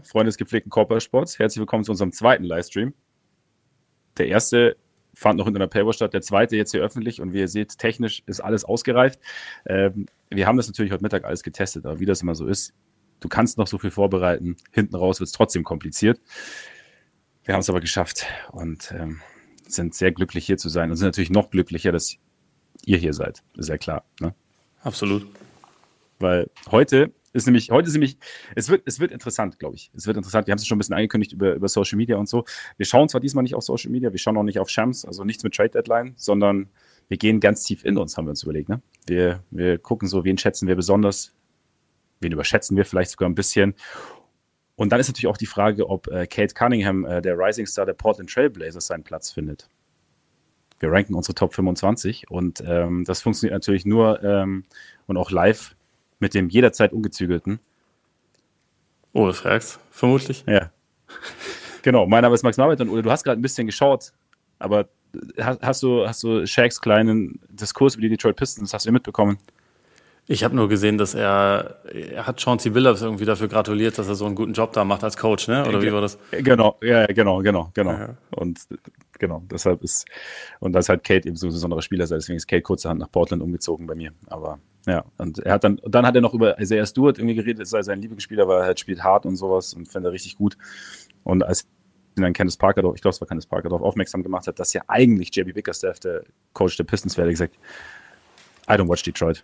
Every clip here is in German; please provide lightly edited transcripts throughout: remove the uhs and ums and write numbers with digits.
Freunde des gepflegten Korbballsports, herzlich willkommen zu unserem zweiten Livestream. Der erste fand noch hinter der Paywall statt, der zweite jetzt hier öffentlich und wie ihr seht, technisch ist alles ausgereift. Wir haben das natürlich heute Mittag alles getestet, aber wie das immer so ist, du kannst noch so viel vorbereiten, hinten raus wird es trotzdem kompliziert. Wir haben es aber geschafft und sind sehr glücklich hier zu sein und sind natürlich noch glücklicher, dass ihr hier seid, ist ja klar. Ne? Absolut. Weil heute ist nämlich, es wird interessant, glaube ich. Es wird interessant. Wir haben es schon ein bisschen angekündigt über Social Media und so. Wir schauen zwar diesmal nicht auf Social Media, wir schauen auch nicht auf Shams, also nichts mit Trade Deadline, sondern wir gehen ganz tief in uns, haben wir uns überlegt. Ne? Wir gucken so, wen schätzen wir besonders, wen überschätzen wir vielleicht sogar ein bisschen. Und dann ist natürlich auch die Frage, ob Cade Cunningham, der Rising Star der Portland Trail Blazers, seinen Platz findet. Wir ranken unsere Top 25 und das funktioniert natürlich nur und auch live mit dem jederzeit ungezügelten. Oh, du fragst, vermutlich. Ja. Genau, mein Name ist Max Marbert und Ole, du hast gerade ein bisschen geschaut, aber hast du Shaqs kleinen Diskurs über die Detroit Pistons, hast du mitbekommen? Ich habe nur gesehen, dass er hat Chauncey Billups irgendwie dafür gratuliert, dass er so einen guten Job da macht als Coach, ne? Oder wie war das? Genau, ja, genau. Ja. Und genau, deshalb ist halt Cade eben so ein besonderer Spieler, deswegen ist Cade kurzerhand nach Portland umgezogen bei mir. Aber ja, und dann hat er noch über Isaiah Stewart irgendwie geredet, es sei sein Lieblingsspieler, weil er halt spielt hart und sowas und fände er richtig gut. Und als dann Candace Parker, ich glaube, es war Candace Parker, darauf aufmerksam gemacht hat, dass ja eigentlich JB Bickerstaff der Coach der Pistons wäre, gesagt, I don't watch Detroit.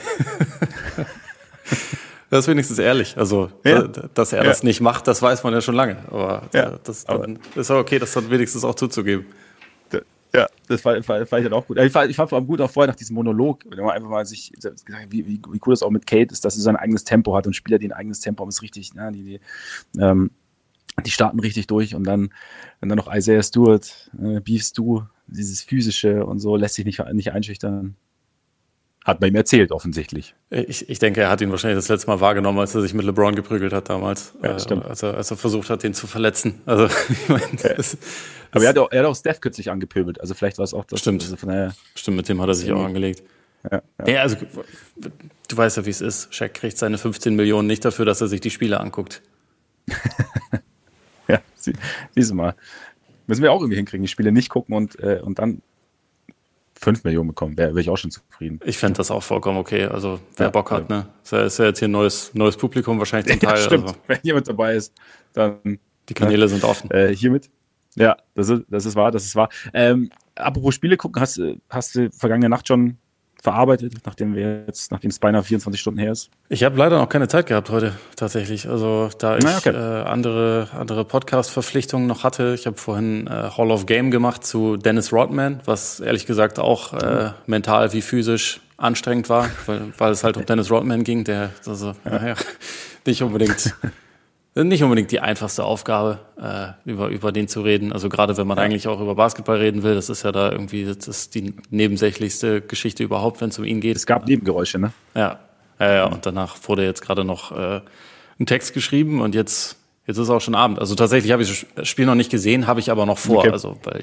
Das ist wenigstens ehrlich. Also, ja. Dass er das nicht macht, das weiß man ja schon lange. Aber das ist auch okay, das dann wenigstens auch zuzugeben. Ja, das fand ich dann auch gut. Ich fand vor allem gut auch vorher nach diesem Monolog, wenn man einfach mal sich gesagt, wie cool das auch mit Cade ist, dass sie sein eigenes Tempo hat und Spieler, die ein eigenes Tempo haben, ist richtig, ne, die starten richtig durch und dann noch Isaiah Stewart, Beef Stew, dieses Physische und so, lässt sich nicht einschüchtern. Hat bei ihm erzählt, offensichtlich. Ich denke, er hat ihn wahrscheinlich das letzte Mal wahrgenommen, als er sich mit LeBron geprügelt hat damals. Ja, stimmt. Als er versucht hat, den zu verletzen. Also, ich meine, aber er hat auch Steph kürzlich angepöbelt. Also vielleicht war es auch das. Stimmt. Also von daher, stimmt, mit dem hat er sich auch angelegt. Ja, also du weißt ja, wie es ist. Shaq kriegt seine 15 Millionen nicht dafür, dass er sich die Spiele anguckt. Ja, siehst du mal. Müssen wir auch irgendwie hinkriegen, die Spiele nicht gucken und dann 5 Millionen bekommen, wäre ich auch schon zufrieden. Ich fände das auch vollkommen okay. Also wer Bock hat, ne? Ist ja jetzt hier ein neues Publikum wahrscheinlich zum Teil. Ja, stimmt. Also, wenn jemand dabei ist, dann die Kanäle sind offen. Hiermit. Ja, das ist wahr. Apropos Spiele gucken, hast du vergangene Nacht schon verarbeitet, nachdem es beinahe 24 Stunden her ist? Ich habe leider noch keine Zeit gehabt heute, tatsächlich. Also da ich andere Podcast-Verpflichtungen noch hatte. Ich habe vorhin Hall of Game gemacht zu Dennis Rodman, was ehrlich gesagt auch mental wie physisch anstrengend war, weil es halt um Dennis Rodman ging, der nicht unbedingt die einfachste Aufgabe, über den zu reden. Also gerade wenn man eigentlich auch über Basketball reden will, das ist ja da irgendwie das ist die nebensächlichste Geschichte überhaupt, wenn es um ihn geht. Es gab Nebengeräusche, ne? Ja. Und danach wurde jetzt gerade noch ein Text geschrieben und jetzt ist auch schon Abend. Also tatsächlich habe ich das Spiel noch nicht gesehen, habe ich aber noch vor. Okay. Also weil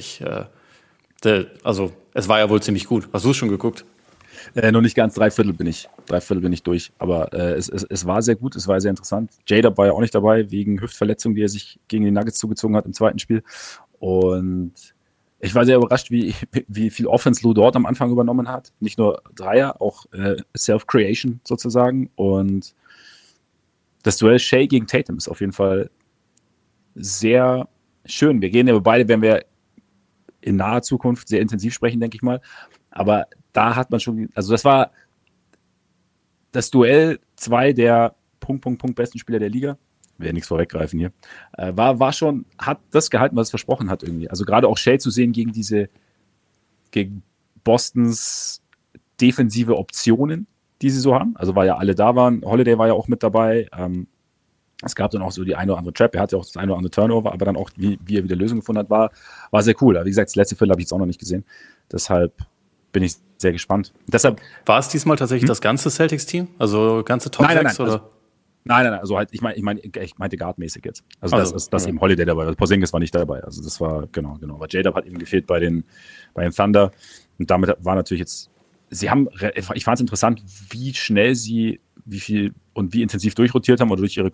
es war ja wohl ziemlich gut. Hast du es schon geguckt? Noch nicht ganz, Dreiviertel bin ich durch, aber es war sehr gut, es war sehr interessant. J-Dub war ja auch nicht dabei, wegen Hüftverletzung, die er sich gegen die Nuggets zugezogen hat im zweiten Spiel. Und ich war sehr überrascht, wie viel Offense Lou dort am Anfang übernommen hat. Nicht nur Dreier, auch Self-Creation sozusagen. Und das Duell Shea gegen Tatum ist auf jeden Fall sehr schön. Wir gehen ja beide, werden wir in naher Zukunft sehr intensiv sprechen, denke ich mal. Aber da hat man schon, also das war das Duell 2 der besten Spieler der Liga. Ich will ja nichts vorweggreifen hier. War schon, hat das gehalten, was es versprochen hat irgendwie. Also gerade auch Shea zu sehen gegen Bostons defensive Optionen, die sie so haben. Also weil ja alle da waren. Holiday war ja auch mit dabei. Es gab dann auch so die eine oder andere Trap. Er hatte auch das eine oder andere Turnover, aber dann auch, wie er wieder Lösungen gefunden hat, war sehr cool. Aber wie gesagt, das letzte Viertel habe ich jetzt auch noch nicht gesehen. Deshalb bin ich sehr gespannt. Deshalb war es diesmal tatsächlich das ganze Celtics-Team? Also ganze Top 6? Oder? Nein. Also halt, ich meinte guardmäßig jetzt. Also dass eben Holiday dabei war. Porzingis war nicht dabei. Also das war, genau. Aber J-Dub hat eben gefehlt bei den Thunder. Und damit war natürlich jetzt, ich fand es interessant, wie schnell sie, wie viel und wie intensiv durchrotiert haben oder durch ihre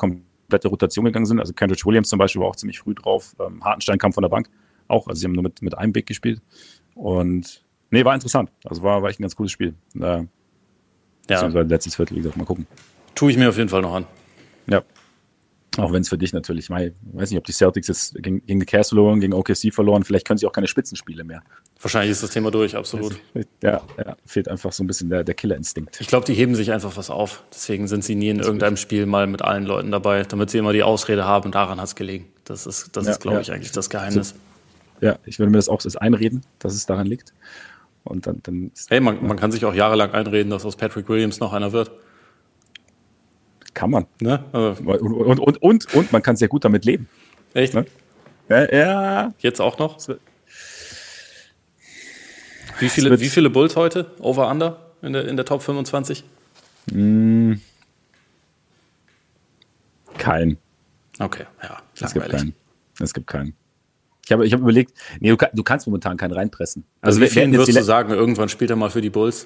komplette Rotation gegangen sind. Also Kendrick Williams zum Beispiel war auch ziemlich früh drauf. Hartenstein kam von der Bank auch. Also sie haben nur mit einem Big gespielt. Und nee, war interessant. Also war echt ein ganz cooles Spiel. Beziehungsweise letztes Viertel, wie gesagt, mal gucken. Tue ich mir auf jeden Fall noch an. Ja. Auch wenn es für dich natürlich, ich weiß nicht, ob die Celtics jetzt gegen die Cavs verloren, gegen OKC verloren, vielleicht können sie auch keine Spitzenspiele mehr. Wahrscheinlich ist das Thema durch, absolut. Ja, fehlt einfach so ein bisschen der Killerinstinkt. Ich glaube, die heben sich einfach was auf. Deswegen sind sie nie in irgendeinem Spiel mal mit allen Leuten dabei, damit sie immer die Ausrede haben, daran hat es gelegen. Das ist glaube ich, eigentlich das Geheimnis. Ja, ich würde mir das auch einreden, dass es daran liegt. Und dann hey, man kann sich auch jahrelang einreden, dass aus Patrick Williams noch einer wird. Kann man. Ne? Also. Und man kann sehr gut damit leben. Echt? Ne? Ja. Jetzt auch noch? Wie viele Bulls heute? Over, Under in der Top 25? Kein. Okay, ja. Es gibt keinen. Ich hab überlegt, nee, du kannst momentan keinen reinpressen. Also wie vielen würdest du sagen, irgendwann spielt er mal für die Bulls?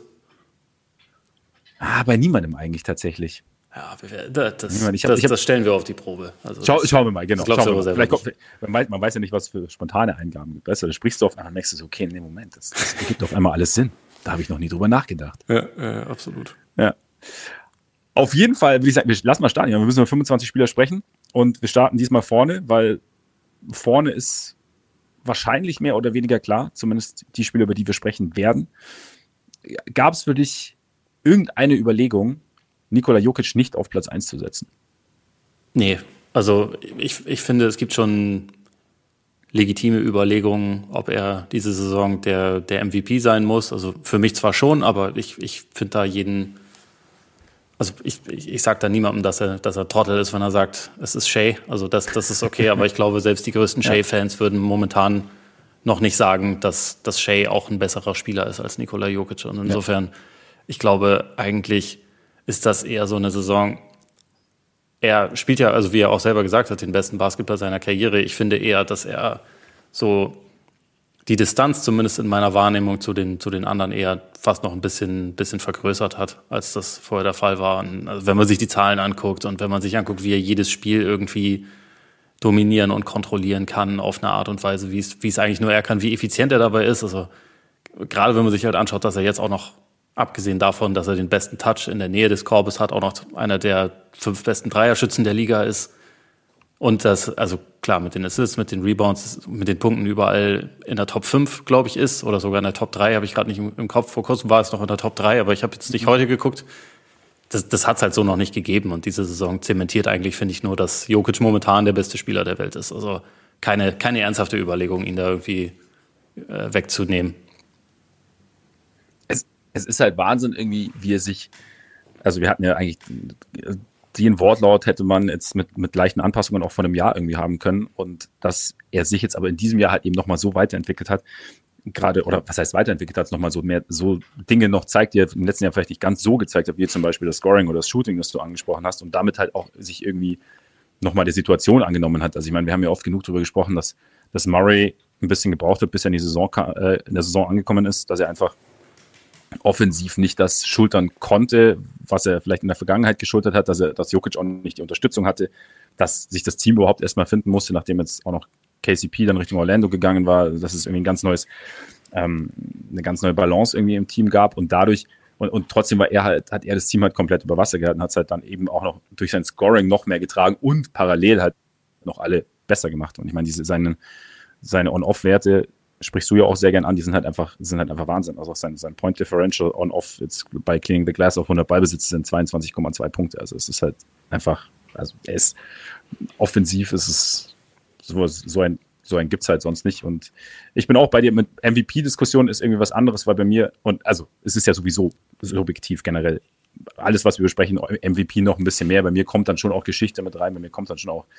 Bei niemandem eigentlich tatsächlich. Ja, das stellen wir auf die Probe. Also schauen wir mal, genau. Man weiß ja nicht, was für spontane Eingaben gibt. Weißt du, da sprichst du auf einmal und merkst du so, okay, nee, Moment, das ergibt auf einmal alles Sinn. Da habe ich noch nie drüber nachgedacht. Ja, absolut. Ja. Auf jeden Fall, würde ich sagen, lass mal starten. Wir müssen über 25 Spieler sprechen und wir starten diesmal vorne, weil vorne ist wahrscheinlich mehr oder weniger klar, zumindest die Spieler, über die wir sprechen werden. Gab es für dich irgendeine Überlegung, Nikola Jokic nicht auf Platz 1 zu setzen? Nee, also ich finde, es gibt schon legitime Überlegungen, ob er diese Saison der MVP sein muss. Also für mich zwar schon, aber ich finde da jeden, also ich sage da niemandem, dass er Trottel ist, wenn er sagt, es ist Shai. Also das ist okay, aber ich glaube, selbst die größten Shai-Fans würden momentan noch nicht sagen, dass Shai auch ein besserer Spieler ist als Nikola Jokic. Und insofern, ich glaube, eigentlich ist das eher so eine Saison. Er spielt ja, also wie er auch selber gesagt hat, den besten Basketball seiner Karriere. Ich finde eher, dass er so die Distanz zumindest in meiner Wahrnehmung zu den anderen eher fast noch ein bisschen vergrößert hat, als das vorher der Fall war. Und also wenn man sich die Zahlen anguckt und wenn man sich anguckt, wie er jedes Spiel irgendwie dominieren und kontrollieren kann auf eine Art und Weise, wie es eigentlich nur er kann, wie effizient er dabei ist. Also gerade wenn man sich halt anschaut, dass er jetzt auch noch, abgesehen davon, dass er den besten Touch in der Nähe des Korbes hat, auch noch einer der 5 besten Dreierschützen der Liga ist. Und das, also klar, mit den Assists, mit den Rebounds, mit den Punkten überall in der Top 5, glaube ich, ist. Oder sogar in der Top 3, habe ich gerade nicht im Kopf. Vor kurzem war es noch in der Top 3, aber ich habe jetzt nicht heute geguckt. Das hat es halt so noch nicht gegeben. Und diese Saison zementiert eigentlich, finde ich, nur, dass Jokic momentan der beste Spieler der Welt ist. Also keine ernsthafte Überlegung, ihn da irgendwie wegzunehmen. Es ist halt Wahnsinn irgendwie, wie er sich, also wir hatten ja eigentlich, den Wortlaut hätte man jetzt mit leichten Anpassungen auch von einem Jahr irgendwie haben können und dass er sich jetzt aber in diesem Jahr halt eben nochmal so weiterentwickelt hat, gerade, oder was heißt weiterentwickelt hat, nochmal so mehr so Dinge noch zeigt, die er im letzten Jahr vielleicht nicht ganz so gezeigt hat, wie zum Beispiel das Scoring oder das Shooting, das du angesprochen hast und damit halt auch sich irgendwie nochmal der Situation angenommen hat. Also ich meine, wir haben ja oft genug darüber gesprochen, dass Murray ein bisschen gebraucht hat, bis er in der Saison angekommen ist, dass er einfach offensiv nicht das schultern konnte, was er vielleicht in der Vergangenheit geschultert hat, dass Jokic auch nicht die Unterstützung hatte, dass sich das Team überhaupt erstmal finden musste, nachdem jetzt auch noch KCP dann Richtung Orlando gegangen war, dass es irgendwie eine ganz neue Balance irgendwie im Team gab und dadurch und trotzdem hat er das Team halt komplett über Wasser gehalten, hat es halt dann eben auch noch durch sein Scoring noch mehr getragen und parallel halt noch alle besser gemacht. Und ich meine, seine On-Off-Werte sprichst du ja auch sehr gern an, die sind halt einfach Wahnsinn. Also auch sein Point Differential on-off jetzt bei Cleaning the Glass auf 100 Ballbesitz sind 22,2 Punkte. Also es ist halt einfach, also er ist offensiv, ist es so ein gibt's halt sonst nicht. Und ich bin auch bei dir mit MVP-Diskussion ist irgendwie was anderes, weil bei mir, und also es ist ja sowieso subjektiv generell, alles, was wir besprechen, MVP noch ein bisschen mehr. Bei mir kommt dann schon auch Geschichte mit rein, bei mir kommt dann schon auch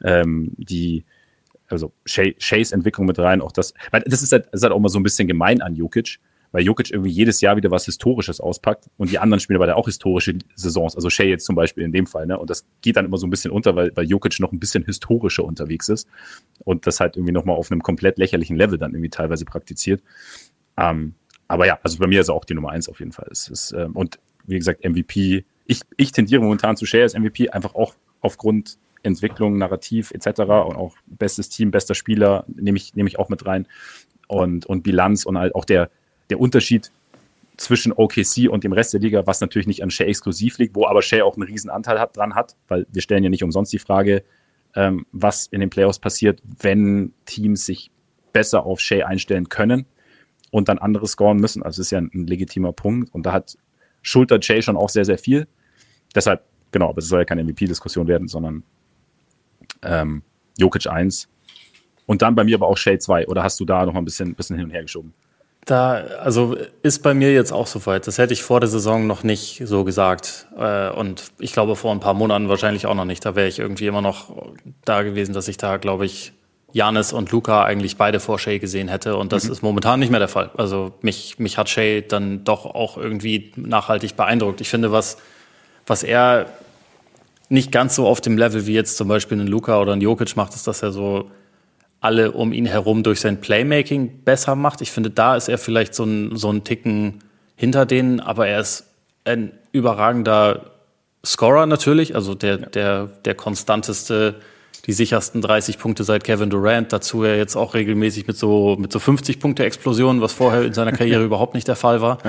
Shais Entwicklung mit rein, auch das, weil das ist halt auch mal so ein bisschen gemein an Jokic, weil Jokic irgendwie jedes Jahr wieder was Historisches auspackt und die anderen Spieler bei der auch historische Saisons, also Shai jetzt zum Beispiel in dem Fall, ne, und das geht dann immer so ein bisschen unter, weil Jokic noch ein bisschen historischer unterwegs ist und das halt irgendwie nochmal auf einem komplett lächerlichen Level dann irgendwie teilweise praktiziert. Aber ja, also bei mir ist er auch die Nummer 1 auf jeden Fall. Und wie gesagt, MVP, ich tendiere momentan zu Shai als MVP, einfach auch aufgrund Entwicklung, Narrativ etc. und auch bestes Team, bester Spieler nehme ich auch mit rein und Bilanz und halt auch der Unterschied zwischen OKC und dem Rest der Liga, was natürlich nicht an Shai exklusiv liegt, wo aber Shai auch einen riesen Anteil dran hat, weil wir stellen ja nicht umsonst die Frage, was in den Playoffs passiert, wenn Teams sich besser auf Shai einstellen können und dann andere scoren müssen. Also das ist ja ein legitimer Punkt und da schultert Shai schon auch sehr, sehr viel. Deshalb, genau, aber es soll ja keine MVP-Diskussion werden, sondern Jokic 1 und dann bei mir aber auch Shai 2. Oder hast du da noch mal ein bisschen hin und her geschoben? Also ist bei mir jetzt auch soweit. Das hätte ich vor der Saison noch nicht so gesagt. Und ich glaube vor ein paar Monaten wahrscheinlich auch noch nicht. Da wäre ich irgendwie immer noch da gewesen, dass ich da, glaube ich, Giannis und Luka eigentlich beide vor Shai gesehen hätte. Und das ist momentan nicht mehr der Fall. Also mich hat Shai dann doch auch irgendwie nachhaltig beeindruckt. Ich finde, was er nicht ganz so auf dem Level wie jetzt zum Beispiel ein Luka oder ein Jokic macht, ist, dass er so alle um ihn herum durch sein Playmaking besser macht. Ich finde, da ist er vielleicht so ein Ticken hinter denen, aber er ist ein überragender Scorer natürlich, also der konstanteste, die sichersten 30 Punkte seit Kevin Durant, dazu er jetzt auch regelmäßig mit so 50-Punkte-Explosionen, was vorher in seiner Karriere überhaupt nicht der Fall war,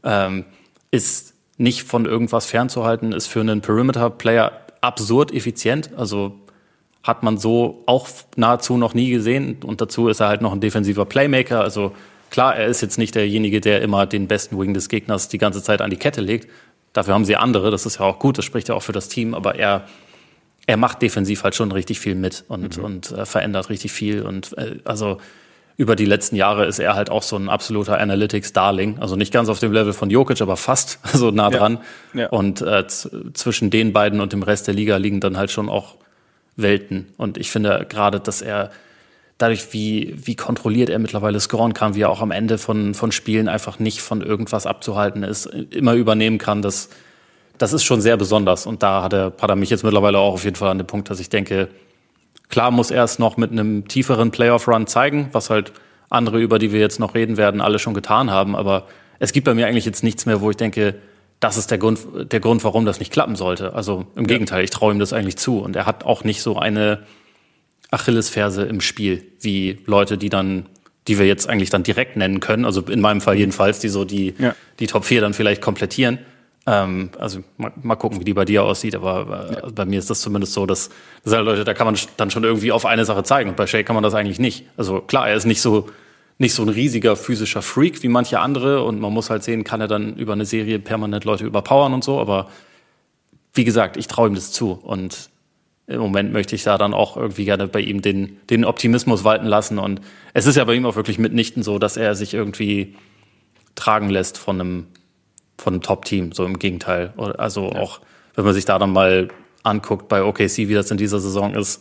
ist nicht von irgendwas fernzuhalten, ist für einen Perimeter-Player absurd effizient, also hat man so auch nahezu noch nie gesehen. Und dazu ist er halt noch ein defensiver Playmaker. Also klar, er ist jetzt nicht derjenige, der immer den besten Wing des Gegners die ganze Zeit an die Kette legt. Dafür haben sie andere, das ist ja auch gut, das spricht ja auch für das Team. Aber er macht defensiv halt schon richtig viel mit und verändert richtig viel. Und also über die letzten Jahre ist er halt auch so ein absoluter Analytics-Darling. Also nicht ganz auf dem Level von Jokic, aber fast, also nah dran. Ja. Und zwischen den beiden und dem Rest der Liga liegen dann halt schon auch Welten. Und ich finde gerade, dass er dadurch, wie kontrolliert er mittlerweile scoren kann, wie er auch am Ende von Spielen einfach nicht von irgendwas abzuhalten ist, immer übernehmen kann, das ist schon sehr besonders. Und da hat er mich jetzt mittlerweile auch auf jeden Fall an den Punkt, dass ich denke, klar muss er es noch mit einem tieferen Playoff-Run zeigen, was halt andere, über die wir jetzt noch reden werden, alle schon getan haben. Aber es gibt bei mir eigentlich jetzt nichts mehr, wo ich denke, das ist der Grund, warum das nicht klappen sollte. Also im Gegenteil, ich traue ihm das eigentlich zu. Und er hat auch nicht so eine Achillesferse im Spiel, wie Leute, die wir jetzt eigentlich dann direkt nennen können. Also in meinem Fall jedenfalls, die so die Top 4 dann vielleicht komplettieren. Also mal gucken, wie die bei dir aussieht. Aber bei mir ist das zumindest so, dass halt Leute, da kann man dann schon irgendwie auf eine Sache zeigen. Und bei Shai kann man das eigentlich nicht. Also klar, er ist nicht so ein riesiger physischer Freak wie manche andere und man muss halt sehen, kann er dann über eine Serie permanent Leute überpowern und so, aber wie gesagt, ich traue ihm das zu und im Moment möchte ich da dann auch irgendwie gerne bei ihm den Optimismus walten lassen und es ist ja bei ihm auch wirklich mitnichten so, dass er sich irgendwie tragen lässt von einem Top-Team, so im Gegenteil. Also auch, wenn man sich da dann mal anguckt bei OKC, wie das in dieser Saison ist,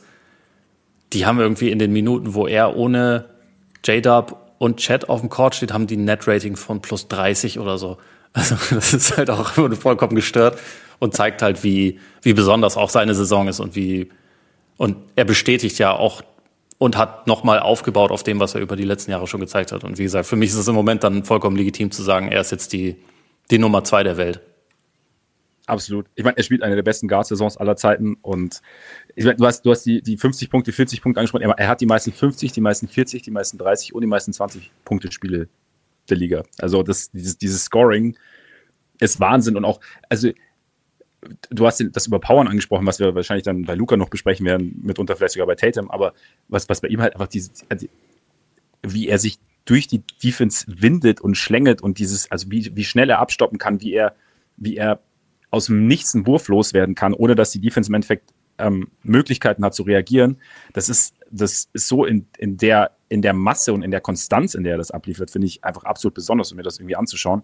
die haben irgendwie in den Minuten, wo er ohne J-Dub und Chat auf dem Court steht, haben die ein Net-Rating von plus 30 oder so. Also das ist halt auch vollkommen gestört und zeigt halt, wie besonders auch seine Saison ist und er bestätigt ja auch und hat nochmal aufgebaut auf dem, was er über die letzten Jahre schon gezeigt hat. Und wie gesagt, für mich ist es im Moment dann vollkommen legitim zu sagen, er ist jetzt die Nummer 2 der Welt. Absolut. Ich meine, er spielt eine der besten Guard-Saisons aller Zeiten und ich meine, du hast die 50 Punkte, 40 Punkte angesprochen. Er hat die meisten 50, die meisten 40, die meisten 30 und die meisten 20 Punkte-Spiele der Liga. Also dieses Scoring ist Wahnsinn und auch, also du hast das Überpowern angesprochen, was wir wahrscheinlich dann bei Luka noch besprechen werden, mitunter vielleicht sogar bei Tatum, aber was bei ihm halt einfach wie er sich durch die Defense windet und schlängelt und also wie schnell er abstoppen kann, wie er aus dem Nichts einen Wurf loswerden kann, ohne dass die Defense im Endeffekt Möglichkeiten hat zu reagieren. Das ist so in der Masse und in der Konstanz, in der er das abliefert, finde ich einfach absolut besonders, um mir das irgendwie anzuschauen.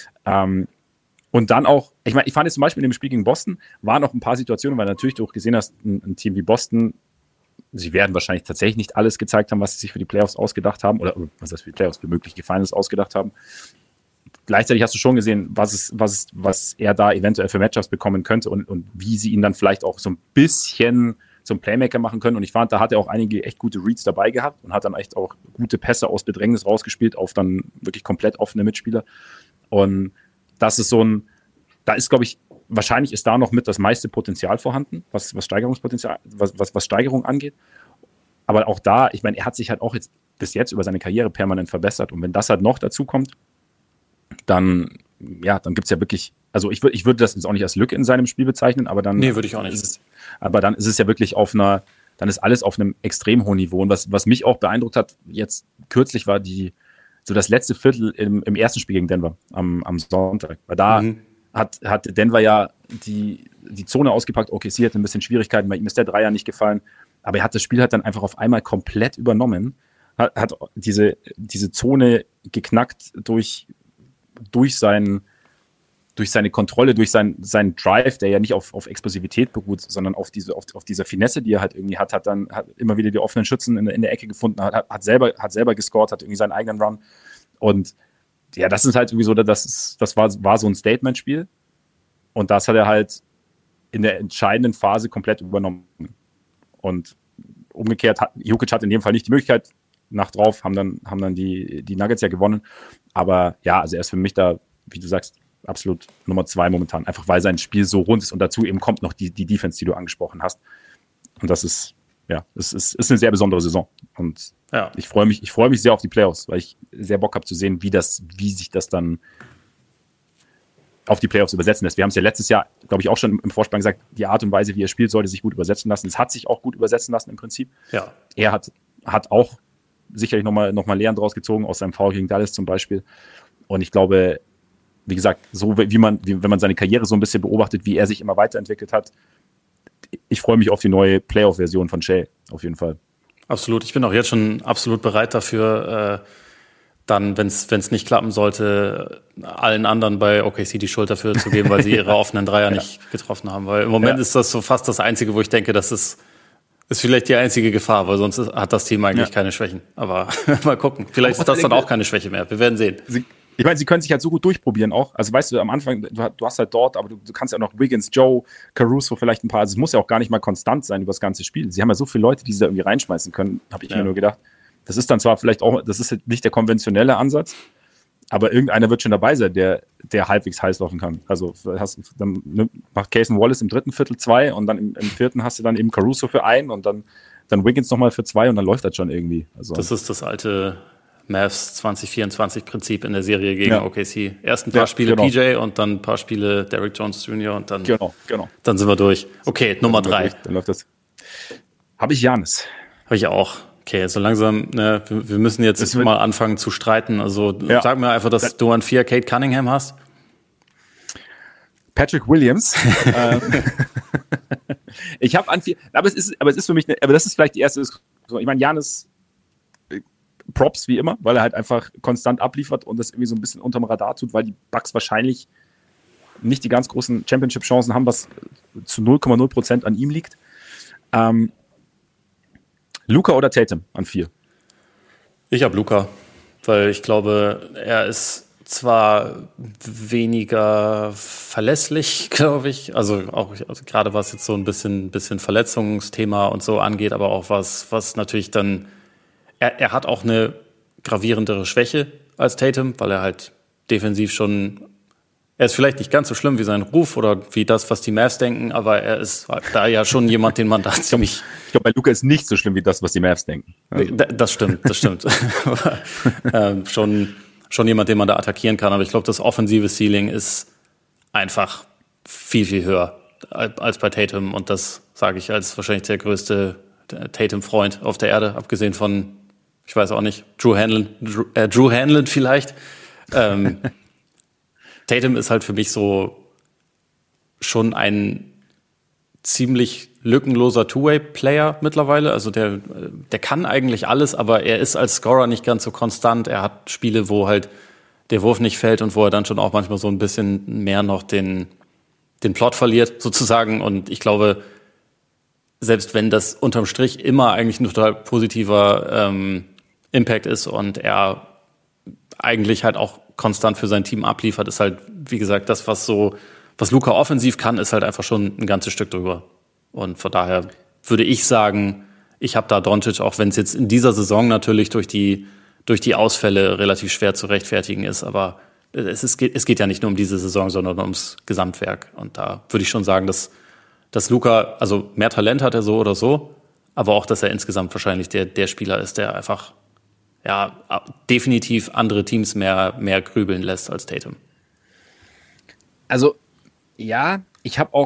Und dann auch, ich meine, ich fand jetzt zum Beispiel in dem Spiel gegen Boston, waren noch ein paar Situationen, weil natürlich du auch gesehen hast, ein Team wie Boston, sie werden wahrscheinlich tatsächlich nicht alles gezeigt haben, was sie sich für die Playoffs ausgedacht haben, oder was das für die Playoffs für mögliche Finals ausgedacht haben. Gleichzeitig hast du schon gesehen, was er da eventuell für Matchups bekommen könnte und wie sie ihn dann vielleicht auch so ein bisschen zum Playmaker machen können. Und ich fand, da hat er auch einige echt gute Reads dabei gehabt und hat dann echt auch gute Pässe aus Bedrängnis rausgespielt auf dann wirklich komplett offene Mitspieler. Und das ist da ist, glaube ich, wahrscheinlich ist da noch mit das meiste Potenzial vorhanden, was Steigerungspotenzial, was Steigerung angeht. Aber auch da, ich meine, er hat sich halt auch bis jetzt über seine Karriere permanent verbessert. Und wenn das halt noch dazu kommt, dann gibt es ja wirklich, also ich würde das jetzt auch nicht als Lücke in seinem Spiel bezeichnen, aber dann. Nee, würde ich auch nicht. Aber dann ist es ja wirklich dann ist alles auf einem extrem hohen Niveau. Und was mich auch beeindruckt hat, jetzt kürzlich war das letzte Viertel im ersten Spiel gegen Denver am Sonntag. Weil da hat Denver ja die Zone ausgepackt. OKC hatte ein bisschen Schwierigkeiten, bei ihm ist der Dreier nicht gefallen. Aber er hat das Spiel dann einfach auf einmal komplett übernommen, hat diese Zone geknackt durch seine Kontrolle, durch seinen Drive, der ja nicht auf Explosivität beruht, sondern auf dieser Finesse, die er halt irgendwie hat immer wieder die offenen Schützen in der Ecke gefunden, hat selber gescored, hat irgendwie seinen eigenen Run. Und ja, das ist halt irgendwie so, das war so ein Statement-Spiel. Und das hat er halt in der entscheidenden Phase komplett übernommen. Und umgekehrt, Jokic hat in dem Fall nicht die Möglichkeit, nach drauf, haben dann die Nuggets ja gewonnen. Aber ja, also er ist für mich da, wie du sagst, absolut Nummer 2 momentan. Einfach weil sein Spiel so rund ist und dazu eben kommt noch die Defense, die du angesprochen hast. Und das ist, es ist eine sehr besondere Saison. Und ich freue mich sehr auf die Playoffs, weil ich sehr Bock habe zu sehen, wie sich das dann auf die Playoffs übersetzen lässt. Wir haben es ja letztes Jahr, glaube ich, auch schon im Vorspann gesagt, die Art und Weise, wie er spielt, sollte sich gut übersetzen lassen. Es hat sich auch gut übersetzen lassen im Prinzip. Ja. Er hat auch sicherlich noch mal Lehren draus gezogen, aus seinem Foul gegen Dallas zum Beispiel. Und ich glaube, wie gesagt, so wenn man seine Karriere so ein bisschen beobachtet, wie er sich immer weiterentwickelt hat, ich freue mich auf die neue Playoff-Version von Shai, auf jeden Fall. Absolut. Ich bin auch jetzt schon absolut bereit dafür, dann, wenn es nicht klappen sollte, allen anderen bei OKC die Schuld dafür zu geben, weil sie ihre offenen Dreier nicht getroffen haben. Weil im Moment ist das so fast das Einzige, wo ich denke, das ist vielleicht die einzige Gefahr, weil sonst hat das Team eigentlich keine Schwächen. Aber mal gucken. Vielleicht ist das dann auch keine Schwäche mehr. Wir werden sehen. Ich meine, sie können sich halt so gut durchprobieren auch. Also weißt du, am Anfang, du hast halt dort, aber du kannst ja auch noch Wiggins, Joe, Caruso vielleicht ein paar. Also es muss ja auch gar nicht mal konstant sein über das ganze Spiel. Sie haben ja so viele Leute, die sie da irgendwie reinschmeißen können, habe ich mir nur gedacht. Das ist dann zwar vielleicht auch, das ist nicht der konventionelle Ansatz, aber irgendeiner wird schon dabei sein, der halbwegs heiß laufen kann. Also dann macht Cason Wallace im dritten Viertel 2 und dann im vierten hast du dann eben Caruso für 1 und dann Wiggins nochmal für 2 und dann läuft das schon irgendwie. Also, das ist das alte Mavs 2024-Prinzip in der Serie gegen OKC. Erst ein paar Spiele PJ und dann ein paar Spiele Derrick Jones Jr. und dann, dann sind wir durch. Okay, Nummer 3. Dann läuft das. Habe ich Giannis. Habe ich auch. Okay, so langsam, wir müssen jetzt mal anfangen zu streiten. Also sag mir einfach, dass du an 4 Kate Cunningham hast. Patrick Williams. Ich habe an 4, aber es ist für mich, aber das ist vielleicht die erste Diskussion. Ich meine, Giannis Props wie immer, weil er halt einfach konstant abliefert und das irgendwie so ein bisschen unterm Radar tut, weil die Bucks wahrscheinlich nicht die ganz großen Championship-Chancen haben, was zu 0,0% an ihm liegt. Luka oder Tatum an 4? Ich habe Luka, weil ich glaube, er ist zwar weniger verlässlich, glaube ich, also gerade was jetzt so ein bisschen Verletzungsthema und so angeht, aber auch was natürlich dann, er hat auch eine gravierendere Schwäche als Tatum, weil er halt defensiv schon, er ist vielleicht nicht ganz so schlimm wie sein Ruf oder wie das, was die Mavs denken, aber er ist da ja schon jemand, den man da ziemlich... Ich glaube, bei Luka ist nicht so schlimm wie das, was die Mavs denken. Also. Das stimmt. Schon jemand, den man da attackieren kann, aber ich glaube, das offensive Ceiling ist einfach viel, viel höher als bei Tatum und das sage ich als wahrscheinlich der größte Tatum-Freund auf der Erde, abgesehen von, ich weiß auch nicht, Drew Hanlon vielleicht. Tatum ist halt für mich so schon ein ziemlich lückenloser Two-Way-Player mittlerweile. Also der kann eigentlich alles, aber er ist als Scorer nicht ganz so konstant. Er hat Spiele, wo halt der Wurf nicht fällt und wo er dann schon auch manchmal so ein bisschen mehr noch den Plot verliert, sozusagen. Und ich glaube, selbst wenn das unterm Strich immer eigentlich ein total positiver Impact ist und er eigentlich halt auch konstant für sein Team abliefert, ist halt, wie gesagt, das, was Luka offensiv kann, ist halt einfach schon ein ganzes Stück drüber. Und von daher würde ich sagen, ich habe da Doncic, auch wenn es jetzt in dieser Saison natürlich durch die Ausfälle relativ schwer zu rechtfertigen ist, aber es geht ja nicht nur um diese Saison, sondern ums Gesamtwerk. Und da würde ich schon sagen, dass Luka, also mehr Talent hat er so oder so, aber auch, dass er insgesamt wahrscheinlich der Spieler ist, der einfach definitiv andere Teams mehr grübeln lässt als Tatum. Also, ja, ich habe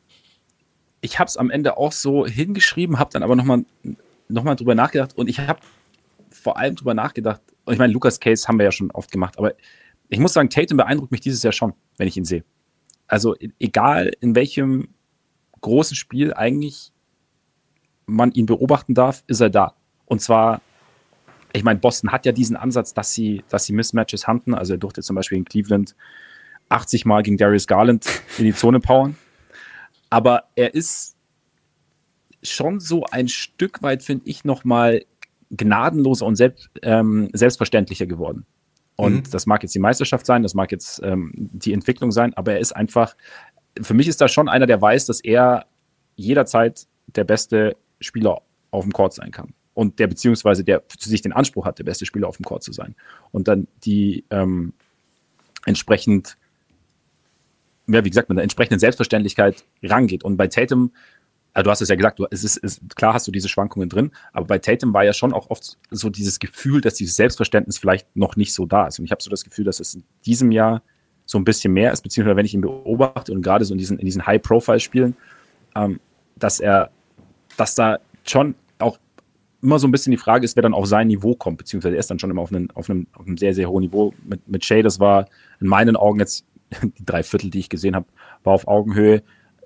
es am Ende auch so hingeschrieben, habe dann aber nochmal drüber nachgedacht und ich habe vor allem drüber nachgedacht, und ich meine, Lukas Case haben wir ja schon oft gemacht, aber ich muss sagen, Tatum beeindruckt mich dieses Jahr schon, wenn ich ihn sehe. Also egal in welchem großen Spiel eigentlich man ihn beobachten darf, ist er da. Und zwar, ich meine, Boston hat ja diesen Ansatz, dass sie Mismatches hunten, also er durfte zum Beispiel in Cleveland 80 Mal gegen Darius Garland in die Zone powern. Aber er ist schon so ein Stück weit, finde ich, nochmal gnadenloser und selbstverständlicher geworden. Und das mag jetzt die Meisterschaft sein, das mag jetzt die Entwicklung sein, aber er ist einfach, für mich ist da schon einer, der weiß, dass er jederzeit der beste Spieler auf dem Court sein kann. Und der beziehungsweise der für sich den Anspruch hat, der beste Spieler auf dem Court zu sein. Und dann die entsprechend, ja, wie gesagt, mit einer entsprechenden Selbstverständlichkeit rangeht. Und bei Tatum, also du hast es ja gesagt, klar hast du diese Schwankungen drin, aber bei Tatum war ja schon auch oft so dieses Gefühl, dass dieses Selbstverständnis vielleicht noch nicht so da ist. Und ich habe so das Gefühl, dass es in diesem Jahr so ein bisschen mehr ist, beziehungsweise wenn ich ihn beobachte und gerade so in diesen High-Profile-Spielen, dass da schon auch immer so ein bisschen die Frage ist, wer dann auf sein Niveau kommt, beziehungsweise er ist dann schon immer auf einem sehr, sehr hohen Niveau. Mit Shea, das war in meinen Augen jetzt, die 3/4, die ich gesehen habe, war auf Augenhöhe.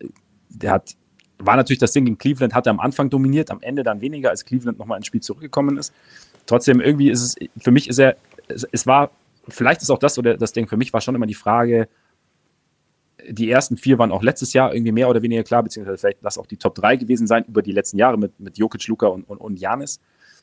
War natürlich das Ding in Cleveland, hat er am Anfang dominiert, am Ende dann weniger, als Cleveland nochmal ins Spiel zurückgekommen ist. Trotzdem, irgendwie ist es, für mich ist vielleicht ist auch das, oder das Ding, für mich war schon immer die Frage, die ersten 4 waren auch letztes Jahr irgendwie mehr oder weniger klar, beziehungsweise vielleicht lass auch die Top 3 gewesen sein über die letzten Jahre mit Jokic, Luka und Giannis,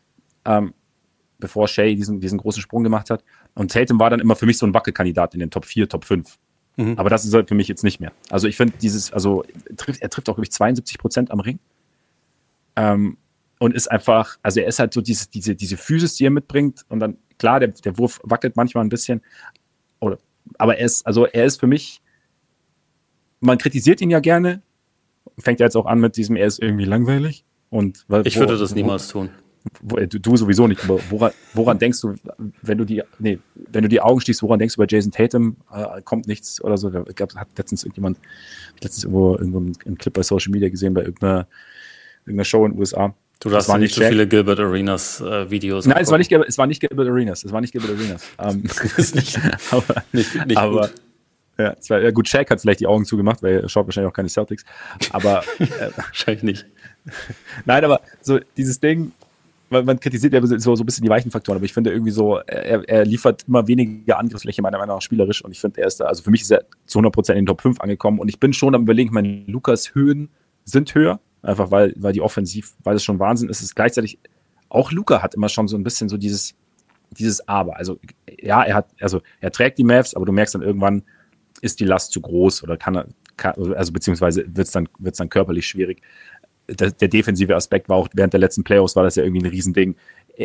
bevor Shea diesen großen Sprung gemacht hat. Und Tatum war dann immer für mich so ein Wackelkandidat in den Top 4, Top 5. Aber das ist halt für mich jetzt nicht mehr. Also ich finde er trifft auch, glaube ich, 72% am Ring. Und ist einfach, also er ist halt so diese Physis, die er mitbringt. Und dann, klar, der Wurf wackelt manchmal ein bisschen. Aber er ist für mich, man kritisiert ihn ja gerne. Fängt ja jetzt auch an mit diesem, er ist irgendwie langweilig. Ich würde das niemals tun. Du sowieso nicht, aber woran denkst du, wenn du die Augen schließt, woran denkst du bei Jason Tatum? Kommt nichts oder so? Hat letztens irgendwo einen Clip bei Social Media gesehen, bei irgendeiner Show in den USA. Du hast nicht so viele Gilbert Arenas Videos. Nein, es war nicht Gilbert Arenas. Aber gut. Ja, gut, Shaq hat vielleicht die Augen zugemacht, weil er schaut wahrscheinlich auch keine Celtics. Aber wahrscheinlich nicht. Nein, aber so dieses Ding, man kritisiert ja so ein bisschen die weichen Faktoren, aber ich finde irgendwie so, er liefert immer weniger Angriffsfläche, meiner Meinung nach spielerisch, und ich finde, er ist da, also für mich ist er zu 100% in den Top 5 angekommen, und ich bin schon am Überlegen, meine Lukas Höhen sind höher, einfach weil die offensiv, weil es schon Wahnsinn ist, gleichzeitig, auch Luka hat immer schon so ein bisschen so dieses Aber, also ja, er trägt die Mavs, aber du merkst dann irgendwann, ist die Last zu groß oder beziehungsweise wird es dann körperlich schwierig. Der defensive Aspekt war auch während der letzten Playoffs, war das ja irgendwie ein Riesending.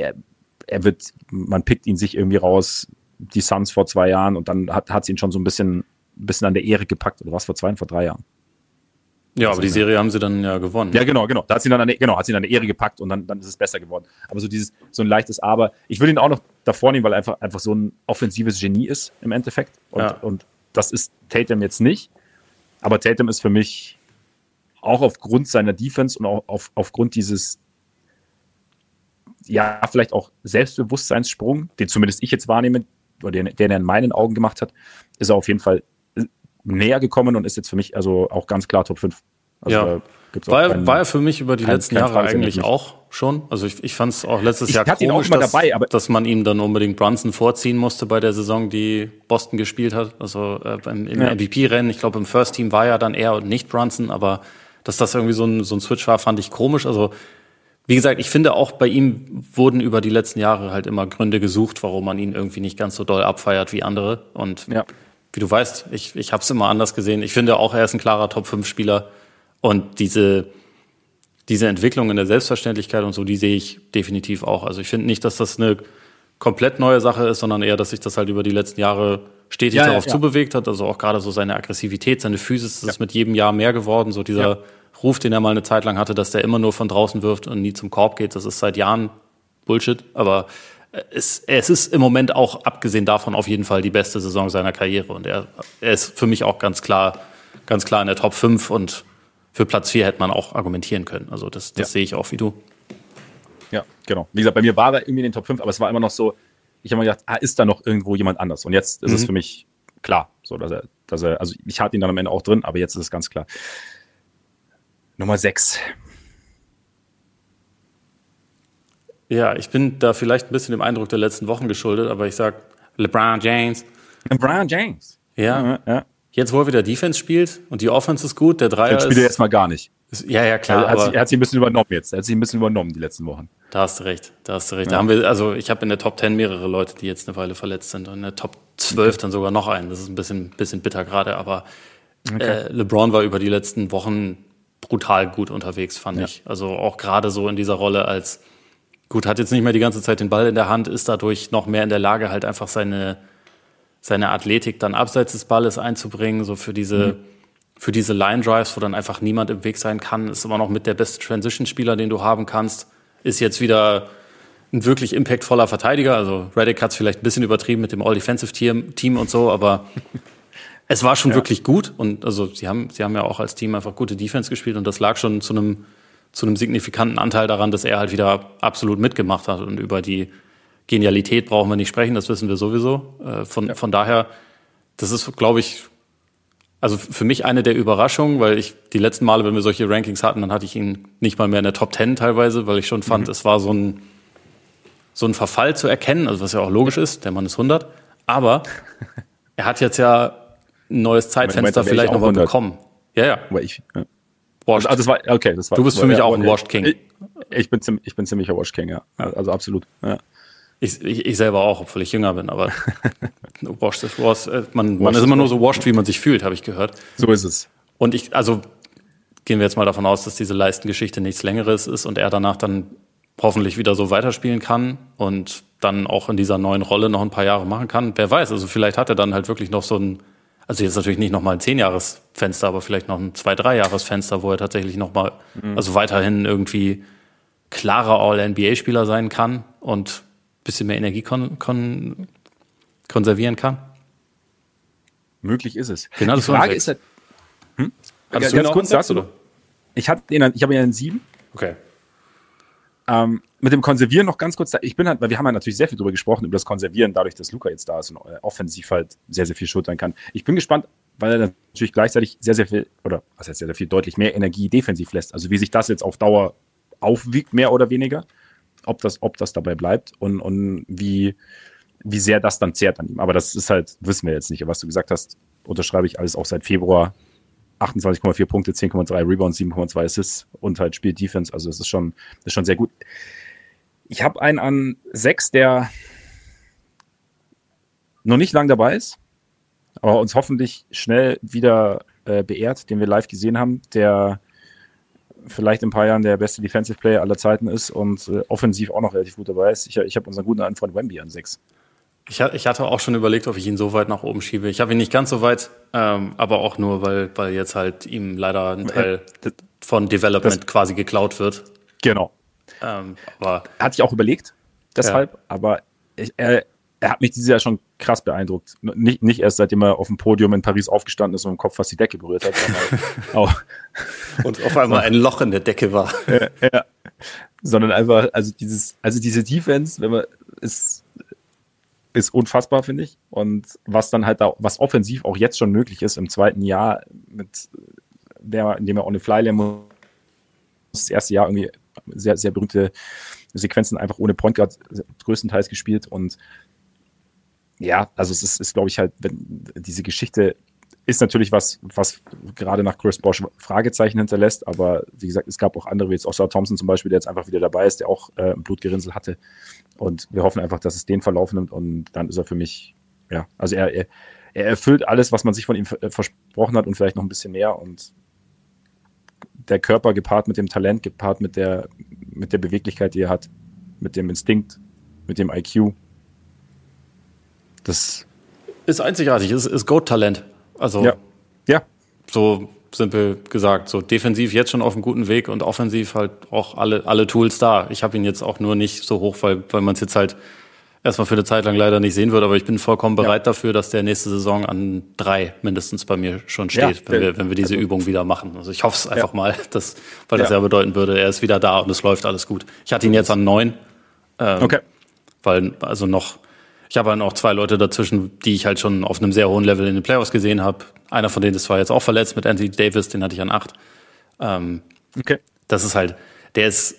Man pickt ihn sich irgendwie raus, die Suns vor 2 Jahren, und dann hat es ihn schon so ein bisschen an der Ehre gepackt, oder was, vor 3 Jahren? Ja, aber die Serie haben sie dann ja gewonnen. Ja, genau. Da hat sie dann an der Ehre gepackt, und dann ist es besser geworden. Aber so ein leichtes Aber. Ich will ihn auch noch davor nehmen, weil er einfach so ein offensives Genie ist im Endeffekt. Und das ist Tatum jetzt nicht. Aber Tatum ist für mich auch aufgrund seiner Defense und auch aufgrund dieses, ja, vielleicht auch Selbstbewusstseinssprung, den zumindest ich jetzt wahrnehme, oder den er in meinen Augen gemacht hat, ist er auf jeden Fall näher gekommen und ist jetzt für mich also auch ganz klar Top 5. Also ja. War er für mich über die letzten Jahre eigentlich auch schon. Also ich fand es auch letztes Jahr komisch, dass man ihm dann unbedingt Brunson vorziehen musste bei der Saison, die Boston gespielt hat. Also im MVP-Rennen, ich glaube im First Team war ja dann er und nicht Brunson, aber dass das irgendwie so ein Switch war, fand ich komisch. Also wie gesagt, ich finde auch bei ihm wurden über die letzten Jahre halt immer Gründe gesucht, warum man ihn irgendwie nicht ganz so doll abfeiert wie andere. Und wie du weißt, ich habe es immer anders gesehen. Ich finde auch, er ist ein klarer Top-5-Spieler. Und diese Entwicklung in der Selbstverständlichkeit und so, die sehe ich definitiv auch. Also ich finde nicht, dass das eine komplett neue Sache ist, sondern eher, dass sich das halt über die letzten Jahre stetig darauf zubewegt hat, also auch gerade so seine Aggressivität, seine Physis, das ist mit jedem Jahr mehr geworden, so dieser Ruf, den er mal eine Zeit lang hatte, dass der immer nur von draußen wirft und nie zum Korb geht, das ist seit Jahren Bullshit, aber es ist im Moment auch, abgesehen davon, auf jeden Fall die beste Saison seiner Karriere und er ist für mich auch ganz klar in der Top 5 und für Platz 4 hätte man auch argumentieren können, also das sehe ich auch wie du. Ja, genau. Wie gesagt, bei mir war er irgendwie in den Top 5, aber es war immer noch so, ich habe mir gedacht, ist da noch irgendwo jemand anders? Und jetzt ist es für mich klar, so dass er, also ich hatte ihn dann am Ende auch drin, aber jetzt ist es ganz klar. Nummer 6. Ja, ich bin da vielleicht ein bisschen dem Eindruck der letzten Wochen geschuldet, aber ich sag LeBron James. LeBron James. Ja. Jetzt, wo er wieder Defense spielt und die Offense ist gut, der Dreier ist... spielt er jetzt mal gar nicht. Ja, klar. Er hat sich ein bisschen übernommen jetzt. Die letzten Wochen. Da hast du recht. Ja. Ich habe in der Top 10 mehrere Leute, die jetzt eine Weile verletzt sind und in der Top 12 dann sogar noch einen. Das ist ein bisschen bitter gerade, aber LeBron war über die letzten Wochen brutal gut unterwegs, fand ich. Also auch gerade so in dieser Rolle als, gut, hat jetzt nicht mehr die ganze Zeit den Ball in der Hand, ist dadurch noch mehr in der Lage, halt einfach seine Athletik dann abseits des Balles einzubringen, so für diese Line Drives, wo dann einfach niemand im Weg sein kann, ist immer noch mit der beste Transition-Spieler, den du haben kannst, ist jetzt wieder ein wirklich impactvoller Verteidiger. Also Redick hat es vielleicht ein bisschen übertrieben mit dem All-Defensive-Team und so, aber es war schon wirklich gut. Und also sie haben ja auch als Team einfach gute Defense gespielt und das lag schon zu einem signifikanten Anteil daran, dass er halt wieder absolut mitgemacht hat. Und über die Genialität brauchen wir nicht sprechen, das wissen wir sowieso. Von daher, das ist, glaube ich, also für mich eine der Überraschungen, weil ich die letzten Male, wenn wir solche Rankings hatten, dann hatte ich ihn nicht mal mehr in der Top 10 teilweise, weil ich schon fand, es war so ein Verfall zu erkennen, also was ja auch logisch ist, der Mann ist 100, aber er hat jetzt ja ein neues Zeitfenster vielleicht noch mal bekommen. Ja. Aber ich... Ja. Washed. Also das war, okay, das war... Du bist für mich auch ein Washed King. Ich bin ziemlicher Washed King, ja. Also absolut, ja. Ich selber auch, obwohl ich jünger bin, aber washed ist washed. Man ist immer nur so washed, wie man sich fühlt, habe ich gehört. So ist es. Und gehen wir jetzt mal davon aus, dass diese Leistengeschichte nichts Längeres ist und er danach dann hoffentlich wieder so weiterspielen kann und dann auch in dieser neuen Rolle noch ein paar Jahre machen kann. Wer weiß, also vielleicht hat er dann halt wirklich noch so also jetzt natürlich nicht nochmal ein 10-Jahres-Fenster, aber vielleicht noch ein 2-3-Jahres-Fenster, wo er tatsächlich nochmal, also weiterhin irgendwie klarer All-NBA-Spieler sein kann und bisschen mehr Energie konservieren kann? Möglich ist es. Genau, die Frage ist halt... Hattest du ihn kurz sagst, oder? Ich habe ihn in 7. Okay. Mit dem Konservieren noch ganz kurz, weil wir haben ja natürlich sehr viel darüber gesprochen, über das Konservieren, dadurch, dass Luka jetzt da ist und offensiv halt sehr, sehr viel schultern kann. Ich bin gespannt, weil er natürlich gleichzeitig sehr, sehr viel, oder was heißt sehr, sehr viel, deutlich mehr Energie defensiv lässt. Also wie sich das jetzt auf Dauer aufwiegt, mehr oder weniger, ob das dabei bleibt und wie sehr das dann zehrt an ihm. Aber das ist halt, wissen wir jetzt nicht. Was du gesagt hast, unterschreibe ich alles auch seit Februar. 28,4 Punkte, 10,3 Rebounds, 7,2 Assists und halt spielt Defense. Also das ist schon sehr gut. Ich habe einen an 6, der noch nicht lang dabei ist, aber uns hoffentlich schnell wieder beehrt, den wir live gesehen haben, der vielleicht in ein paar Jahren der beste Defensive Player aller Zeiten ist und offensiv auch noch relativ gut dabei ist. Ich habe unseren guten alten Freund Wemby an 6. Ich hatte auch schon überlegt, ob ich ihn so weit nach oben schiebe. Ich habe ihn nicht ganz so weit, aber auch nur, weil jetzt halt ihm leider ein Teil von Development quasi geklaut wird. Genau. Aber hatte ich auch überlegt, deshalb, aber er hat mich dieses Jahr schon krass beeindruckt. Nicht erst seitdem er auf dem Podium in Paris aufgestanden ist und im Kopf fast die Decke berührt hat, sondern auch und auf einmal ein Loch in der Decke war. Ja. Sondern einfach, also diese Defense, ist unfassbar, finde ich. Und was dann halt was offensiv auch jetzt schon möglich ist im zweiten Jahr, in dem er on the fly lernen muss, das erste Jahr irgendwie sehr, sehr berühmte Sequenzen einfach ohne Point Guard größtenteils gespielt. Und ja, also es ist glaube ich halt, diese Geschichte ist natürlich was gerade nach Chris Bosh Fragezeichen hinterlässt, aber wie gesagt, es gab auch andere, wie jetzt Oscar Thompson zum Beispiel, der jetzt einfach wieder dabei ist, der auch ein Blutgerinnsel hatte. Und wir hoffen einfach, dass es den Verlauf nimmt und dann ist er für mich, ja, also er erfüllt alles, was man sich von ihm versprochen hat und vielleicht noch ein bisschen mehr. Und der Körper gepaart mit dem Talent, gepaart mit der Beweglichkeit, die er hat, mit dem Instinkt, mit dem IQ, das ist einzigartig, ist Goat-Talent. Also ja. So simpel gesagt, so defensiv jetzt schon auf einem guten Weg und offensiv halt auch alle Tools da. Ich habe ihn jetzt auch nur nicht so hoch, weil man es jetzt halt erstmal für eine Zeit lang leider nicht sehen wird, aber ich bin vollkommen bereit dafür, dass der nächste Saison an 3 mindestens bei mir schon steht, wenn wir diese Übung wieder machen. Also ich hoffe es einfach mal, weil das ja bedeuten würde, er ist wieder da und es läuft alles gut. Ich hatte ihn jetzt an 9, weil also ich habe halt noch 2 Leute dazwischen, die ich halt schon auf einem sehr hohen Level in den Playoffs gesehen habe. Einer von denen ist zwar jetzt auch verletzt mit Anthony Davis, den hatte ich an 8. Das ist halt, er ist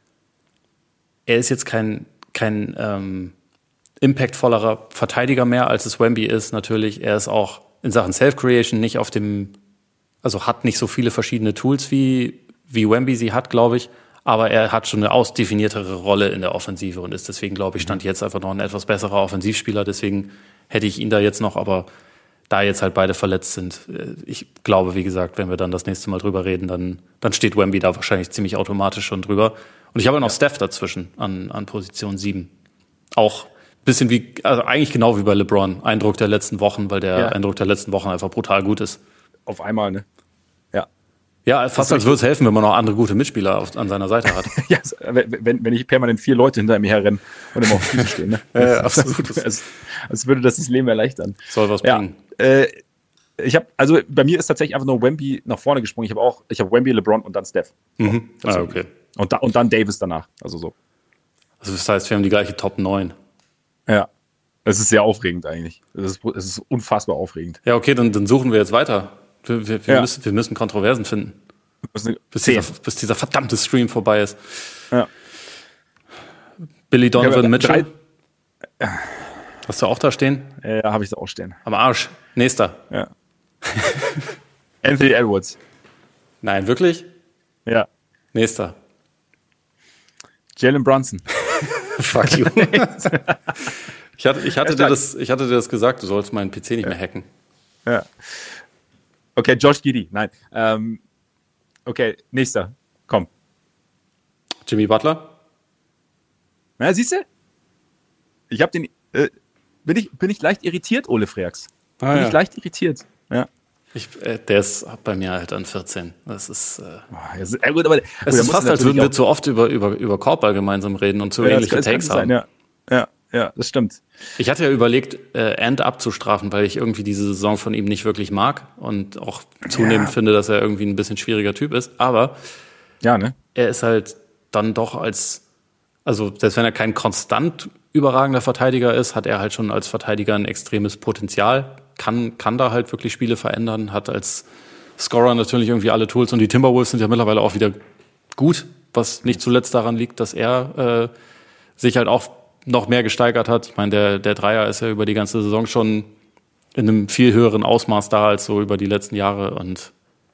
jetzt kein impactvollerer Verteidiger mehr, als es Wemby ist, natürlich. Er ist auch in Sachen Self-Creation nicht hat nicht so viele verschiedene Tools wie Wemby sie hat, glaube ich. Aber er hat schon eine ausdefiniertere Rolle in der Offensive und ist deswegen, glaube ich, stand jetzt einfach noch ein etwas besserer Offensivspieler. Deswegen hätte ich ihn da jetzt noch, aber da jetzt halt beide verletzt sind, ich glaube, wie gesagt, wenn wir dann das nächste Mal drüber reden, dann steht Wemby da wahrscheinlich ziemlich automatisch schon drüber. Und ich habe noch Steph dazwischen an Position 7. Auch bisschen also eigentlich genau wie bei LeBron. Eindruck der letzten Wochen, weil der Eindruck der letzten Wochen einfach brutal gut ist. Auf einmal, ne? Ja, fast als würde es helfen, wenn man noch andere gute Mitspieler an seiner Seite hat. Ja, wenn ich permanent 4 Leute hinter mir herrennen und immer auf Füße stehen. Ne? Absolut. Als würde das Leben erleichtern. Soll was bringen. Also bei mir ist tatsächlich einfach nur Wemby nach vorne gesprungen. Ich habe Wemby, LeBron und dann Steph. Okay. Und dann Davis danach. Also so. Also das heißt, wir haben die gleiche Top 9. Ja. Es ist sehr aufregend eigentlich. Es ist unfassbar aufregend. Ja, okay, dann suchen wir jetzt weiter. Wir müssen Kontroversen finden. Bis dieser verdammte Stream vorbei ist. Ja. Billy Donovan Mitchell. Hast du auch da stehen? Ja, habe ich da auch stehen. Am Arsch. Nächster. Ja. Anthony Edwards. Nein, wirklich? Ja. Nächster. Jalen Brunson. Fuck you. Ich hatte dir das gesagt, du sollst meinen PC nicht mehr hacken. Ja. Okay, Josh Giddey. Nein. Okay, nächster. Komm. Jimmy Butler? Na, siehst du? Ich habe den. Bin ich leicht irritiert, Ole Freaks? Bin ich leicht irritiert? Ja. Der ist bei mir halt an 14. Das ist. Es ist fast, als würden wir zu oft über Korbball gemeinsam reden und zu ähnliche Takes haben. Ja, das stimmt. Ich hatte ja überlegt, Ant abzustrafen, weil ich irgendwie diese Saison von ihm nicht wirklich mag und auch zunehmend finde, dass er irgendwie ein bisschen schwieriger Typ ist. Aber er ist halt dann doch also selbst wenn er kein konstant überragender Verteidiger ist, hat er halt schon als Verteidiger ein extremes Potenzial, kann da halt wirklich Spiele verändern, hat als Scorer natürlich irgendwie alle Tools und die Timberwolves sind ja mittlerweile auch wieder gut, was nicht zuletzt daran liegt, dass er sich halt auch noch mehr gesteigert hat. Ich meine, der Dreier ist ja über die ganze Saison schon in einem viel höheren Ausmaß da als so über die letzten Jahre und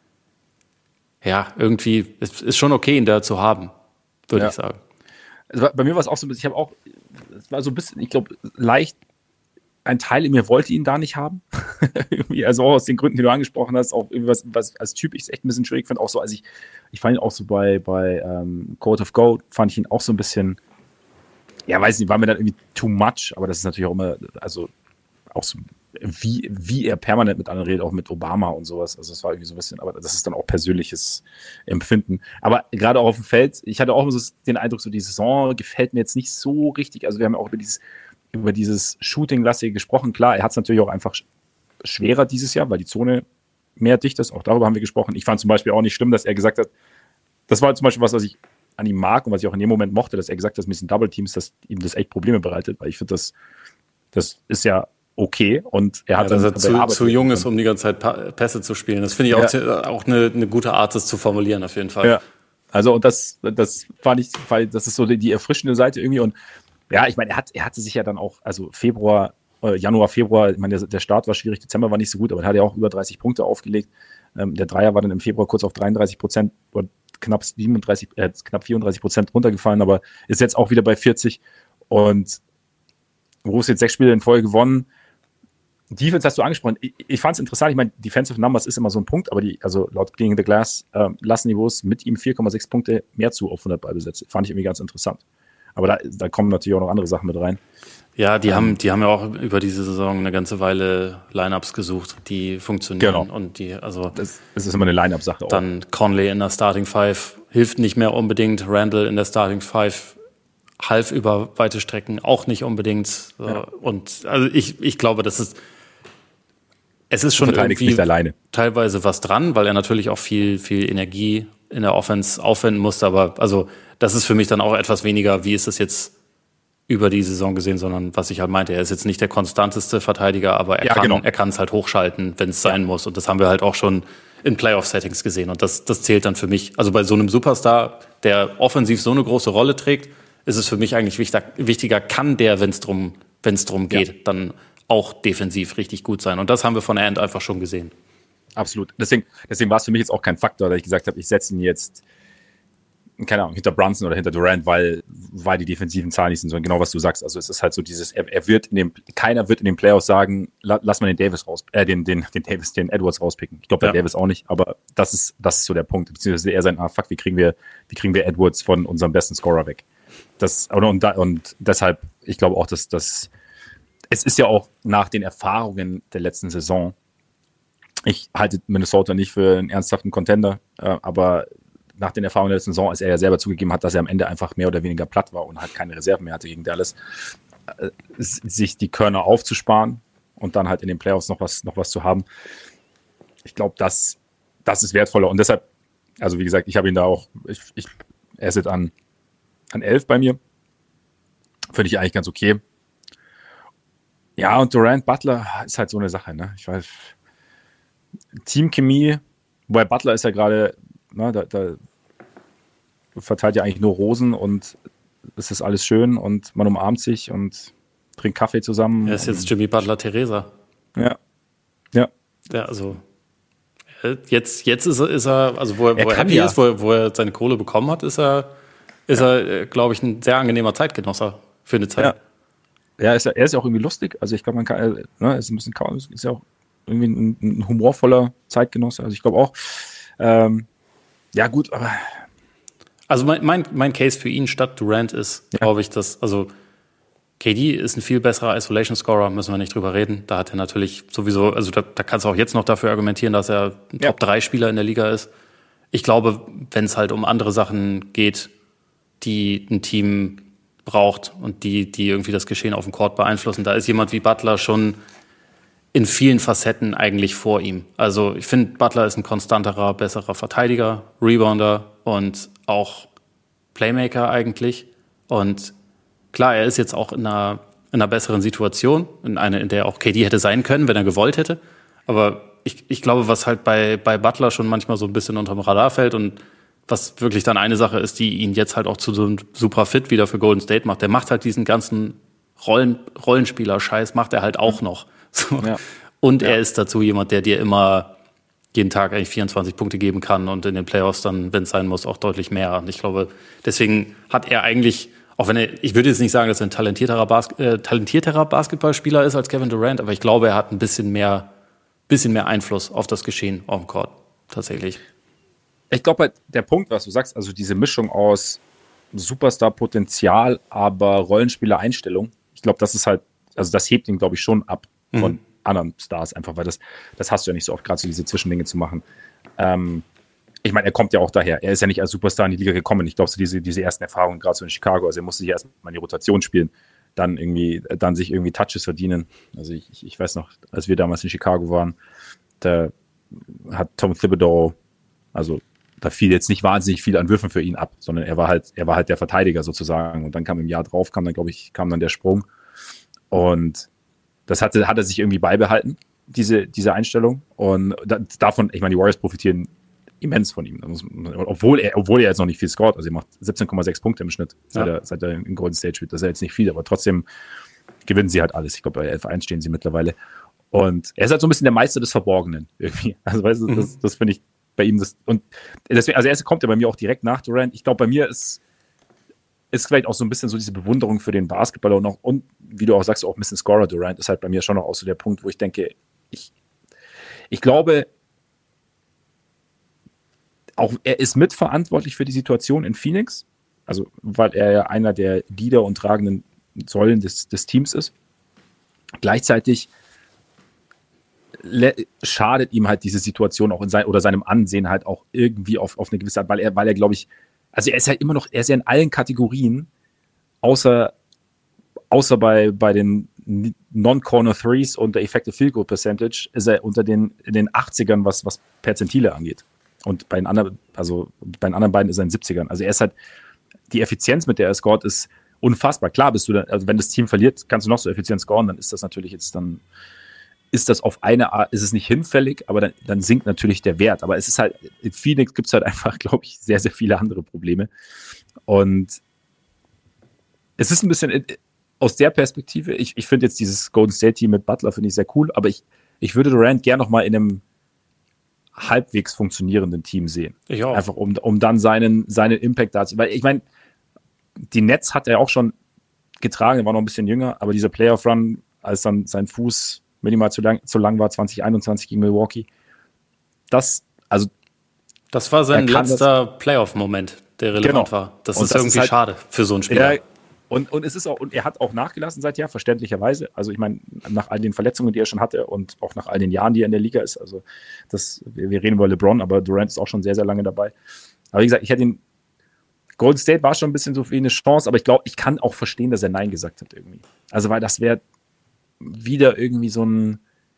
ja, irgendwie ist schon okay, ihn da zu haben, würde ich sagen. Also bei mir war es auch so ein bisschen, es war so ein bisschen, ich glaube, leicht, ein Teil in mir wollte ihn da nicht haben. Also auch aus den Gründen, die du angesprochen hast, auch irgendwas, was als Typ ich es echt ein bisschen schwierig finde. Auch so, als ich fand ihn auch so bei Code of Go, fand ich ihn auch so ein bisschen, ja, weiß nicht, war mir dann irgendwie too much, aber das ist natürlich auch immer, also auch so, wie er permanent mit anderen redet, auch mit Obama und sowas. Also das war irgendwie so ein bisschen, aber das ist dann auch persönliches Empfinden. Aber gerade auch auf dem Feld, ich hatte auch immer so den Eindruck, so die Saison gefällt mir jetzt nicht so richtig. Also wir haben ja auch über dieses Shooting-lastige gesprochen. Klar, er hat es natürlich auch einfach schwerer dieses Jahr, weil die Zone mehr dicht ist. Auch darüber haben wir gesprochen. Ich fand zum Beispiel auch nicht schlimm, dass er gesagt hat, das war zum Beispiel was ich an ihm mag und was ich auch in dem Moment mochte, dass er gesagt hat, mit diesen Double Teams, dass ihm das echt Probleme bereitet, weil ich finde, das ist ja okay und er hat dass er zu jung ist, um die ganze Zeit Pässe zu spielen. Das finde ich auch eine gute Art, das zu formulieren, auf jeden Fall. Ja, also und das fand ich, weil das ist so die erfrischende Seite irgendwie und ja, ich meine, er hatte sich ja dann auch, also Januar, Februar, ich meine, der Start war schwierig, Dezember war nicht so gut, aber er hat ja auch über 30 Punkte aufgelegt. Der Dreier war dann im Februar kurz auf 33% oder knapp 34% runtergefallen, aber ist jetzt auch wieder bei 40 und Wolves jetzt 6 Spiele in Folge gewonnen. Defense hast du angesprochen. Ich fand es interessant. Ich meine, Defensive Numbers ist immer so ein Punkt, aber also laut Cleaning the Glass lassen die Wolves mit ihm 4,6 Punkte mehr zu auf 100 Ballbesätze. Fand ich irgendwie ganz interessant. Aber da kommen natürlich auch noch andere Sachen mit rein. Ja, die haben ja auch über diese Saison eine ganze Weile Lineups gesucht, die funktionieren. Genau. Und das ist immer eine Line-Up-Sache auch. Dann Conley in der Starting Five hilft nicht mehr unbedingt. Randall in der Starting Five half über weite Strecken auch nicht unbedingt. Ja. Und also ich glaube, es ist schon irgendwie nicht alleine. Teilweise was dran, weil er natürlich auch viel Energie in der Offense aufwenden musste. Aber also das ist für mich dann auch etwas weniger, wie ist das jetzt über die Saison gesehen, sondern was ich halt meinte, er ist jetzt nicht der konstanteste Verteidiger, aber er kann es halt hochschalten, wenn es sein muss. Und das haben wir halt auch schon in Playoff-Settings gesehen. Und das zählt dann für mich. Also bei so einem Superstar, der offensiv so eine große Rolle trägt, ist es für mich eigentlich wichtiger, kann der, wenn es drum geht, dann auch defensiv richtig gut sein. Und das haben wir von Ant einfach schon gesehen. Absolut. Deswegen war es für mich jetzt auch kein Faktor, dass ich gesagt habe, ich setze ihn jetzt, keine Ahnung, hinter Brunson oder hinter Durant, weil die defensiven Zahlen nicht sind, sondern genau was du sagst. Also es ist halt so dieses, keiner wird in den Playoffs sagen, lass mal den Edwards rauspicken. Ich glaube bei Davis auch nicht, aber das ist so der Punkt. Beziehungsweise eher sein, wie kriegen wir Edwards von unserem besten Scorer weg? Und deshalb, ich glaube auch, dass es ist ja auch nach den Erfahrungen der letzten Saison, ich halte Minnesota nicht für einen ernsthaften Contender, aber nach den Erfahrungen der letzten Saison, als er ja selber zugegeben hat, dass er am Ende einfach mehr oder weniger platt war und halt keine Reserven mehr hatte gegen Dallas, sich die Körner aufzusparen und dann halt in den Playoffs noch was zu haben. Ich glaube, das ist wertvoller. Und deshalb, also wie gesagt, ich habe ihn da auch, er ist jetzt an 11 bei mir. Finde ich eigentlich ganz okay. Ja, und Durant, Butler ist halt so eine Sache, ne? Ich weiß, Teamchemie, wobei Butler ist ja gerade, da verteilt ja eigentlich nur Rosen und es ist alles schön und man umarmt sich und trinkt Kaffee zusammen. Er ist jetzt Jimmy Butler Teresa. Ja. Ja, also jetzt ist er, also wo er happy ist, wo er seine Kohle bekommen hat, ist er, glaube ich, ein sehr angenehmer Zeitgenosser für eine Zeit. Ja, er ist ja auch irgendwie lustig. Also ich glaube, man kann, ist ein bisschen ist ja auch irgendwie ein humorvoller Zeitgenosse. Also ich glaube auch, ja gut, aber also mein Case für ihn statt Durant ist, glaube ich, dass, also KD ist ein viel besserer Isolation-Scorer, müssen wir nicht drüber reden. Da hat er natürlich sowieso, also da kannst du auch jetzt noch dafür argumentieren, dass er ein Top-3-Spieler in der Liga ist. Ich glaube, wenn es halt um andere Sachen geht, die ein Team braucht und die irgendwie das Geschehen auf dem Court beeinflussen, da ist jemand wie Butler schon in vielen Facetten eigentlich vor ihm. Also ich finde, Butler ist ein konstanterer, besserer Verteidiger, Rebounder und auch Playmaker eigentlich. Und klar, er ist jetzt auch in einer besseren Situation, in der auch KD hätte sein können, wenn er gewollt hätte. Aber ich glaube, was halt bei Butler schon manchmal so ein bisschen unterm Radar fällt und was wirklich dann eine Sache ist, die ihn jetzt halt auch zu so einem super Fit wieder für Golden State macht. Der macht halt diesen ganzen Rollenspieler-Scheiß, macht er halt auch noch. So. Ja. Und er ist dazu jemand, der dir immer jeden Tag eigentlich 24 Punkte geben kann und in den Playoffs dann, wenn es sein muss, auch deutlich mehr. Und ich glaube, deswegen hat er eigentlich, auch wenn ich würde jetzt nicht sagen, dass er ein talentierterer Basketballspieler ist als Kevin Durant, aber ich glaube, er hat ein bisschen mehr Einfluss auf das Geschehen auf dem Court, tatsächlich. Ich glaube halt, der Punkt, was du sagst, also diese Mischung aus Superstar-Potenzial, aber Rollenspieler-Einstellung, ich glaube, das ist halt, also das hebt ihn, glaube ich, schon ab von anderen Stars, einfach weil das hast du ja nicht so oft, gerade so diese Zwischendinge zu machen. Ich meine, er kommt ja auch daher. Er ist ja nicht als Superstar in die Liga gekommen. Ich glaube, so diese ersten Erfahrungen, gerade so in Chicago, also er musste sich erstmal in die Rotation spielen, dann sich irgendwie Touches verdienen. Also ich weiß noch, als wir damals in Chicago waren, da hat Tom Thibodeau, also da fiel jetzt nicht wahnsinnig viel an Würfen für ihn ab, sondern er war halt der Verteidiger sozusagen. Und dann kam im Jahr drauf, kam dann der Sprung. Und das hat er sich irgendwie beibehalten, diese Einstellung. Und davon, ich meine, die Warriors profitieren immens von ihm. Obwohl er jetzt noch nicht viel scored. Also er macht 17,6 Punkte im Schnitt, seit er in Golden State spielt. Das ist ja jetzt nicht viel, aber trotzdem gewinnen sie halt alles. Ich glaube, bei 11-1 stehen sie mittlerweile. Und er ist halt so ein bisschen der Meister des Verborgenen irgendwie. Also weißt du, das finde ich bei ihm und deswegen, also er kommt ja bei mir auch direkt nach Durant. Ich glaube, bei mir ist vielleicht auch so ein bisschen so diese Bewunderung für den Basketballer und wie du auch sagst, auch ein bisschen Scorer. Durant ist halt bei mir schon noch auch so der Punkt, wo ich denke, ich glaube, auch er ist mitverantwortlich für die Situation in Phoenix, also weil er ja einer der Leader und tragenden Säulen des Teams ist. Gleichzeitig schadet ihm halt diese Situation auch in seinem Ansehen halt auch irgendwie auf eine gewisse Art, weil er glaube ich, also er ist ja immer noch, er ist ja in allen Kategorien, außer bei den Non-Corner Threes und der Effective Field Goal Percentage, ist er in den 80ern, was Perzentile angeht. Und bei den anderen beiden ist er in den 70ern. Also er ist halt, die Effizienz, mit der er scoret, ist unfassbar. Klar bist du dann, also wenn das Team verliert, kannst du noch so effizient scoren, dann ist das natürlich jetzt dann, ist das auf eine Art, ist es nicht hinfällig, aber dann sinkt natürlich der Wert. Aber es ist halt, in Phoenix gibt es halt einfach, glaube ich, sehr, sehr viele andere Probleme. Und es ist ein bisschen, aus der Perspektive, ich finde jetzt dieses Golden State Team mit Butler finde ich sehr cool, aber ich würde Durant gerne noch mal in einem halbwegs funktionierenden Team sehen. Ich auch. Einfach um dann seinen Impact dazu, weil ich meine, die Nets hat er auch schon getragen, er war noch ein bisschen jünger, aber dieser Playoff-Run, als dann sein Fuß minimal zu lang war, 2021 gegen Milwaukee, das war sein letzter Playoff-Moment, der relevant war. Das ist irgendwie halt schade für so einen Spieler. Ja, und es ist auch, und er hat auch nachgelassen seither, verständlicherweise. Also ich meine, nach all den Verletzungen, die er schon hatte und auch nach all den Jahren, die er in der Liga ist, also wir reden über LeBron, aber Durant ist auch schon sehr, sehr lange dabei. Aber wie gesagt, Golden State war schon ein bisschen so für ihn eine Chance, aber ich glaube, ich kann auch verstehen, dass er Nein gesagt hat irgendwie. Also weil das wäre wieder irgendwie so ein,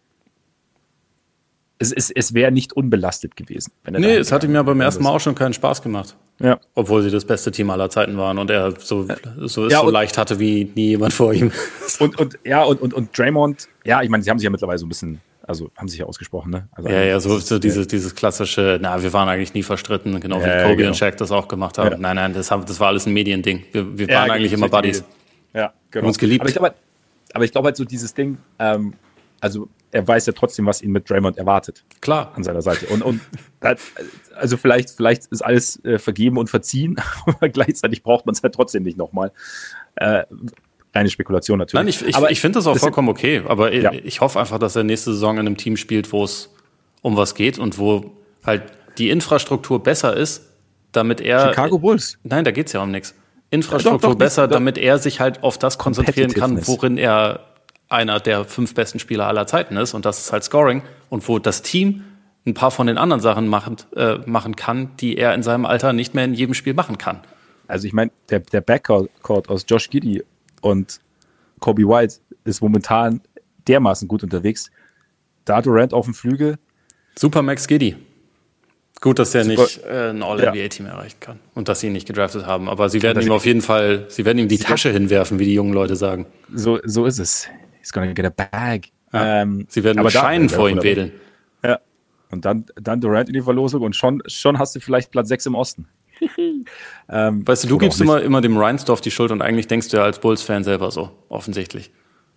es wäre nicht unbelastet gewesen. Es hat ihm ja beim ersten Mal auch schon keinen Spaß gemacht. Ja. Obwohl sie das beste Team aller Zeiten waren und er so leicht hatte wie nie jemand vor ihm. Und Draymond, ja, ich meine, sie haben sich ja mittlerweile so ein bisschen, also haben sich ja ausgesprochen, ne? Also so dieses klassische, wir waren eigentlich nie verstritten, genau wie Kobe und Shaq das auch gemacht haben. Ja. Nein, das war alles ein Mediending. Wir waren eigentlich immer Buddies. Ja, genau. Haben uns geliebt. Aber ich glaube halt so dieses Ding, also er weiß ja trotzdem, was ihn mit Draymond erwartet. Klar. An seiner Seite. Und also vielleicht ist alles vergeben und verziehen, aber gleichzeitig braucht man es halt trotzdem nicht nochmal. Reine Spekulation natürlich. Nein, ich finde das auch vollkommen okay, aber ich hoffe einfach, dass er nächste Saison in einem Team spielt, wo es um was geht und wo halt die Infrastruktur besser ist, damit er... Chicago Bulls. Nein, da geht es ja um nichts. Infrastruktur besser, damit er sich halt auf das konzentrieren kann, worin er einer der 5 besten Spieler aller Zeiten ist, und das ist halt Scoring, und wo das Team ein paar von den anderen Sachen machen kann, die er in seinem Alter nicht mehr in jedem Spiel machen kann. Also ich meine, der Backcourt aus Josh Giddey und Kobe White ist momentan dermaßen gut unterwegs. Da Durant auf dem Flügel. Super Max Giddey. Gut, dass er nicht ein All-NBA-Team erreichen kann und dass sie ihn nicht gedraftet haben. Aber sie werden ihm auf jeden Fall, die Tasche hinwerfen, wie die jungen Leute sagen. So ist es. He's gonna get a bag. Ja, sie werden mit Scheinen vor ihm wedeln. Ja. Und dann Durant in die Verlosung und schon hast du vielleicht Platz 6 im Osten. Weißt du gibst immer dem Reinsdorf die Schuld und eigentlich denkst du ja als Bulls-Fan selber so, offensichtlich.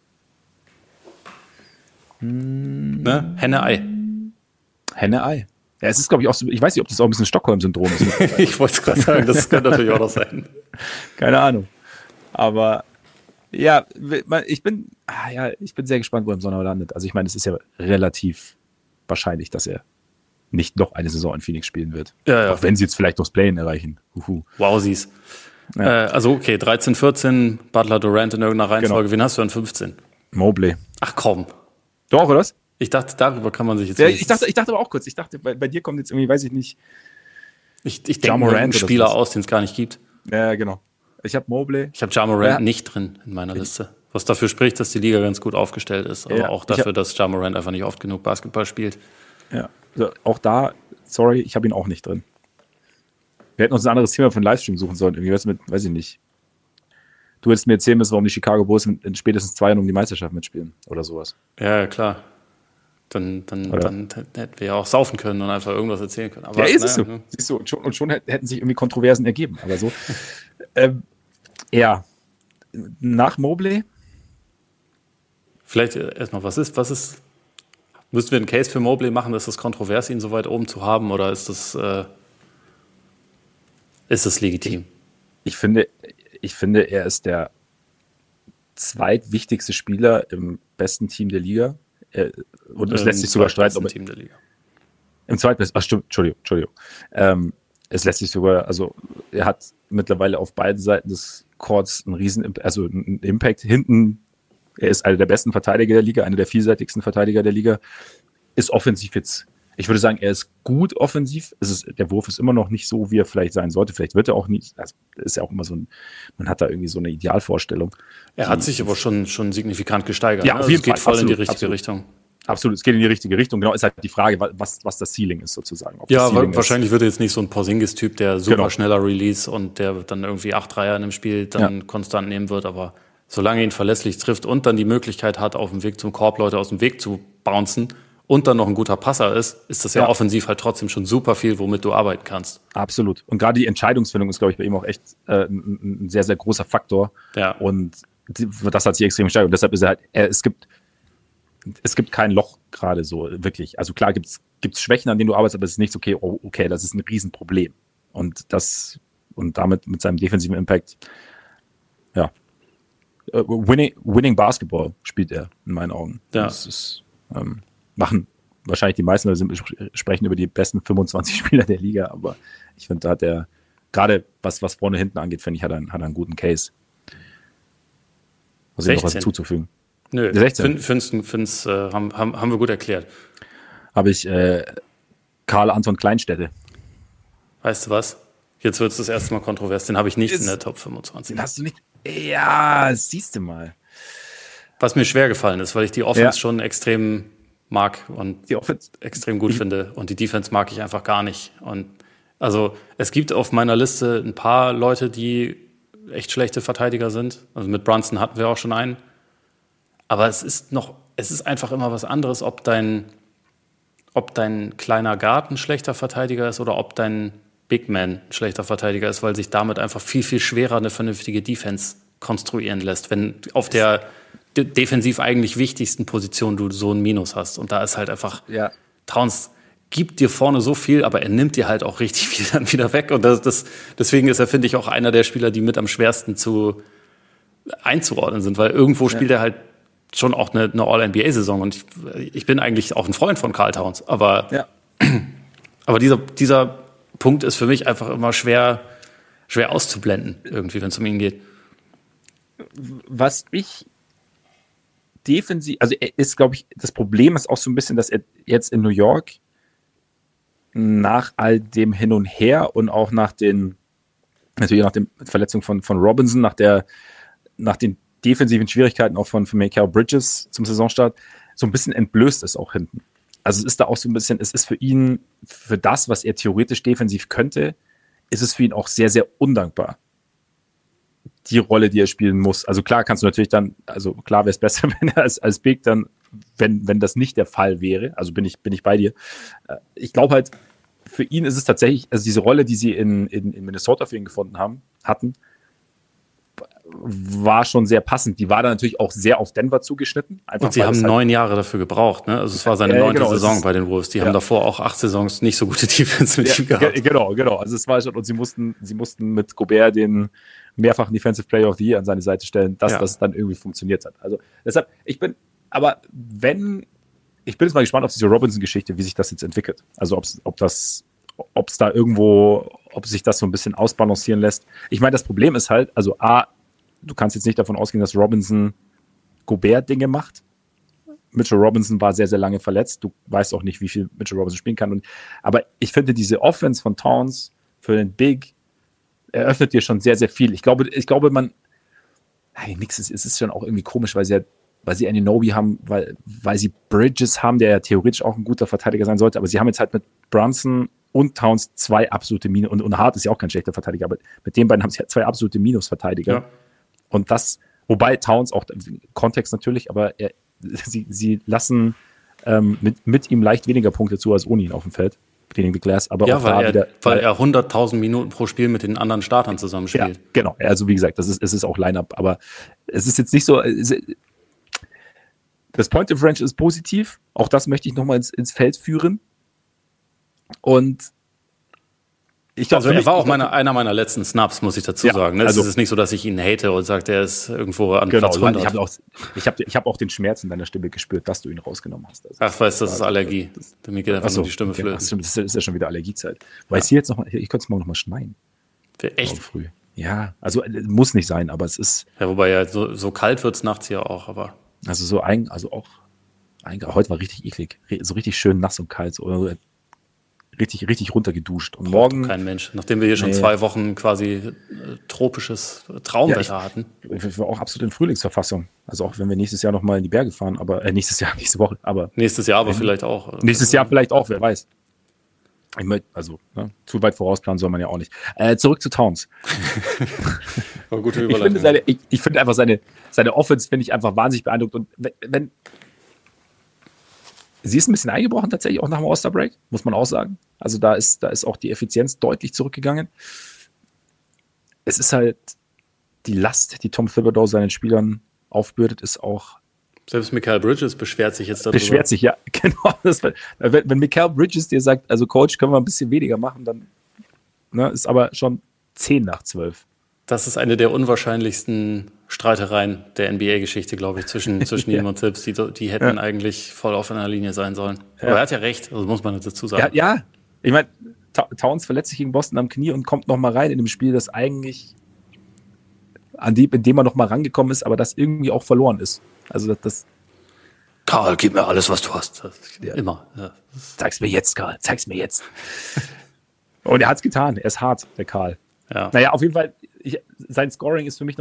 Ne? Henne-Ei. Henne-Ei. Ja, es ist, glaube ich, auch so, ich weiß nicht, ob das auch ein bisschen Stockholm-Syndrom ist. Ich wollte es gerade sagen, das könnte natürlich auch noch sein. Keine Ahnung. Aber ja, ich bin sehr gespannt, wo er im Sommer landet. Also ich meine, es ist ja relativ wahrscheinlich, dass er nicht noch eine Saison in Phoenix spielen wird. Ja. Auch wenn sie jetzt vielleicht noch das Play-In erreichen. Wowsies. Ja. Also okay, 13, 14, Butler, Durant in irgendeiner Reihenfolge. Genau. Wen hast du an 15? Mobley. Ach komm. Doch, oder was? Ich dachte, darüber kann man sich jetzt... Ja, ich dachte aber auch kurz. Ich dachte, bei dir kommt jetzt irgendwie, weiß ich nicht... Ich denke mir einen Spieler aus, den es gar nicht gibt. Ja, genau. Ich habe Mobley. Ich habe Ja Morant nicht drin in meiner Liste. Was dafür spricht, dass die Liga ganz gut aufgestellt ist. Aber auch dafür, dass Ja Morant einfach nicht oft genug Basketball spielt. Ja, also auch da, sorry, ich habe ihn auch nicht drin. Wir hätten uns ein anderes Thema für einen Livestream suchen sollen. Irgendwie was mit, weiß ich nicht. Du hättest mir erzählen müssen, warum die Chicago Bulls in spätestens 2 Jahren um die Meisterschaft mitspielen. Oder sowas. Ja, klar. Dann hätten wir ja auch saufen können und einfach irgendwas erzählen können. Aber, ja, ist es so. Siehst du, und schon hätten sich irgendwie Kontroversen ergeben. Aber so. Ja. Nach Mobley? Vielleicht erstmal, was ist, müssten wir einen Case für Mobley machen, dass es kontrovers, ihn so weit oben zu haben, oder ist das legitim? Ich finde, er ist der zweitwichtigste Spieler im besten Team der Liga. Und es lässt sich sogar streiten, ob Team der Liga. Im zweitbesten, stimmt, Entschuldigung. es lässt sich sogar, also er hat mittlerweile auf beiden Seiten des Courts einen Impact hinten. Er ist einer der besten Verteidiger der Liga, einer der vielseitigsten Verteidiger der Liga. Ist offensiv jetzt, ich würde sagen, er ist gut offensiv. Der Wurf ist immer noch nicht so, wie er vielleicht sein sollte. Vielleicht wird er auch nicht, also ist ja auch immer so man hat da irgendwie so eine Idealvorstellung. Er hat sich aber schon signifikant gesteigert. Ja, ne? auf jeden Fall. Es geht voll Absolut, in die richtige Richtung. Absolut, es geht in die richtige Richtung. Genau, ist halt die Frage, was das Ceiling ist sozusagen. Ja, wahrscheinlich wird er jetzt nicht so ein Porzingis-Typ, der super schneller Release und der dann irgendwie 8 Dreier in einem Spiel dann konstant nehmen wird, aber solange er ihn verlässlich trifft und dann die Möglichkeit hat, auf dem Weg zum Korb Leute aus dem Weg zu bouncen und dann noch ein guter Passer ist das ja offensiv halt trotzdem schon super viel, womit du arbeiten kannst. Absolut. Und gerade die Entscheidungsfindung ist, glaube ich, bei ihm auch echt ein sehr, sehr großer Faktor. Ja. Und das hat sich extrem gesteigert. Und deshalb ist er halt, es gibt kein Loch gerade so, wirklich. Also klar gibt's Schwächen, an denen du arbeitest, aber es ist nicht so, okay, das ist ein Riesenproblem. Und damit mit seinem defensiven Impact, ja, Winning Basketball spielt er in meinen Augen. Ja. Das ist, machen wahrscheinlich die meisten, sprechen über die besten 25 Spieler der Liga, aber ich finde, da hat er, gerade was vorne hinten angeht, finde ich, hat er einen guten Case. Was noch was hinzuzufügen? Nö, 16. Haben wir gut erklärt. Habe ich Karl Anton Kleinstädte. Weißt du was? Jetzt wird es das erste Mal kontrovers. Den habe ich nicht in der Top 25. Den hast du nicht? Ja, siehst du mal. Was mir schwer gefallen ist, weil ich die Offense schon extrem mag und die Offense extrem gut finde. Und die Defense mag ich einfach gar nicht. Und also es gibt auf meiner Liste ein paar Leute, die echt schlechte Verteidiger sind. Also mit Brunson hatten wir auch schon einen. Aber es ist einfach immer was anderes, ob dein kleiner Guard ein schlechter Verteidiger ist oder ob dein Big Man ein schlechter Verteidiger ist, weil sich damit einfach viel, viel schwerer eine vernünftige Defense konstruieren lässt, wenn auf der defensiv eigentlich wichtigsten Position du so ein Minus hast. Und da ist halt einfach, Towns gibt dir vorne so viel, aber er nimmt dir halt auch richtig viel dann wieder weg. Und deswegen ist er, finde ich, auch einer der Spieler, die mit am schwersten einzuordnen sind, weil irgendwo spielt er halt schon auch eine All-NBA-Saison. Und ich bin eigentlich auch ein Freund von Karl Towns. Aber dieser Punkt ist für mich einfach immer schwer auszublenden, irgendwie, wenn es um ihn geht. Was ich defensiv, also er ist, glaube ich, das Problem ist auch so ein bisschen, dass er jetzt in New York nach all dem Hin und Her und auch nach der Verletzung von Robinson, nach den defensiven Schwierigkeiten auch von Mikal Bridges zum Saisonstart, so ein bisschen entblößt ist auch hinten. Also es ist da auch so ein bisschen, es ist für ihn, für das, was er theoretisch defensiv könnte, ist es für ihn auch sehr, sehr undankbar. Die Rolle, die er spielen muss. Also klar kannst du natürlich dann, also klar wäre es besser, wenn er als Big dann, wenn das nicht der Fall wäre, also bin ich bei dir. Ich glaube halt, für ihn ist es tatsächlich, also diese Rolle, die sie in Minnesota für ihn gefunden hatten, war schon sehr passend. Die war dann natürlich auch sehr auf Denver zugeschnitten. Und sie haben 9 Jahre dafür gebraucht. Ne? Also es war seine 9. Saison bei den Wolves. Die haben davor auch 8 Saisons nicht so gute Defense mit ihm gehabt. Genau. Also es war schon, und sie mussten mit Gobert den mehrfachen Defensive Player of the Year an seine Seite stellen, dass das dann irgendwie funktioniert hat. Also deshalb, ich bin jetzt mal gespannt auf diese Robinson-Geschichte, wie sich das jetzt entwickelt. Also ob sich das so ein bisschen ausbalancieren lässt. Ich meine, das Problem ist halt, also du kannst jetzt nicht davon ausgehen, dass Robinson Gobert-Dinge macht. Mitchell Robinson war sehr, sehr lange verletzt. Du weißt auch nicht, wie viel Mitchell Robinson spielen kann. Aber ich finde, diese Offense von Towns für den Big eröffnet dir schon sehr, sehr viel. Ich glaube, es ist schon auch irgendwie komisch, weil sie Anunoby haben, weil sie Bridges haben, der ja theoretisch auch ein guter Verteidiger sein sollte, aber sie haben jetzt halt mit Brunson und Towns 2 absolute Minus, und Hart ist ja auch kein schlechter Verteidiger, aber mit den beiden haben sie ja 2 absolute Minusverteidiger. Ja. Und das, wobei Towns auch, Kontext natürlich, aber sie lassen mit ihm leicht weniger Punkte zu als ohne ihn auf dem Feld. Cleaning the Glass, aber auch weil er 100.000 Minuten pro Spiel mit den anderen Startern zusammenspielt. Ja, genau. Also wie gesagt, es ist auch Line-Up, aber es ist jetzt nicht so. Das Point Differential ist positiv. Auch das möchte ich nochmal ins Feld führen. Und Er war auch einer meiner letzten Snaps, muss ich dazu sagen. Es ist nicht so, dass ich ihn hate und sage, er ist irgendwo an Platz 100. Ich hab auch den Schmerz in deiner Stimme gespürt, dass du ihn rausgenommen hast. Also, ach, weißt du, das ist Allergie. Mir geht einfach nur die Stimme flöten. Das ist ja schon wieder Allergiezeit. Weil hier jetzt ich könnte es morgen noch mal schneien. Echt? Früh. Ja, also muss nicht sein, aber es ist. Ja, wobei ja so kalt wird es nachts hier auch, aber. Also heute war richtig eklig. So richtig schön nass und kalt. So, richtig runtergeduscht. Und morgen. Kein Mensch. Nachdem wir hier schon 2 Wochen quasi tropisches Traumwetter hatten. Ich war auch absolut in Frühlingsverfassung. Also auch wenn wir nächstes Jahr nochmal in die Berge fahren, aber nächste Woche. Aber nächstes Jahr aber vielleicht auch. Nächstes Jahr vielleicht auch, wer weiß. Zu weit vorausplanen soll man ja auch nicht. Zurück zu Towns. Gute Überleitung. Ich finde einfach seine Offense finde ich einfach wahnsinnig beeindruckend. Und wenn sie ist ein bisschen eingebrochen tatsächlich auch nach dem All-Star-Break, muss man auch sagen. Also da ist auch die Effizienz deutlich zurückgegangen. Es ist halt die Last, die Tom Thibodeau seinen Spielern aufbürdet, ist auch. Selbst Mikal Bridges beschwert sich jetzt darüber. Beschwert sich, ja, genau. Wenn Mikal Bridges dir sagt, also Coach, können wir ein bisschen weniger machen, dann ist aber schon 10 nach 12. Das ist eine der unwahrscheinlichsten Streitereien der NBA-Geschichte, glaube ich, zwischen ihm und Tibbs. Die hätten eigentlich voll auf einer Linie sein sollen. Aber er hat ja recht, also muss man dazu sagen. Ja. Ich meine, Towns verletzt sich gegen Boston am Knie und kommt nochmal rein in einem Spiel, das eigentlich in dem er nochmal rangekommen ist, aber das irgendwie auch verloren ist. Also das Karl, gib mir alles, was du hast. Immer. Ja. Zeig's mir jetzt, Karl. Zeig's mir jetzt. Und er hat's getan. Er ist hart, der Karl. Ja. Naja, auf jeden Fall, sein Scoring ist für mich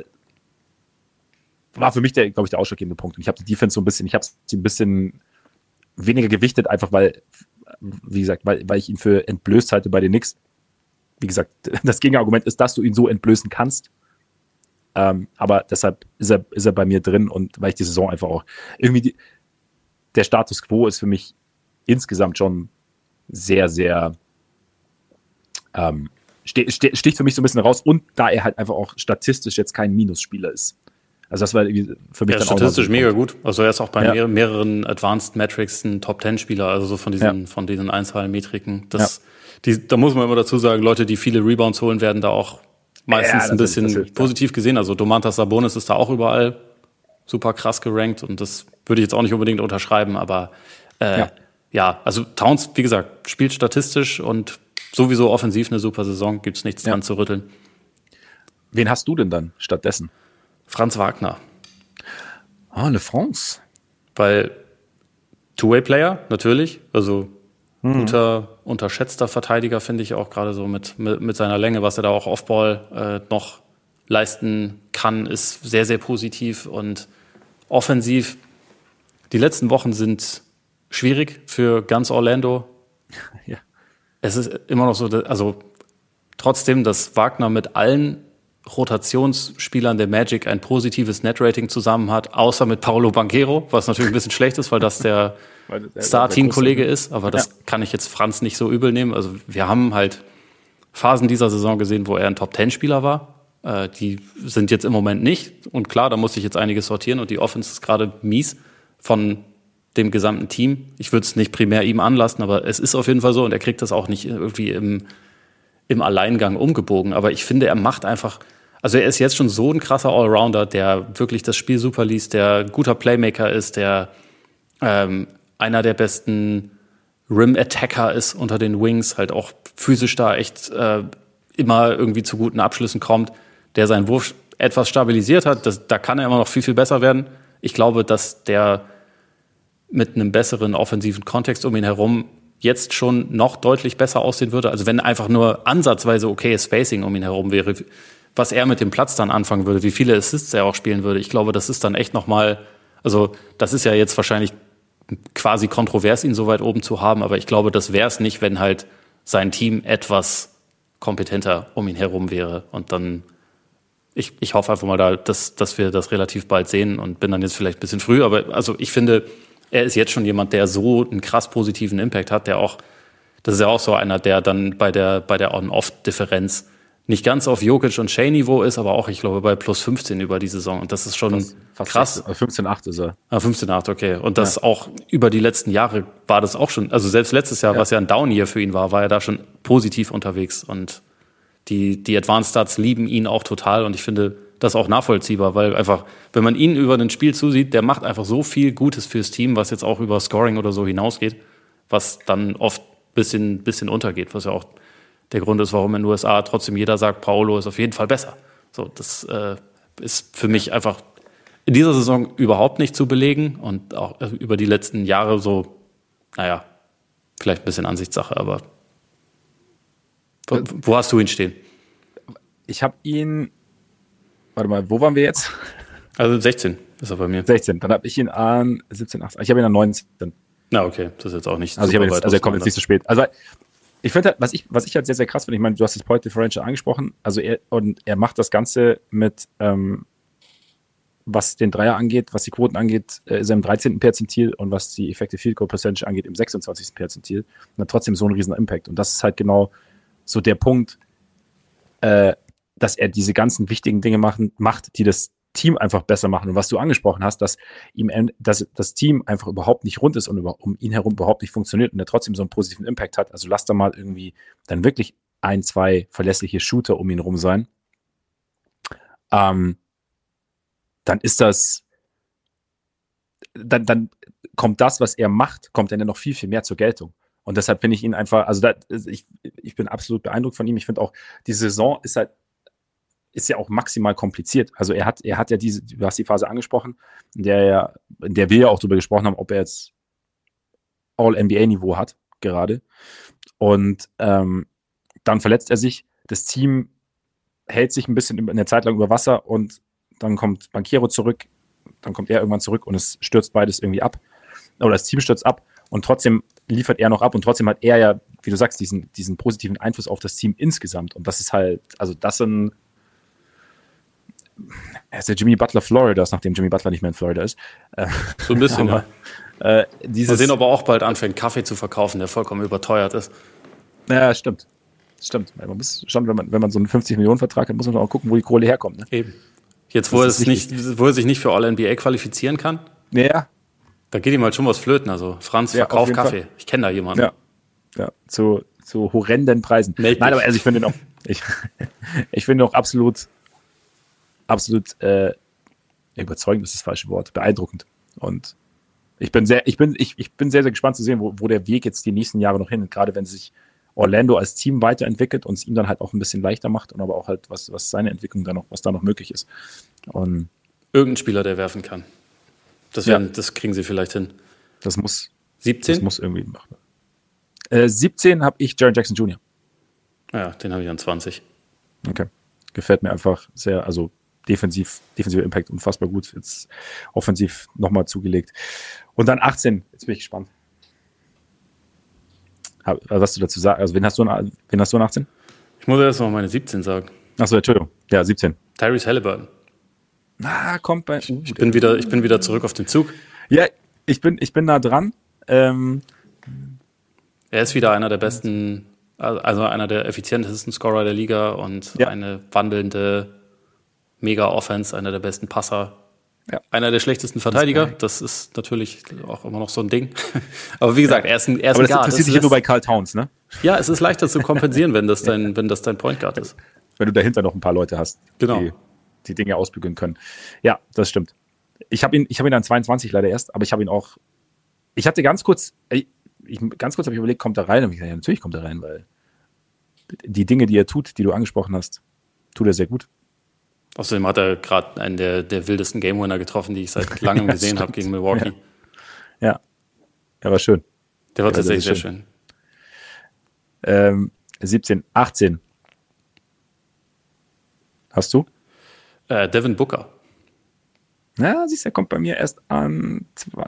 war für mich glaube ich, der ausschlaggebende Punkt. Und ich habe die Defense ich habe sie ein bisschen weniger gewichtet, einfach weil ich ihn für entblößt halte bei den Knicks. Wie gesagt, das Gegenargument ist, dass du ihn so entblößen kannst. Aber deshalb ist er bei mir drin und weil ich die Saison einfach auch irgendwie der Status Quo ist für mich insgesamt schon sehr, sehr sticht für mich so ein bisschen raus und da er halt einfach auch statistisch jetzt kein Minusspieler ist. Also das war für mich dann statistisch auch mega gut. Also er ist auch bei mehreren Advanced Metrics ein Top-10-Spieler, also so von diesen Einzelmetriken. Da muss man immer dazu sagen, Leute, die viele Rebounds holen, werden da auch meistens ein bisschen positiv gesehen. Also Domantas Sabonis ist da auch überall super krass gerankt und das würde ich jetzt auch nicht unbedingt unterschreiben, aber also Towns, wie gesagt, spielt statistisch und sowieso offensiv eine super Saison, gibt's nichts dran zu rütteln. Wen hast du denn dann stattdessen? Franz Wagner. Le France. Weil Two-Way-Player, natürlich, also guter, unterschätzter Verteidiger, finde ich auch gerade so mit seiner Länge, was er da auch Offball noch leisten kann, ist sehr, sehr positiv und offensiv. Die letzten Wochen sind schwierig für ganz Orlando. Ja. Es ist immer noch so, also trotzdem, dass Wagner mit allen Rotationsspielern der Magic ein positives Net-Rating zusammen hat, außer mit Paolo Banchero, was natürlich ein bisschen schlecht ist, weil das der Star-Team-Kollege ist, aber das kann ich jetzt Franz nicht so übel nehmen. Also wir haben halt Phasen dieser Saison gesehen, wo er ein Top-10-Spieler war. Die sind jetzt im Moment nicht. Und klar, da musste ich jetzt einiges sortieren und die Offense ist gerade mies von dem gesamten Team. Ich würde es nicht primär ihm anlasten, aber es ist auf jeden Fall so und er kriegt das auch nicht irgendwie im Alleingang umgebogen. Aber ich finde, er macht einfach, also er ist jetzt schon so ein krasser Allrounder, der wirklich das Spiel super liest, der ein guter Playmaker ist, der einer der besten Rim-Attacker ist unter den Wings, halt auch physisch da echt immer irgendwie zu guten Abschlüssen kommt, der seinen Wurf etwas stabilisiert hat. Da kann er immer noch viel, viel besser werden. Ich glaube, dass der mit einem besseren offensiven Kontext um ihn herum jetzt schon noch deutlich besser aussehen würde. Also wenn einfach nur ansatzweise okayes Spacing um ihn herum wäre, was er mit dem Platz dann anfangen würde, wie viele Assists er auch spielen würde. Ich glaube, das ist dann echt nochmal, also das ist ja jetzt wahrscheinlich quasi kontrovers, ihn so weit oben zu haben, aber ich glaube, das wäre es nicht, wenn halt sein Team etwas kompetenter um ihn herum wäre. Und dann, ich hoffe einfach mal dass wir das relativ bald sehen und bin dann jetzt vielleicht ein bisschen früh, aber also ich finde, er ist jetzt schon jemand, der so einen krass positiven Impact hat, der auch, das ist ja auch so einer, der dann bei der On-Off-Differenz nicht ganz auf Jokic und Shea-Niveau ist, aber auch, ich glaube, bei plus 15 über die Saison. Und das ist schon krass. 15,8 ist er. 15,8, okay. Und das auch über die letzten Jahre war das auch schon, also selbst letztes Jahr, was ja ein Down-Year für ihn war er da schon positiv unterwegs. Und die Advanced Stats lieben ihn auch total. Und ich finde das auch nachvollziehbar, weil einfach, wenn man ihn über ein Spiel zusieht, der macht einfach so viel Gutes fürs Team, was jetzt auch über Scoring oder so hinausgeht, was dann oft bisschen untergeht, was ja auch der Grund ist, warum in den USA trotzdem jeder sagt, Paolo ist auf jeden Fall besser. So, das ist für mich einfach in dieser Saison überhaupt nicht zu belegen und auch über die letzten Jahre so, naja, vielleicht ein bisschen Ansichtssache, aber wo hast du ihn stehen? Ich habe ihn, warte mal, wo waren wir jetzt? Also 16 ist er bei mir. 16, dann habe ich ihn an 17, 18, ich habe ihn an 19. Na okay, das ist jetzt auch nicht also ich jetzt, also er kommt jetzt nicht so spät. Also ich finde halt, was ich halt sehr, sehr krass finde, ich meine, du hast das Point Differential angesprochen, also er macht das Ganze mit, was den Dreier angeht, was die Quoten angeht, ist er im 13. Perzentil und was die Effective Field Goal Percentage angeht, im 26. Perzentil und hat trotzdem so einen riesen Impact. Und das ist halt genau so der Punkt, dass er diese ganzen wichtigen Dinge macht, die das Team einfach besser machen. Und was du angesprochen hast, dass das Team einfach überhaupt nicht rund ist und um ihn herum überhaupt nicht funktioniert und er trotzdem so einen positiven Impact hat. Also lass da mal irgendwie dann wirklich 1, 2 verlässliche Shooter um ihn rum sein. Dann ist das, dann kommt das, was er macht, kommt dann noch viel, viel mehr zur Geltung. Und deshalb finde ich ihn einfach, also ich bin absolut beeindruckt von ihm. Ich finde auch, die Saison ist ja auch maximal kompliziert. Also er hat ja du hast die Phase angesprochen, in der wir ja auch darüber gesprochen haben, ob er jetzt All-NBA-Niveau hat, gerade. Und dann verletzt er sich, das Team hält sich ein bisschen in der Zeit lang über Wasser und dann kommt Banchero zurück, dann kommt er irgendwann zurück und es stürzt beides irgendwie ab. Oder das Team stürzt ab und trotzdem liefert er noch ab und trotzdem hat er ja, wie du sagst, diesen positiven Einfluss auf das Team insgesamt. Und das ist halt, also das sind er ist der Jimmy Butler Floridas, nachdem Jimmy Butler nicht mehr in Florida ist. So ein bisschen, aber, ja. Wir sehen aber auch bald anfängt, Kaffee zu verkaufen, der vollkommen überteuert ist. Ja, stimmt. Man muss schon, wenn man so einen 50-Millionen-Vertrag hat, muss man auch gucken, wo die Kohle herkommt. Ne? Eben. Jetzt, wo er sich nicht für All-NBA qualifizieren kann, ja. Da geht ihm halt schon was flöten. Also Franz, verkauf Kaffee. Fall. Ich kenne da jemanden. Ja. Zu horrenden Preisen. Nein, aber also ich finde ihn auch, ich finde auch absolut überzeugend ist das falsche Wort, beeindruckend. Und ich bin sehr, sehr gespannt zu sehen, wo der Weg jetzt die nächsten Jahre noch hin, gerade wenn sich Orlando als Team weiterentwickelt und es ihm dann halt auch ein bisschen leichter macht und aber auch halt, was seine Entwicklung was da noch möglich ist. Und irgendein Spieler, der werfen kann. Das kriegen sie vielleicht hin. Das muss 17? Das muss irgendwie machen. 17 habe ich Jaren Jackson Jr. Ja, den habe ich an 20. Okay. Gefällt mir einfach sehr, also defensiver Impact unfassbar gut. Jetzt offensiv nochmal zugelegt. Und dann 18, jetzt bin ich gespannt. Was du dazu sagst, also wen hast du an 18? Ich muss erst noch meine 17 sagen. Achso, Entschuldigung. Ja, 17. Tyrese Halliburton. Kommt bei. Ich bin wieder zurück auf den Zug. Ja, ich bin nah dran. Er ist wieder einer der besten, also einer der effizientesten Scorer der Liga und eine wandelnde Mega-Offense, einer der besten Passer. Ja. Einer der schlechtesten Verteidiger. Das ist natürlich auch immer noch so ein Ding. Aber wie gesagt, er ist ein Guard. Aber das interessiert dich ja nur bei Karl Towns, ne? Ja, es ist leichter zu kompensieren, wenn das dein Point Guard ist. Wenn du dahinter noch ein paar Leute hast, genau, die Dinge ausbügeln können. Ja, das stimmt. Ich habe ihn an 22 leider erst, aber ich habe ihn auch. Ich hatte ganz kurz habe ich überlegt, kommt er rein? Und ich gesagt, ja, natürlich kommt er rein, weil die Dinge, die er tut, die du angesprochen hast, tut er sehr gut. Außerdem hat er gerade einen der wildesten Game-Winner getroffen, die ich seit langem gesehen habe gegen Milwaukee. Ja, er war schön. Der war tatsächlich sehr schön. 17, 18. Hast du? Devin Booker. Na, siehst du, er kommt bei mir erst an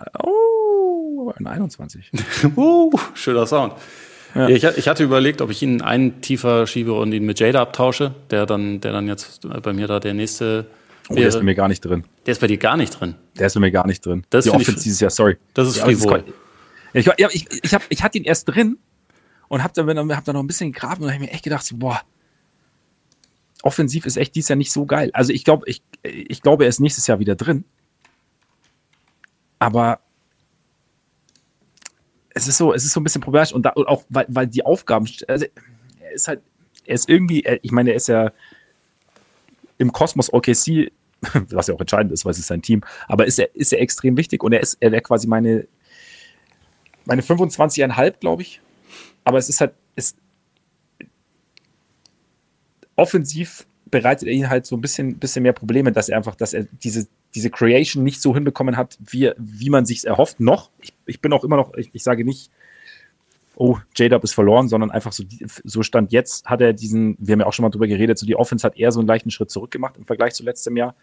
21. Schöner Sound. Ja. Ich hatte überlegt, ob ich ihn einen tiefer schiebe und ihn mit Jada abtausche, der dann jetzt bei mir da der nächste wäre. Der ist bei mir gar nicht drin. Der ist bei dir gar nicht drin? Der ist bei mir gar nicht drin. Das die Offense dieses Jahr, sorry. Das ist frivol. Ich hatte ihn erst drin und hab da noch ein bisschen gegraben und habe mir echt gedacht, so, boah, offensiv ist echt dieses Jahr nicht so geil. Also ich glaube, er ist nächstes Jahr wieder drin. Aber es ist so ein bisschen problematisch und auch, weil die Aufgaben, also er ist irgendwie, ich meine, er ist ja im Kosmos OKC, was ja auch entscheidend ist, weil es ist sein Team, aber ist er extrem wichtig und er wäre quasi meine 25,5, glaube ich. Aber es ist halt, offensiv bereitet er ihn halt so ein bisschen mehr Probleme, dass er diese Creation nicht so hinbekommen hat, wie man sich's erhofft. Noch. Ich bin auch immer noch, ich sage nicht, oh, J-Dub ist verloren, sondern einfach so Stand jetzt hat er wir haben ja auch schon mal drüber geredet, so die Offense hat eher so einen leichten Schritt zurück gemacht im Vergleich zu letztem Jahr.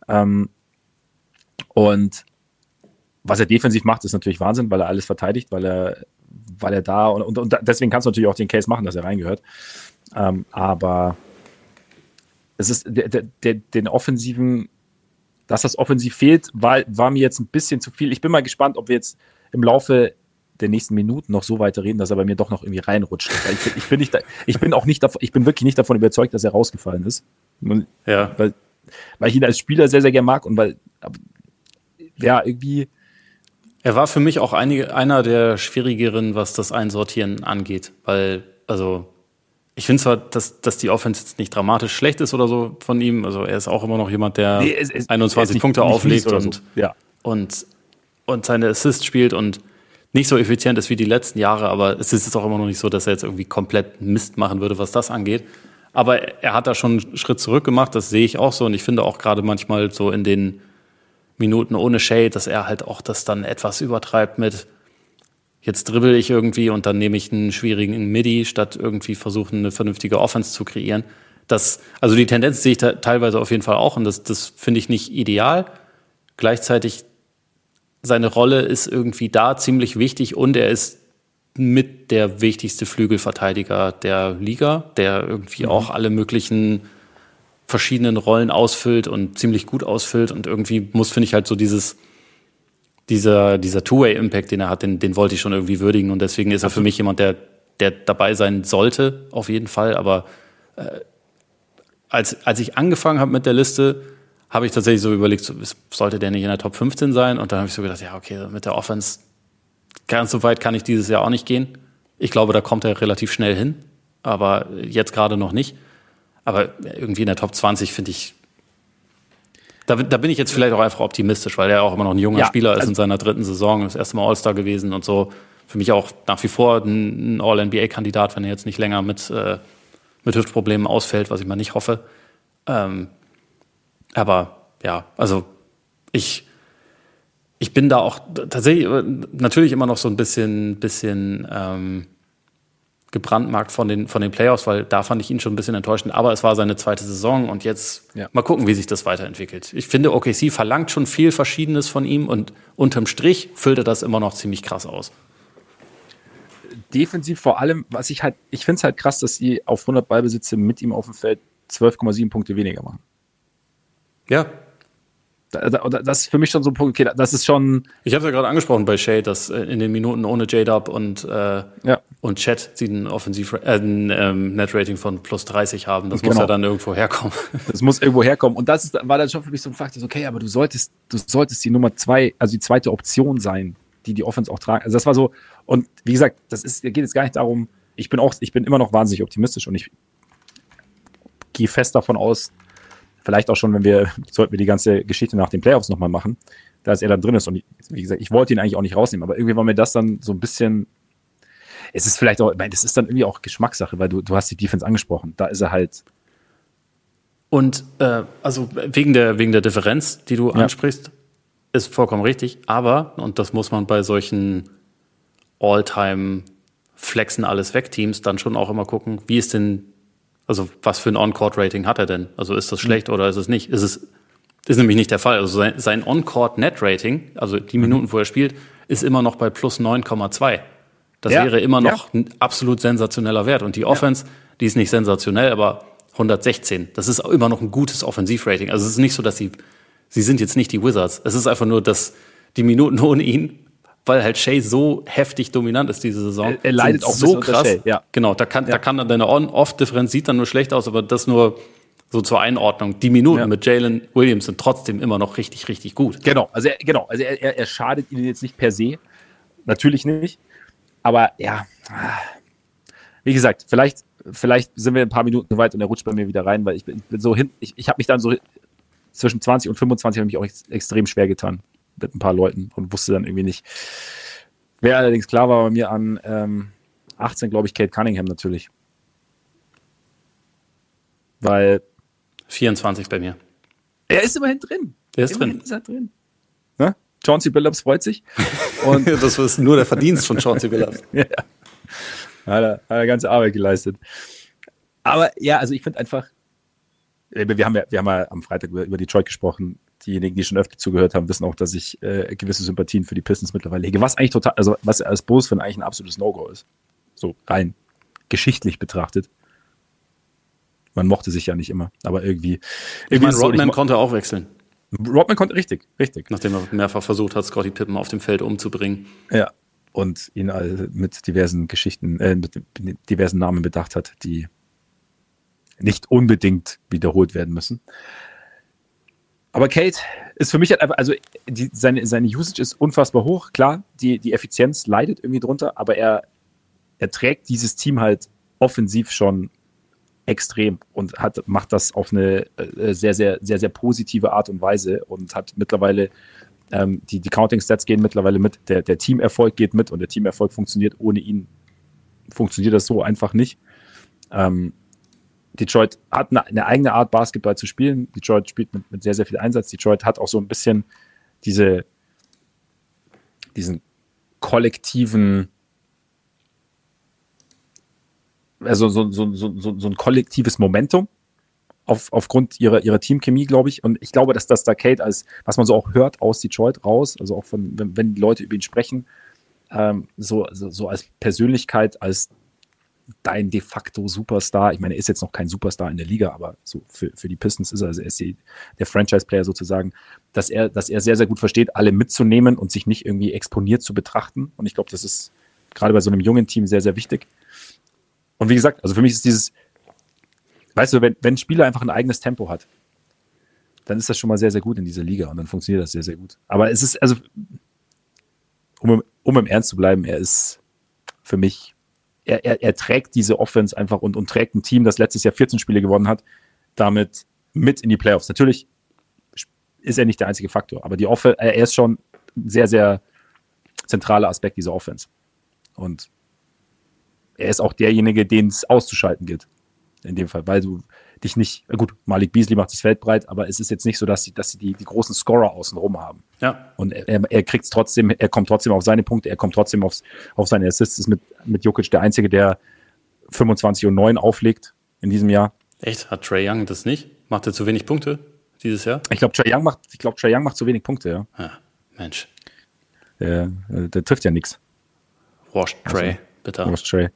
Und was er defensiv macht, ist natürlich Wahnsinn, weil er alles verteidigt, weil er da und deswegen kannst du natürlich auch den Case machen, dass er reingehört. Aber es ist den Offensiven, dass das offensiv fehlt, war mir jetzt ein bisschen zu viel. Ich bin mal gespannt, ob wir jetzt im Laufe der nächsten Minuten noch so weiter reden, dass er bei mir doch noch irgendwie reinrutscht. Ich bin wirklich nicht davon überzeugt, dass er rausgefallen ist. Ja. Weil ich ihn als Spieler sehr, sehr gern mag und irgendwie. Er war für mich auch einer der schwierigeren, was das Einsortieren angeht, weil, also, ich finde zwar, dass die Offense jetzt nicht dramatisch schlecht ist oder so von ihm, also er ist auch immer noch jemand, der 21 Punkte auflegt und seine Assists spielt und nicht so effizient ist wie die letzten Jahre, aber es ist jetzt auch immer noch nicht so, dass er jetzt irgendwie komplett Mist machen würde, was das angeht. Aber er hat da schon einen Schritt zurück gemacht, das sehe ich auch so und ich finde auch gerade manchmal so in den Minuten ohne Shade, dass er halt auch das dann etwas übertreibt mit jetzt dribbel ich irgendwie und dann nehme ich einen schwierigen Midi, statt irgendwie versuchen, eine vernünftige Offense zu kreieren. Also die Tendenz sehe ich da teilweise auf jeden Fall auch und das finde ich nicht ideal. Gleichzeitig seine Rolle ist irgendwie da ziemlich wichtig und er ist mit der wichtigste Flügelverteidiger der Liga, der irgendwie auch alle möglichen verschiedenen Rollen ausfüllt und ziemlich gut ausfüllt und irgendwie finde ich halt so dieser Two-Way-Impact, den er hat, den wollte ich schon irgendwie würdigen und deswegen ist er für mich jemand, der dabei sein sollte, auf jeden Fall, aber als ich angefangen habe mit der Liste, habe ich tatsächlich so überlegt, sollte der nicht in der Top 15 sein? Und dann habe ich so gedacht, ja, okay, mit der Offense ganz so weit kann ich dieses Jahr auch nicht gehen. Ich glaube, da kommt er relativ schnell hin, aber jetzt gerade noch nicht. Aber irgendwie in der Top 20 finde ich, da bin ich jetzt vielleicht auch einfach optimistisch, weil er auch immer noch ein junger Spieler ist in seiner 3. Saison, das erste Mal All-Star gewesen und so. Für mich auch nach wie vor ein All-NBA-Kandidat, wenn er jetzt nicht länger mit Hüftproblemen ausfällt, was ich mal nicht hoffe. Aber ja, also ich bin da auch tatsächlich natürlich immer noch so ein bisschen gebrandmarkt von den Playoffs, weil da fand ich ihn schon ein bisschen enttäuschend, aber es war seine 2. Saison und jetzt mal gucken, wie sich das weiterentwickelt. Ich finde, OKC verlangt schon viel Verschiedenes von ihm und unterm Strich füllt er das immer noch ziemlich krass aus. Defensiv vor allem, ich finde es halt krass, dass sie auf 100 Ballbesitze mit ihm auf dem Feld 12,7 Punkte weniger machen. Ja. Das ist für mich schon so ein Punkt, okay, das ist schon. Ich habe es ja gerade angesprochen bei Shea, dass in den Minuten ohne J-Dub und Chet sie ein Net-Rating von plus 30 haben. Das muss ja dann irgendwo herkommen. Das muss irgendwo herkommen. Und war dann schon für mich so ein Fakt, okay, aber du solltest die Nummer 2, also die zweite Option sein, die Offense auch tragen. Also das war so, und wie gesagt, geht jetzt gar nicht darum, ich bin immer noch wahnsinnig optimistisch und ich gehe fest davon aus, vielleicht auch schon, sollten wir die ganze Geschichte nach den Playoffs nochmal machen, dass er dann drin ist. Und wie gesagt, ich wollte ihn eigentlich auch nicht rausnehmen, aber irgendwie war mir das dann so ein bisschen, es ist vielleicht auch, das ist dann irgendwie auch Geschmackssache, weil du hast die Defense angesprochen, da ist er halt. Und also wegen der Differenz, die du ansprichst, ist vollkommen richtig, aber, und das muss man bei solchen All-Time Flexen alles weg Teams dann schon auch immer gucken, wie ist denn, also was für ein On-Court-Rating hat er denn? Also ist das schlecht oder ist es nicht? Ist nämlich nicht der Fall. Also sein On-Court-Net-Rating, also die Minuten, wo er spielt, ist immer noch bei plus 9,2. Das wäre immer noch ein absolut sensationeller Wert. Und die Offense, die ist nicht sensationell, aber 116. Das ist immer noch ein gutes Offensivrating. Also es ist nicht so, dass sie sind jetzt nicht die Wizards. Es ist einfach nur, dass die Minuten ohne ihn, weil halt Shea so heftig dominant ist diese Saison. Er leidet auch so krass. Shea, Genau, da kann dann deine On-Off-Differenz sieht dann nur schlecht aus, aber das nur So zur Einordnung. Die Minuten mit Jalen Williams sind trotzdem immer noch richtig, richtig gut. Genau. Also er schadet ihnen jetzt nicht per se. Natürlich nicht. Aber ja, wie gesagt, vielleicht sind wir ein paar Minuten weit und er rutscht bei mir wieder rein, weil ich bin so hin. Ich habe mich dann so zwischen 20 und 25 habe mich auch extrem schwer getan mit ein paar Leuten und wusste dann irgendwie nicht. Wer allerdings klar war bei mir an 18, glaube ich, Cade Cunningham natürlich. Weil 24 bei mir. Er ist immerhin drin. Der ist immerhin drin. Ne? Chauncey Billups freut sich. Und das ist nur der Verdienst von Chauncey Billups. Ja. Hat er ganze Arbeit geleistet. Aber ja, also ich finde einfach, wir haben ja am Freitag über Detroit gesprochen. Diejenigen, die schon öfter zugehört haben, wissen auch, dass ich gewisse Sympathien für die Pistons mittlerweile hege. Was eigentlich was als Bulls für eigentlich ein absolutes No-Go ist. So rein geschichtlich betrachtet. Man mochte sich ja nicht immer, aber irgendwie. Ich meine, Rodman konnte auch wechseln. Rodman konnte richtig. Nachdem er mehrfach versucht hat, Scottie Pippen auf dem Feld umzubringen. Ja, und ihn mit diversen Geschichten, mit diversen Namen bedacht hat, die nicht unbedingt wiederholt werden müssen. Aber Cade ist für mich halt einfach, also seine Usage ist unfassbar hoch. Klar, die Effizienz leidet irgendwie drunter, aber er trägt dieses Team halt offensiv schon extrem und macht das auf eine sehr, sehr, sehr, sehr positive Art und Weise und hat mittlerweile die Counting-Stats gehen mittlerweile mit, der Teamerfolg geht mit und der Teamerfolg funktioniert. Ohne ihn funktioniert das so einfach nicht. Detroit hat eine eigene Art, Basketball zu spielen. Detroit spielt mit sehr, sehr viel Einsatz. Detroit hat auch so ein bisschen diesen kollektiven, also so ein kollektives Momentum aufgrund ihrer Teamchemie, glaube ich. Und ich glaube, dass das da Cade als, was man so auch hört aus Detroit raus, also auch wenn die Leute über ihn sprechen, so als Persönlichkeit, als dein de facto Superstar. Ich meine, er ist jetzt noch kein Superstar in der Liga, aber so für die Pistons ist er, also er ist der Franchise-Player sozusagen, dass er sehr, sehr gut versteht, alle mitzunehmen und sich nicht irgendwie exponiert zu betrachten. Und ich glaube, das ist gerade bei so einem jungen Team sehr, sehr wichtig. Und wie gesagt, also für mich ist dieses, weißt du, wenn ein Spieler einfach ein eigenes Tempo hat, dann ist das schon mal sehr, sehr gut in dieser Liga und dann funktioniert das sehr, sehr gut. Aber es ist, also, um im Ernst zu bleiben, er ist für mich, er trägt diese Offense einfach und trägt ein Team, das letztes Jahr 14 Spiele gewonnen hat, damit mit in die Playoffs. Natürlich ist er nicht der einzige Faktor, aber er ist schon ein sehr, sehr zentraler Aspekt dieser Offense. Und er ist auch derjenige, den es auszuschalten gilt. In dem Fall, weil du dich nicht, gut, Malik Beasley macht das Feld breit, aber es ist jetzt nicht so, dass sie die großen Scorer außenrum haben. Ja. Und er kriegt's trotzdem, er kommt trotzdem auf seine Punkte, er kommt trotzdem auf seine Assists, ist mit Jokic der Einzige, der 25:9 auflegt in diesem Jahr. Echt? Hat Trae Young das nicht? Macht er zu wenig Punkte dieses Jahr? Ich glaube, Trae Young macht zu wenig Punkte, ja. Mensch. Der trifft ja nichts. Wash Trae, bitte. Wash Trae.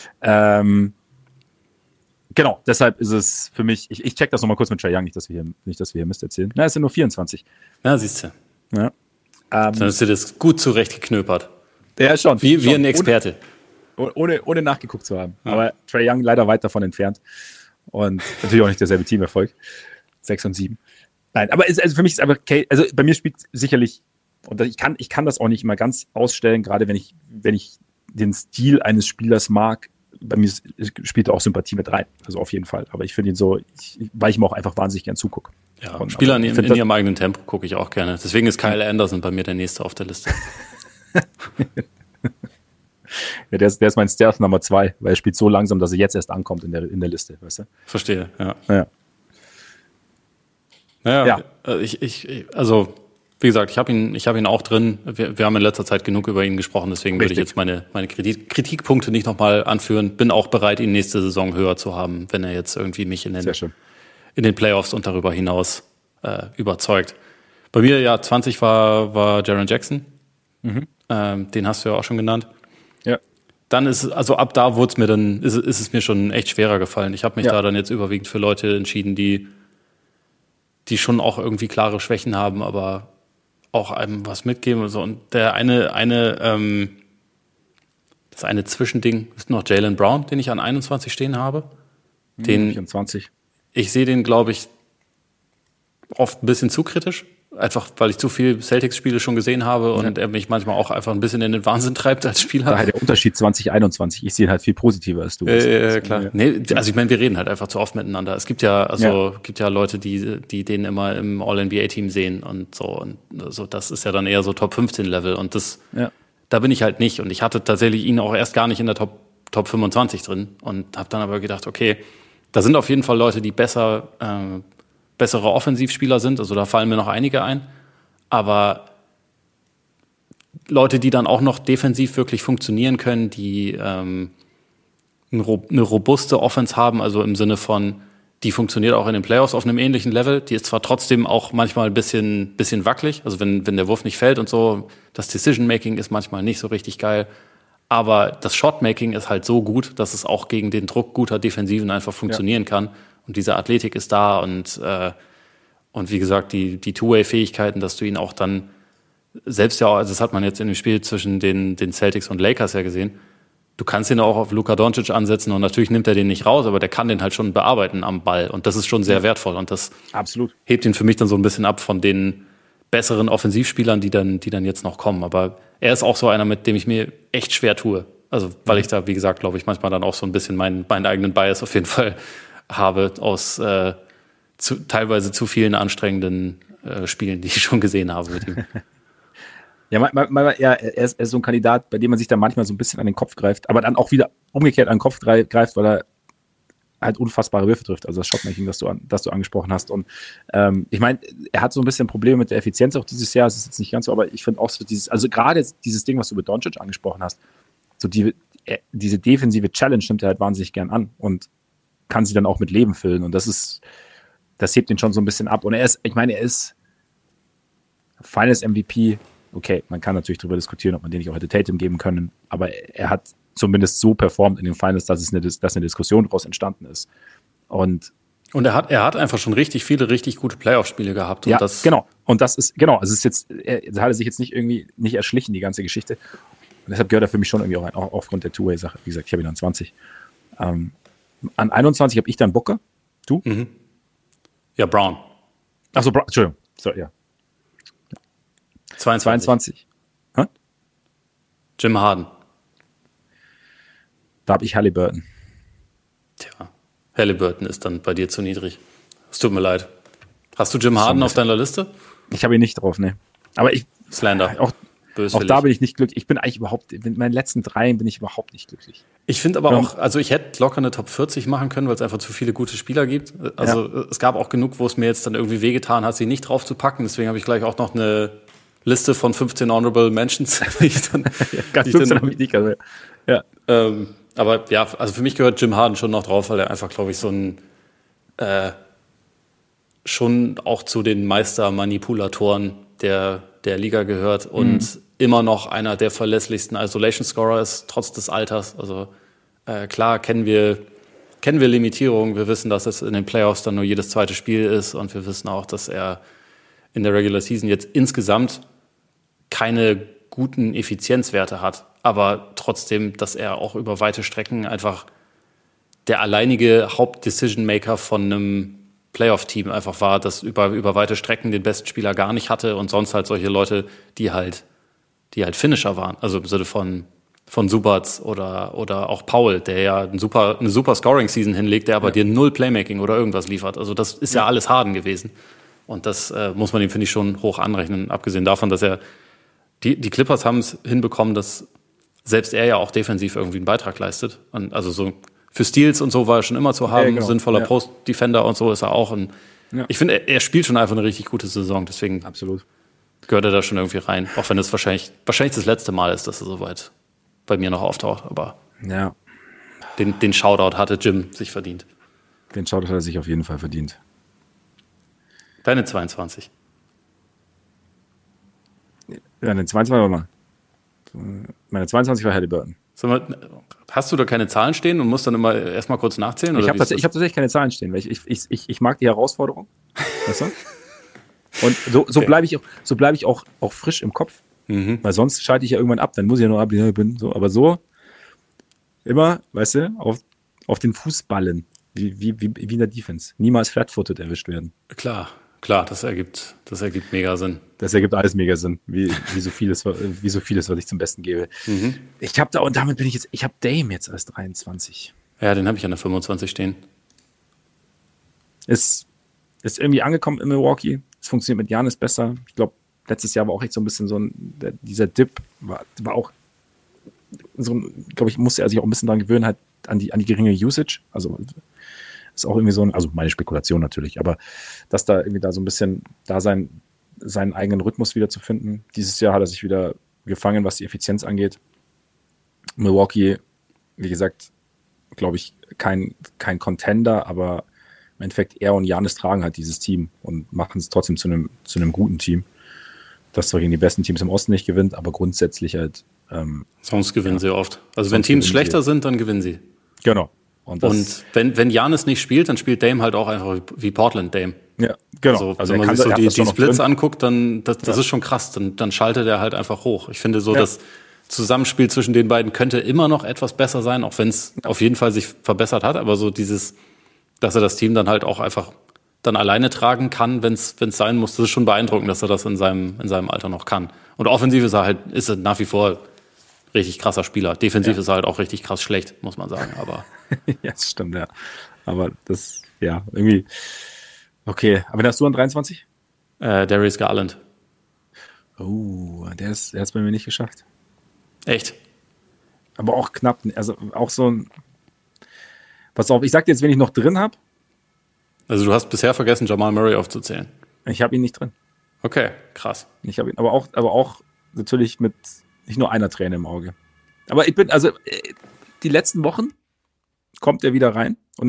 Genau, deshalb ist es für mich, ich check das nochmal kurz mit Trae Young, nicht, dass wir hier Mist erzählen. Na, es sind nur 24. Ja, siehst du. Ja. Dann hast du das gut zurechtgeknöpert. Ja, schon. Wie ein Experte. Ohne nachgeguckt zu haben. Ja. Aber Trae Young leider weit davon entfernt. Und natürlich auch nicht derselbe Teamerfolg. 6 und 7. Nein, aber also für mich ist einfach, also bei mir spielt sicherlich, und ich kann das auch nicht immer ganz ausstellen, gerade wenn ich den Stil eines Spielers mag, bei mir spielt auch Sympathie mit rein. Also auf jeden Fall. Aber ich finde ihn so, weil ich ihm auch einfach wahnsinnig gern zugucke. Ja, und Spieler in ihrem eigenen Tempo gucke ich auch gerne. Deswegen ist Kyle Anderson bei mir der Nächste auf der Liste. Ja, der ist mein Stealth Nummer 2, weil er spielt so langsam, dass er jetzt erst ankommt in der Liste, weißt du? Verstehe, ja. Ja. Also, wie gesagt, ich hab ihn auch drin. Wir haben in letzter Zeit genug über ihn gesprochen, deswegen würde ich jetzt meine Kritikpunkte nicht nochmal anführen. Bin auch bereit, ihn nächste Saison höher zu haben, wenn er jetzt irgendwie mich in den Playoffs und darüber hinaus überzeugt. Bei mir, ja, 20 war Jaren Jackson. Den hast du ja auch schon genannt. Ja. Dann ist ab da wurde es mir dann, ist es mir schon echt schwerer gefallen. Ich habe mich da dann jetzt überwiegend für Leute entschieden, die schon auch irgendwie klare Schwächen haben, aber auch einem was mitgeben und so. Und das eine Zwischending ist noch Jaylen Brown, den ich an 21 stehen habe. 24. Ich sehe den, glaube ich, oft ein bisschen zu kritisch. Einfach, weil ich zu viel Celtics-Spiele schon gesehen habe und er mich manchmal auch einfach ein bisschen in den Wahnsinn treibt als Spieler. Da halt der Unterschied 2021. Ich sehe ihn halt viel positiver als du. Klar. Nee, also ich meine, wir reden halt einfach zu oft miteinander. Es gibt ja, gibt ja Leute, die den immer im All-NBA-Team sehen und so. Und so, das ist ja dann eher so Top 15-Level. Und da bin ich halt nicht. Und ich hatte tatsächlich ihn auch erst gar nicht in der Top 25 drin und habe dann aber gedacht, okay, da sind auf jeden Fall Leute, die bessere Offensivspieler sind, also da fallen mir noch einige ein, aber Leute, die dann auch noch defensiv wirklich funktionieren können, die eine robuste Offense haben, also im Sinne von, die funktioniert auch in den Playoffs auf einem ähnlichen Level, die ist zwar trotzdem auch manchmal ein bisschen wackelig, also wenn der Wurf nicht fällt und so, das Decision-Making ist manchmal nicht so richtig geil, aber das Shot-Making ist halt so gut, dass es auch gegen den Druck guter Defensiven einfach funktionieren kann. Und diese Athletik ist da und wie gesagt, die Two-Way-Fähigkeiten, dass du ihn auch dann selbst ja, also das hat man jetzt in dem Spiel zwischen den Celtics und Lakers ja gesehen, du kannst ihn auch auf Luka Doncic ansetzen und natürlich nimmt er den nicht raus, aber der kann den halt schon bearbeiten am Ball und das ist schon sehr wertvoll und das absolut hebt ihn für mich dann so ein bisschen ab von den besseren Offensivspielern, die dann jetzt noch kommen. Aber er ist auch so einer, mit dem ich mir echt schwer tue. Also weil ich da, wie gesagt, glaube ich, manchmal dann auch so ein bisschen meinen eigenen Bias auf jeden Fall habe aus teilweise zu vielen anstrengenden Spielen, die ich schon gesehen habe mit ihm. Ja, er ist so ein Kandidat, bei dem man sich dann manchmal so ein bisschen an den Kopf greift, aber dann auch wieder umgekehrt an den Kopf greift, weil er halt unfassbare Würfe trifft, also das Shotmaking, das du angesprochen hast. Und ich meine, er hat so ein bisschen Probleme mit der Effizienz auch dieses Jahr, das ist jetzt nicht ganz so, aber ich finde auch so also gerade dieses Ding, was du mit Doncic angesprochen hast, so diese defensive Challenge nimmt er halt wahnsinnig gern an und kann sie dann auch mit Leben füllen und das hebt ihn schon so ein bisschen ab. Und er ist Finals MVP. Okay, man kann natürlich darüber diskutieren, ob man den nicht auch hätte Tatum geben können, aber er hat zumindest so performt in den Finals, dass eine Diskussion daraus entstanden ist. Und er hat einfach schon richtig viele richtig gute Playoff-Spiele gehabt. Und ja, genau. Und das ist, genau, also es ist jetzt, er hat sich jetzt nicht erschlichen, die ganze Geschichte. Und deshalb gehört er für mich schon irgendwie auch aufgrund der Two-Way-Sache. Wie gesagt, ich habe ihn an 20. An 21 habe ich dann Booker. Du? Mhm. Ja, Brown. Achso, Entschuldigung. So, ja. 22. Hä? Jim Harden. Da habe ich Haliburton. Tja, Haliburton ist dann bei dir zu niedrig. Es tut mir leid. Hast du Jim Harden auf deiner Liste? Ich habe ihn nicht drauf, ne. Aber Slander. Auch da bin ich nicht glücklich. Ich bin eigentlich mit meinen letzten 3 bin ich überhaupt nicht glücklich. Ich finde aber auch, also ich hätte locker eine Top 40 machen können, weil es einfach zu viele gute Spieler gibt. Also es gab auch genug, wo es mir jetzt dann irgendwie wehgetan hat, sie nicht drauf zu packen. Deswegen habe ich gleich auch noch eine Liste von 15 Honorable Mentions. Ja. Aber ja, also für mich gehört Jim Harden schon noch drauf, weil er einfach, glaube ich, so ein schon auch zu den Meistermanipulatoren der Liga gehört und immer noch einer der verlässlichsten Isolation-Scorer ist, trotz des Alters. Also klar kennen wir Limitierungen. Wir wissen, dass es in den Playoffs dann nur jedes zweite Spiel ist und wir wissen auch, dass er in der Regular Season jetzt insgesamt keine guten Effizienzwerte hat, aber trotzdem, dass er auch über weite Strecken einfach der alleinige Haupt-Decision-Maker von einem Playoff-Team einfach war, das über weite Strecken den besten Spieler gar nicht hatte und sonst halt solche Leute, die halt Finisher waren, also im Sinne von Subats oder auch Paul, der ja eine super Scoring-Season hinlegt, der aber dir null Playmaking oder irgendwas liefert. Also das ist ja alles Harden gewesen. Und das muss man ihm, finde ich, schon hoch anrechnen, abgesehen davon, dass die Clippers haben es hinbekommen, dass selbst er ja auch defensiv irgendwie einen Beitrag leistet. Und also so für Steals und so war er schon immer zu haben, sinnvoller Post-Defender und so ist er auch. Und ich finde, er spielt schon einfach eine richtig gute Saison, deswegen absolut gehört er da schon irgendwie rein. Auch wenn es wahrscheinlich das letzte Mal ist, dass er soweit bei mir noch auftaucht. Aber den Shoutout hatte Jim sich verdient. Den Shoutout hat er sich auf jeden Fall verdient. Deine 22. Ja, eine 22 war mal. Meine 22 war Haliburton. Hast du da keine Zahlen stehen und musst dann immer erstmal kurz nachzählen? Ich habe tatsächlich keine Zahlen stehen, weil ich mag die Herausforderung. Weißt du? Und so bleibe ich auch frisch im Kopf. Mhm. Weil sonst schalte ich ja irgendwann ab, dann muss ich ja noch ablehnen. So, aber so immer, weißt du, auf den Fußballen. Wie in der Defense. Niemals flat-footed erwischt werden. Klar, das ergibt mega Sinn. Das ergibt alles mega Sinn, wie so vieles, was ich zum Besten gebe. Mhm. Ich habe Dame jetzt als 23. Ja, den habe ich an der 25 stehen. Ist irgendwie angekommen in Milwaukee. Es funktioniert mit Giannis besser. Ich glaube, letztes Jahr war auch echt so ein bisschen dieser Dip war auch so, glaube ich, musste er sich auch ein bisschen daran gewöhnen, halt an die geringe Usage. Also ist auch irgendwie so also meine Spekulation natürlich, aber dass da irgendwie da so ein bisschen seinen eigenen Rhythmus wieder zu finden. Dieses Jahr hat er sich wieder gefangen, was die Effizienz angeht. Milwaukee, wie gesagt, glaube ich, kein Contender, aber im Endeffekt er und Giannis tragen halt dieses Team und machen es trotzdem zu einem guten Team, das zwar gegen die besten Teams im Osten nicht gewinnt, aber grundsätzlich halt sonst gewinnen sie oft. Also wenn Teams schlechter sind, dann gewinnen sie. Genau. Und wenn Giannis nicht spielt, dann spielt Dame halt auch einfach wie Portland Dame. Ja, genau. Also wenn man sich so die Splits anguckt, dann das ist schon krass. Dann schaltet er halt einfach hoch. Ich finde so, das Zusammenspiel zwischen den beiden könnte immer noch etwas besser sein, auch wenn es auf jeden Fall sich verbessert hat. Aber so dass er das Team dann halt auch einfach dann alleine tragen kann, wenn es sein muss, das ist schon beeindruckend, dass er das in seinem Alter noch kann. Und offensiv ist er nach wie vor richtig krasser Spieler. Defensiv ist er halt auch richtig krass schlecht, muss man sagen. Aber ja, das stimmt, ja. Aber das, irgendwie. Okay, aber wen hast du an 23? Darius Garland. Oh, der hat es bei mir nicht geschafft. Echt? Aber auch knapp. Also auch so ein. Pass auf, ich sag dir jetzt, wen ich noch drin habe. Also du hast bisher vergessen, Jamal Murray aufzuzählen. Ich habe ihn nicht drin. Okay, krass. Ich habe ihn, aber auch natürlich mit nicht nur einer Träne im Auge. Aber die letzten Wochen kommt er wieder rein und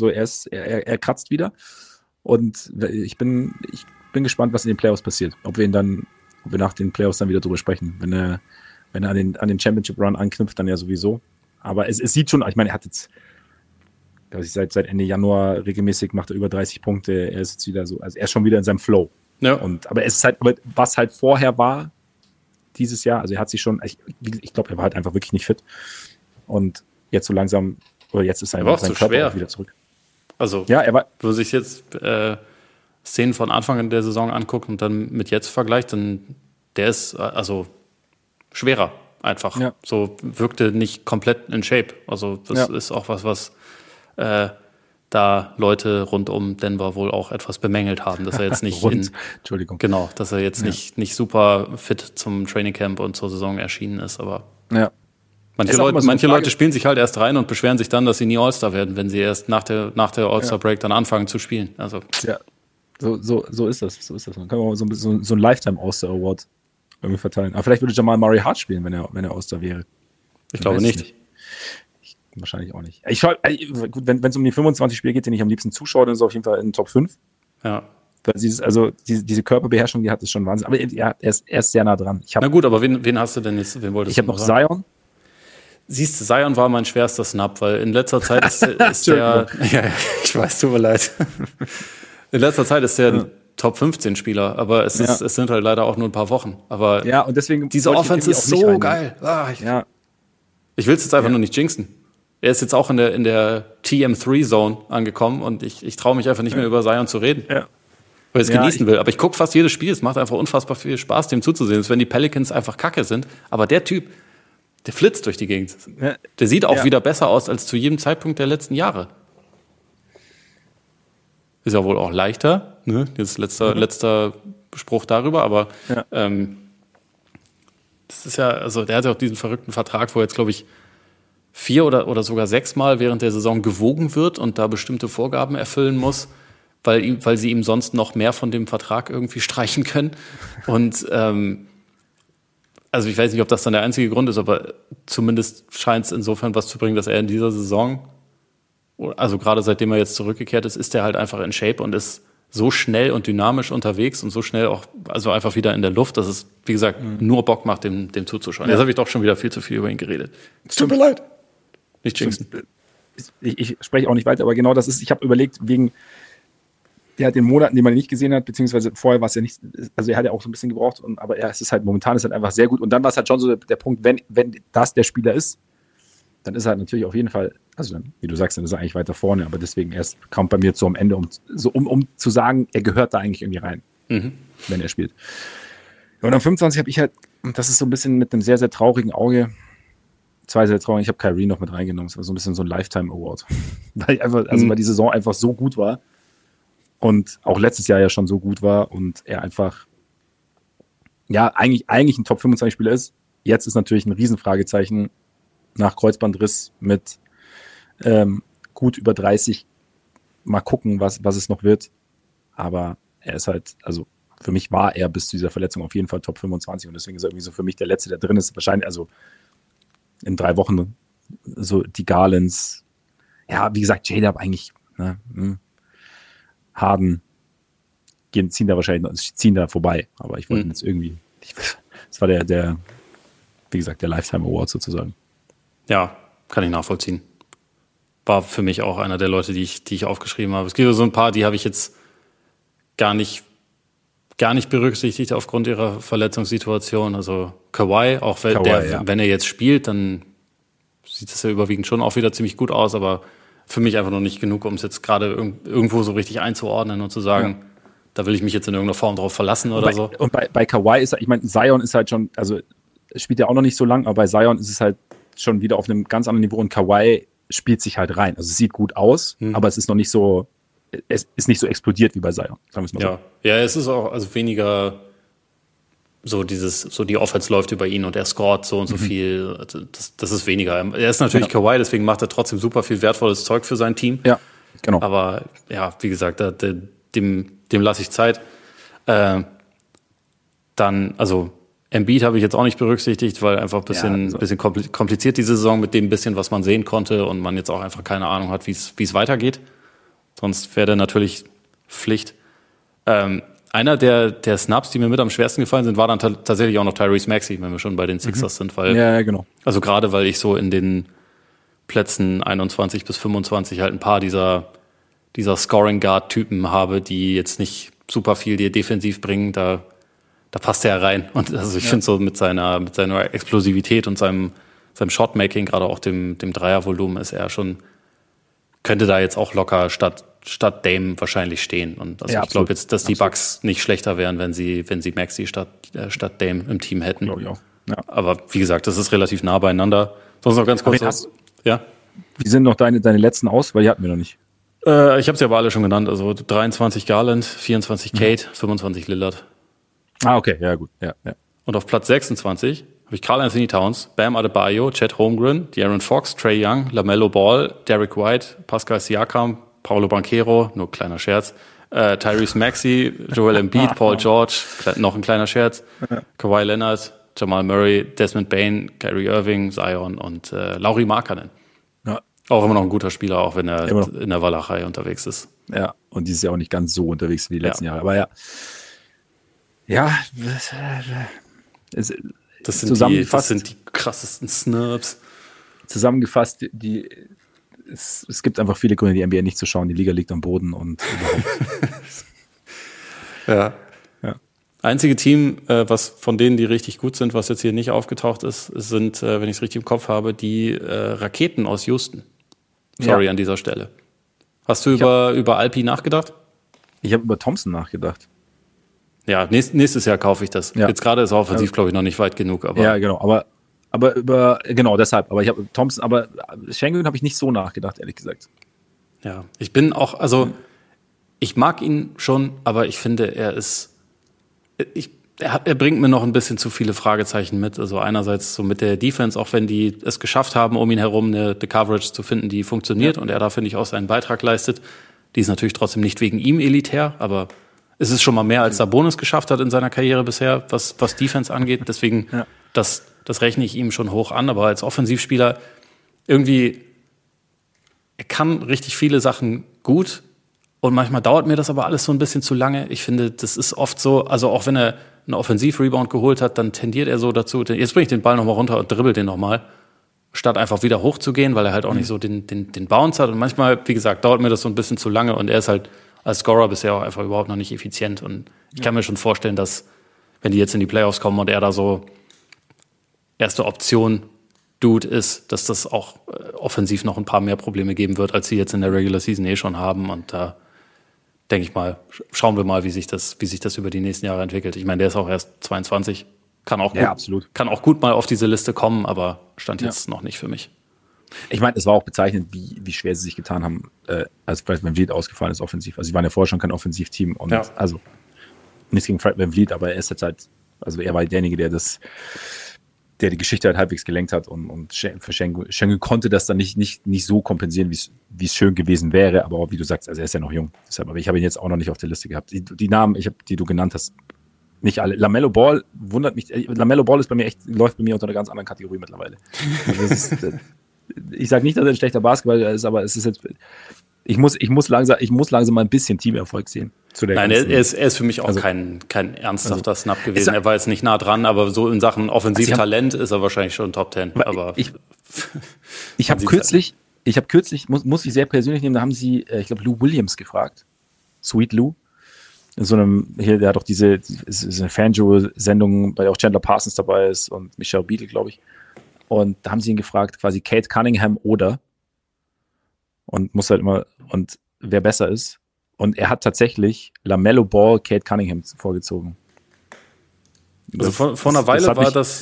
er kratzt wieder. Und ich bin gespannt, was in den Playoffs passiert. Ob wir nach den Playoffs dann wieder drüber sprechen. Wenn er an den Championship Run anknüpft, dann ja sowieso. Aber es sieht schon, ich meine, er hat jetzt, glaube ich, seit Ende Januar regelmäßig macht er über 30 Punkte. Er ist jetzt wieder so, also er ist schon wieder in seinem Flow. Ja. Aber es ist halt, was halt vorher war, dieses Jahr, also er hat sich schon, ich glaube, er war halt einfach wirklich nicht fit. Und jetzt so langsam, oder jetzt ist sein Körper auch wieder zurück. Also, ja, wenn man sich jetzt Szenen von Anfang der Saison anguckt und dann mit jetzt vergleicht, dann der ist also schwerer einfach. Ja. So wirkte nicht komplett in Shape. Also das ist auch was da Leute rund um Denver wohl auch etwas bemängelt haben, dass er jetzt nicht Entschuldigung. Genau, dass er jetzt nicht super fit zum Trainingcamp und zur Saison erschienen ist, aber manche Leute spielen sich halt erst rein und beschweren sich dann, dass sie nie All-Star werden, wenn sie erst nach der All-Star-Break dann anfangen zu spielen. Also ja, so ist das. Man kann auch so ein Lifetime All-Star Award irgendwie verteilen. Aber vielleicht würde Jamal Murray hart spielen, wenn er All-Star wäre. Ich glaube nicht. Wahrscheinlich auch nicht. Gut, wenn es um die 25 Spiele geht, den ich am liebsten zuschaue, dann ist er auf jeden Fall in den Top 5. Ja. Weil diese Körperbeherrschung, die hat, ist schon Wahnsinn. Aber er ist sehr nah dran. Na gut, aber wen hast du denn jetzt? Wen wolltest ich habe noch Zion. Siehst du, Zion war mein schwerster Snap, weil in letzter Zeit ist der. Ja, ich weiß, tut mir leid. In letzter Zeit ist der ein Top 15 Spieler, aber es sind halt leider auch nur ein paar Wochen. Aber und deswegen diese Offense ist so geil. Ich will es jetzt einfach nur nicht jinxen. Er ist jetzt auch in der TM3-Zone angekommen und ich traue mich einfach nicht mehr über Zion zu reden. Ja. Weil ich es genießen will. Aber ich gucke fast jedes Spiel. Es macht einfach unfassbar viel Spaß, dem zuzusehen. Das wenn die Pelicans einfach kacke sind. Aber der Typ, der flitzt durch die Gegend. Ja. Der sieht auch wieder besser aus als zu jedem Zeitpunkt der letzten Jahre. Ist ja wohl auch leichter. Ne? Jetzt letzter Spruch darüber. Aber das ist ja, also der hat ja auch diesen verrückten Vertrag, wo jetzt, glaube ich, 4 oder sogar 6 Mal während der Saison gewogen wird und da bestimmte Vorgaben erfüllen muss, weil sie ihm sonst noch mehr von dem Vertrag irgendwie streichen können. Und also ich weiß nicht, ob das dann der einzige Grund ist, aber zumindest scheint es insofern was zu bringen, dass er in dieser Saison, also gerade seitdem er jetzt zurückgekehrt ist er halt einfach in Shape und ist so schnell und dynamisch unterwegs und so schnell auch, also einfach wieder in der Luft, dass es, wie gesagt, nur Bock macht, dem zuzuschauen. Jetzt habe ich doch schon wieder viel zu viel über ihn geredet. Es tut mir leid. Nicht jinxen. Ich spreche auch nicht weiter, aber genau das ist, ich habe überlegt, der hat den Monaten, die man nicht gesehen hat, beziehungsweise vorher war es ja nicht, also er hat ja auch so ein bisschen gebraucht, momentan ist halt einfach sehr gut. Und dann war es halt schon so der Punkt, wenn das der Spieler ist, dann ist er halt natürlich auf jeden Fall, also dann, wie du sagst, dann ist er eigentlich weiter vorne, aber deswegen erst kommt bei mir so am Ende, um zu sagen, er gehört da eigentlich irgendwie rein, wenn er spielt. Und am 25 habe ich halt, und das ist so ein bisschen mit einem sehr, sehr traurigen Auge, zwei sehr traurig, ich habe Kyrie noch mit reingenommen, das war so ein bisschen so ein Lifetime Award, weil die Saison einfach so gut war und auch letztes Jahr ja schon so gut war und er einfach, ja, eigentlich ein Top 25 Spieler ist. Jetzt ist natürlich ein Riesenfragezeichen nach Kreuzbandriss mit gut über 30. Mal gucken, was es noch wird. Aber er ist halt, also für mich war er bis zu dieser Verletzung auf jeden Fall Top 25 und deswegen ist er irgendwie so für mich der Letzte, der drin ist. Wahrscheinlich, also in 3 Wochen so die Garlands. Ja, wie gesagt, J-Dub eigentlich, ne, Harden ziehen da vorbei. Aber ich wollte jetzt irgendwie, das war der, wie gesagt, der Lifetime Award sozusagen. Ja, kann ich nachvollziehen. War für mich auch einer der Leute, die ich aufgeschrieben habe. Es gibt so ein paar, die habe ich jetzt gar nicht berücksichtigt aufgrund ihrer Verletzungssituation. Also Kawhi, auch wenn er jetzt spielt, dann sieht es ja überwiegend schon auch wieder ziemlich gut aus, aber für mich einfach noch nicht genug, um es jetzt gerade irgendwo so richtig einzuordnen und zu sagen, da will ich mich jetzt in irgendeiner Form drauf verlassen oder so. Und bei Kawhi ist, ich meine, Zion ist halt schon, also spielt ja auch noch nicht so lang, aber bei Zion ist es halt schon wieder auf einem ganz anderen Niveau und Kawhi spielt sich halt rein. Also es sieht gut aus, aber es ist noch nicht so, es ist nicht so explodiert wie bei Zion, sagen wir es mal so. Ja, es ist auch also weniger so die Offense läuft über ihn und er scoret so und so viel. Das ist weniger. Er ist natürlich Kawhi, deswegen macht er trotzdem super viel wertvolles Zeug für sein Team. Ja, genau. Aber ja, wie gesagt, dem lasse ich Zeit. Dann, also Embiid habe ich jetzt auch nicht berücksichtigt, weil einfach ein bisschen kompliziert diese Saison mit dem bisschen, was man sehen konnte und man jetzt auch einfach keine Ahnung hat, wie es weitergeht. Sonst wäre der natürlich Pflicht. Einer der Snaps, die mir mit am schwersten gefallen sind, war dann tatsächlich auch noch Tyrese Maxey, wenn wir schon bei den Sixers sind. Weil, ja, genau. Also gerade weil ich so in den Plätzen 21 bis 25 halt ein paar dieser Scoring-Guard-Typen habe, die jetzt nicht super viel dir defensiv bringen, da passt er rein. Und also ich finde so mit seiner Explosivität und seinem Shotmaking, gerade auch dem Dreiervolumen, ist er schon, könnte da jetzt auch locker statt Dame wahrscheinlich stehen. Und also ich glaube jetzt, dass die Bucks nicht schlechter wären, wenn sie Maxey statt Dame im Team hätten. Glaube ich auch. Ja. Aber wie gesagt, das ist relativ nah beieinander. Sonst noch ganz kurz. Ja? Wie sind noch deine letzten aus? Weil die hatten wir noch nicht. Ich habe sie aber alle schon genannt. Also 23 Garland, 24 Kate, 25 Lillard. Okay, ja gut. Ja. Und auf Platz 26 habe ich Karl Anthony Towns, Bam Adebayo, Chet Holmgren, De'Aaron Fox, Trae Young, LaMelo Ball, Derek White, Pascal Siakam, Paolo Banchero, nur kleiner Scherz, Tyrese Maxey, Joel Embiid, Paul George, noch ein kleiner Scherz, Kawhi Leonard, Jamal Murray, Desmond Bane, Kyrie Irving, Zion und Lauri Markkanen. Ja. Auch immer noch ein guter Spieler, auch wenn er in der Walachei unterwegs ist. Ja, und dieses Jahr auch nicht ganz so unterwegs wie die letzten Jahre. Aber ja, das sind die krassesten Snubs. Zusammengefasst, es gibt einfach viele Gründe, die NBA nicht zu schauen. Die Liga liegt am Boden und überhaupt. Ja. Einzige Team, was von denen, die richtig gut sind, was jetzt hier nicht aufgetaucht ist, sind, wenn ich es richtig im Kopf habe, die Raketen aus Houston. Sorry an dieser Stelle. Hast du über Alpi nachgedacht? Ich habe über Thompson nachgedacht. Ja, nächstes Jahr kaufe ich das. Ja. Jetzt gerade ist er offensiv, glaube ich, noch nicht weit genug. Aber ja, genau. Deshalb. Aber ich habe Thompson, aber Sengun habe ich nicht so nachgedacht, ehrlich gesagt. Ja, ich bin auch, also ich mag ihn schon, aber ich finde, er bringt mir noch ein bisschen zu viele Fragezeichen mit. Also einerseits so mit der Defense, auch wenn die es geschafft haben, um ihn herum eine Coverage zu finden, die funktioniert und er da, finde ich, auch seinen Beitrag leistet. Die ist natürlich trotzdem nicht wegen ihm elitär, aber es ist schon mal mehr, als Sabonis geschafft hat in seiner Karriere bisher, was Defense angeht. Deswegen, das rechne ich ihm schon hoch an. Aber als Offensivspieler irgendwie, er kann richtig viele Sachen gut. Und manchmal dauert mir das aber alles so ein bisschen zu lange. Ich finde, das ist oft so, also auch wenn er einen Offensiv-Rebound geholt hat, dann tendiert er so dazu, jetzt bringe ich den Ball nochmal runter und dribbel den nochmal, statt einfach wieder hochzugehen, weil er halt auch nicht so den Bounce hat. Und manchmal, wie gesagt, dauert mir das so ein bisschen zu lange. Und er ist halt als Scorer bisher auch einfach überhaupt noch nicht effizient. Und ich kann mir schon vorstellen, dass, wenn die jetzt in die Playoffs kommen und er da so erste Option Dude ist, dass das auch offensiv noch ein paar mehr Probleme geben wird, als sie jetzt in der Regular Season schon haben. Und da denke ich mal, schauen wir mal, wie sich das über die nächsten Jahre entwickelt. Ich meine, der ist auch erst 22, kann auch gut mal auf diese Liste kommen, aber stand jetzt noch nicht für mich. Ich meine, es war auch bezeichnend, wie schwer sie sich getan haben, als Fred VanVleet ausgefallen ist offensiv. Also sie waren ja vorher schon kein Offensivteam und also nichts gegen Fred VanVleet, aber er ist jetzt halt, also er war derjenige, der die Geschichte halt halbwegs gelenkt hat und für Schengen konnte das dann nicht so kompensieren, wie es schön gewesen wäre, aber auch, wie du sagst, also er ist ja noch jung. Deshalb, aber ich habe ihn jetzt auch noch nicht auf der Liste gehabt. Die Namen, die du genannt hast, nicht alle. LaMelo Ball wundert mich. LaMelo Ball ist läuft bei mir unter einer ganz anderen Kategorie mittlerweile. Also ich sage nicht, dass er ein schlechter Basketballer ist, aber es ist jetzt, ich muss langsam mal ein bisschen Teamerfolg sehen. Nein, er ist für mich auch kein ernsthafter Snap gewesen. Er war jetzt nicht nah dran, aber so in Sachen Offensivtalent ist er wahrscheinlich schon Top 10. Aber ich habe kürzlich, muss ich sehr persönlich nehmen, da haben sie, ich glaube, Lou Williams gefragt. Sweet Lou. In so einem, hier, der hat auch diese Fanjo-Sendung, bei der auch Chandler Parsons dabei ist und Michelle Beadle, glaube ich. Und da haben sie ihn gefragt, quasi Kate Cunningham oder, und muss halt immer, und wer besser ist. Und er hat tatsächlich LaMelo Ball, Kate Cunningham vorgezogen. Also vor einer Weile war das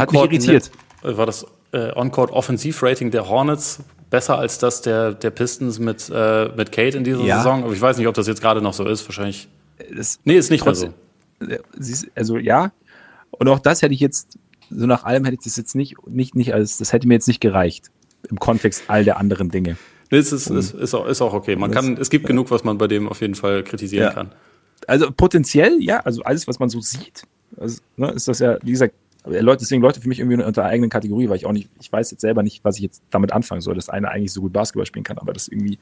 On-Court Offensivrating der Hornets besser als das der Pistons mit Kate in dieser Saison. Aber ich weiß nicht, ob das jetzt gerade noch so ist. Wahrscheinlich. Ist nicht trotzdem, mehr so. Also ja. Und auch das hätte ich jetzt, so nach allem hätte ich das jetzt nicht als, das hätte mir jetzt nicht gereicht. Im Kontext all der anderen Dinge. Es ist auch okay. Es gibt genug, was man bei dem auf jeden Fall kritisieren kann. Also potenziell, ja, also alles, was man so sieht, also, ist das ja, wie gesagt, deswegen Leute für mich irgendwie unter einer eigenen Kategorie, weil ich weiß jetzt selber nicht, was ich jetzt damit anfangen soll, dass einer eigentlich so gut Basketball spielen kann, aber das irgendwie,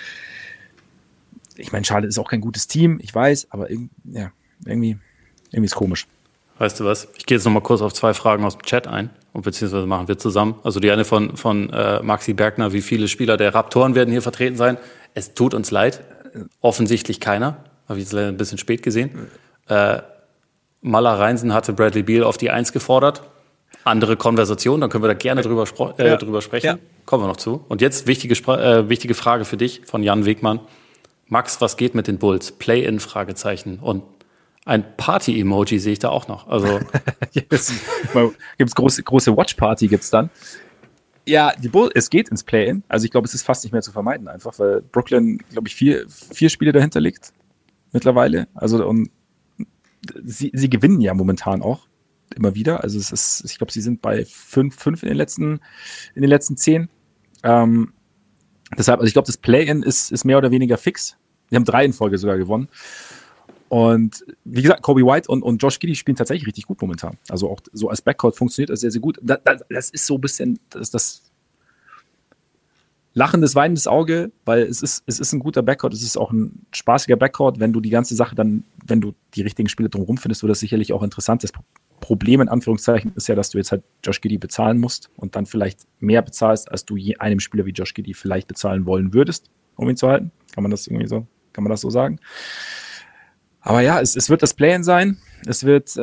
ich meine, Charlotte ist auch kein gutes Team, ich weiß, aber irgendwie ist komisch. Weißt du was? Ich gehe jetzt noch mal kurz auf 2 Fragen aus dem Chat ein und beziehungsweise machen wir zusammen. Also die eine von Maxi Bergner, wie viele Spieler der Raptoren werden hier vertreten sein? Es tut uns leid, offensichtlich keiner. Habe ich jetzt leider ein bisschen spät gesehen. Malla Reinsen hatte Bradley Beal auf die 1 gefordert. Andere Konversation, dann können wir da gerne drüber sprechen. Ja. Kommen wir noch zu. Und jetzt wichtige Frage für dich von Jan Wegmann. Max, was geht mit den Bulls? Play-in? Fragezeichen. Und ein Party-Emoji sehe ich da auch noch. Also gibt's große Watch-Party gibt's dann. Ja, es geht ins Play-in. Also ich glaube, es ist fast nicht mehr zu vermeiden einfach, weil Brooklyn, glaube ich, 4 Spiele dahinter liegt mittlerweile. Also und sie gewinnen ja momentan auch immer wieder. Also ich glaube, sie sind bei 5 in den letzten 10. Deshalb, also ich glaube, das Play-in ist mehr oder weniger fix. Die haben 3 in Folge sogar gewonnen. Und wie gesagt, Kobe White und Josh Giddey spielen tatsächlich richtig gut momentan. Also auch so als Backcourt funktioniert das sehr, sehr gut. Das ist so ein bisschen das lachendes, weinendes Auge, weil es ist ein guter Backcourt, es ist auch ein spaßiger Backcourt, wenn du die ganze Sache dann, wenn du die richtigen Spieler drumherum findest, wird das sicherlich auch interessant. Das Problem in Anführungszeichen ist ja, dass du jetzt halt Josh Giddey bezahlen musst und dann vielleicht mehr bezahlst, als du einem Spieler wie Josh Giddey vielleicht bezahlen wollen würdest, um ihn zu halten. Kann man das so sagen? Aber ja, es wird das Play-in sein. Es wird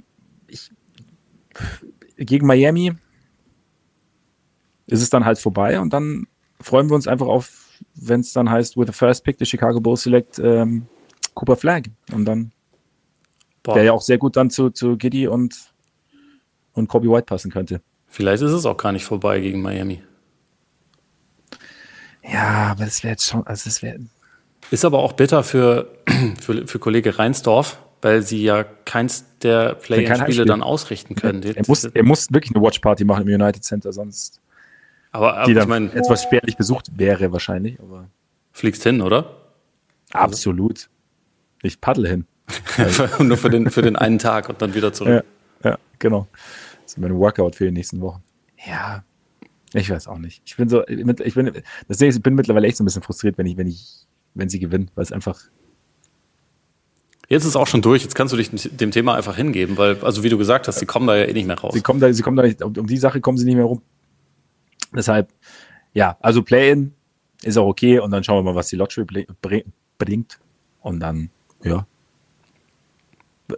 gegen Miami ist es dann halt vorbei und dann freuen wir uns einfach auf, wenn es dann heißt, with the first pick, the Chicago Bulls select Cooper Flagg. Und dann der ja auch sehr gut dann zu Giddey und Kobe White passen könnte. Vielleicht ist es auch gar nicht vorbei gegen Miami. Ja, aber das wäre jetzt schon, also es wäre... Ist aber auch bitter für Kollege Reinsdorf, weil sie ja keins der Play-in-Spiele dann ausrichten können. Er muss wirklich eine Watch-Party machen im United Center, sonst aber die dann etwas spärlich besucht wäre wahrscheinlich. Aber fliegst hin, oder? Absolut. Ich paddle hin. Nur für den einen Tag und dann wieder zurück. Ja, genau. Das ist mein Workout für die nächsten Wochen. Ja, ich weiß auch nicht. Ich bin mittlerweile echt so ein bisschen frustriert, wenn sie gewinnen, weil es einfach... Jetzt ist auch schon durch, jetzt kannst du dich dem Thema einfach hingeben, weil, also wie du gesagt hast, sie kommen da ja eh nicht mehr raus. Sie kommen da nicht, um die Sache kommen sie nicht mehr rum. Deshalb, ja, also Play-in ist auch okay und dann schauen wir mal, was die Lottery bringt und dann, ja,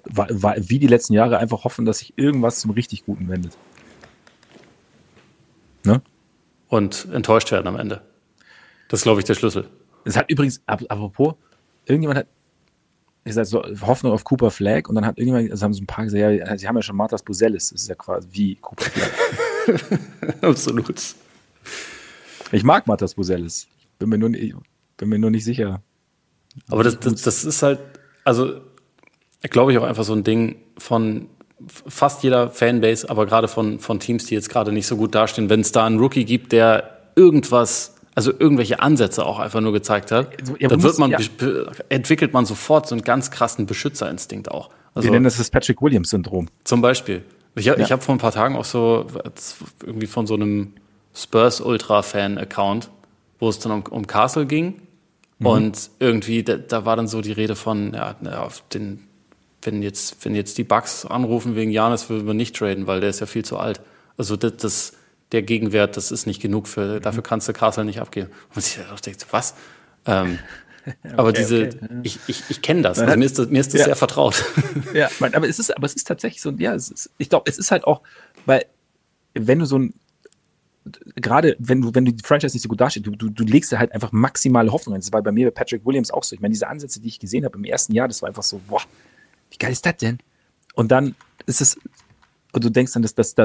wie die letzten Jahre einfach hoffen, dass sich irgendwas zum richtig Guten wendet. Ne? Und enttäuscht werden am Ende. Das ist, glaube ich, der Schlüssel. Es hat übrigens, apropos, irgendjemand hat gesagt, so Hoffnung auf Cooper Flag und dann hat irgendjemand, also haben so ein paar gesagt, ja, sie haben ja schon Martas Bouzelles, das ist ja quasi wie Cooper Flag. Absolut. Ich mag Martas Bouzelles, bin mir nur nicht sicher. Aber das ist halt, also glaube ich auch einfach so ein Ding von fast jeder Fanbase, aber gerade von Teams, die jetzt gerade nicht so gut dastehen, wenn es da einen Rookie gibt, der irgendwelche Ansätze auch einfach nur gezeigt hat, ja, dann entwickelt man sofort so einen ganz krassen Beschützerinstinkt auch. Also, wir nennen das Patrick Williams-Syndrom. Zum Beispiel. Ich habe vor ein paar Tagen auch so irgendwie von so einem Spurs-Ultra-Fan-Account, wo es dann um Castle ging. Und irgendwie, da war dann so die Rede von, wenn jetzt die Bucks anrufen wegen Giannis, würden wir nicht traden, weil der ist ja viel zu alt. Also der Gegenwert, das ist nicht genug dafür kannst du Castle nicht abgeben. Und ich dachte, was? Aber ich kenne das. Also mir ist das sehr vertraut. Ja, aber es ist tatsächlich so, ja, ich glaube, es ist halt auch, weil wenn du so ein gerade wenn du die Franchise nicht so gut dasteht, du legst dir halt einfach maximale Hoffnung ein. Das war bei mir bei Patrick Williams auch so. Ich meine, diese Ansätze, die ich gesehen habe im ersten Jahr, das war einfach so, boah, wie geil ist das denn? Und dann ist es, und du denkst dann, dass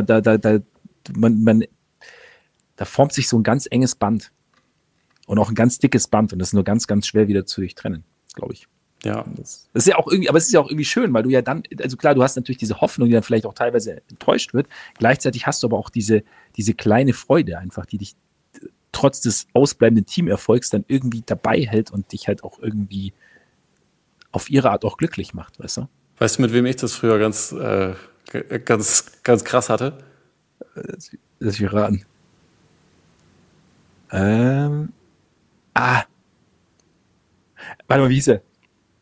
da formt sich so ein ganz enges Band und auch ein ganz dickes Band und das ist nur ganz, ganz schwer wieder zu durchtrennen, glaube ich. Ja. Das ist ja auch irgendwie, aber es ist ja auch irgendwie schön, weil du ja dann, also klar, du hast natürlich diese Hoffnung, die dann vielleicht auch teilweise enttäuscht wird. Gleichzeitig hast du aber auch diese kleine Freude einfach, die dich trotz des ausbleibenden Teamerfolgs dann irgendwie dabei hält und dich halt auch irgendwie auf ihre Art auch glücklich macht, weißt du? Weißt du, mit wem ich das früher ganz krass hatte? Lass mich raten. Warte mal, wie hieß er?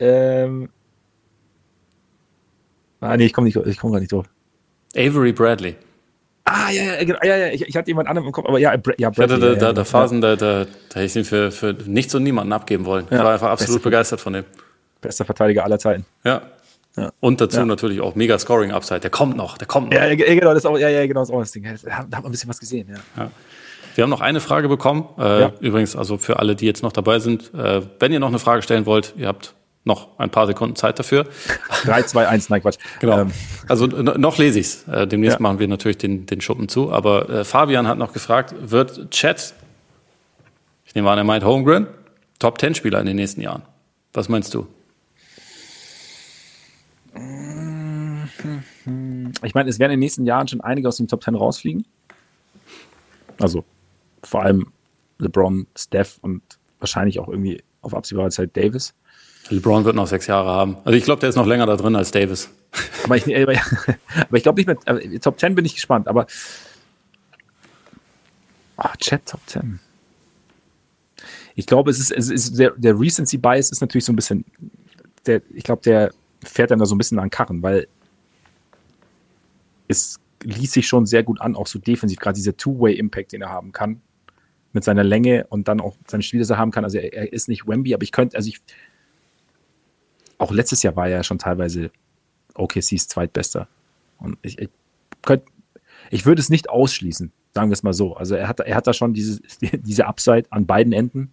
Nee, ich komme gar nicht drauf. Avery Bradley. Ja, ich hatte jemand anderen im Kopf, aber Bradley. Ich hatte da Phasen, da hätte ich ihn für nichts und niemanden abgeben wollen. Ich war einfach absolut begeistert von dem. Bester Verteidiger aller Zeiten. Ja. Und dazu natürlich auch mega Scoring-Upside. Der kommt noch. Ja, genau, das ist auch, das ist auch das Ding. Da hat man ein bisschen was gesehen, ja. Wir haben noch eine Frage bekommen. Übrigens, also für alle, die jetzt noch dabei sind, wenn ihr noch eine Frage stellen wollt, ihr habt noch ein paar Sekunden Zeit dafür. 3, 2, 1, nein, Quatsch. Genau. Also noch lese ich's. Demnächst machen wir natürlich den Schuppen zu. Aber Fabian hat noch gefragt, wird Chet, ich nehme an, er meint Holmgren, Top-10-Spieler in den nächsten Jahren? Was meinst du? Ich meine, es werden in den nächsten Jahren schon einige aus dem Top 10 rausfliegen. Also vor allem LeBron, Steph und wahrscheinlich auch irgendwie auf absehbare Zeit Davis. LeBron wird noch 6 Jahre haben. Also ich glaube, der ist noch länger da drin als Davis. Aber ich glaube nicht mehr, Top 10 bin ich gespannt, aber Chet Top 10. Ich glaube, es ist der Recency Bias ist natürlich so ein bisschen, ich glaube, der fährt dann da so ein bisschen an Karren, weil es ließ sich schon sehr gut an, auch so defensiv, gerade dieser Two-Way-Impact, den er haben kann, mit seiner Länge und dann auch seine Spiele, das er haben kann. Also er ist nicht Wemby, aber auch letztes Jahr war er ja schon teilweise OKCs Zweitbester. Und ich würde es nicht ausschließen, sagen wir es mal so. Also er hat da schon diese Upside an beiden Enden.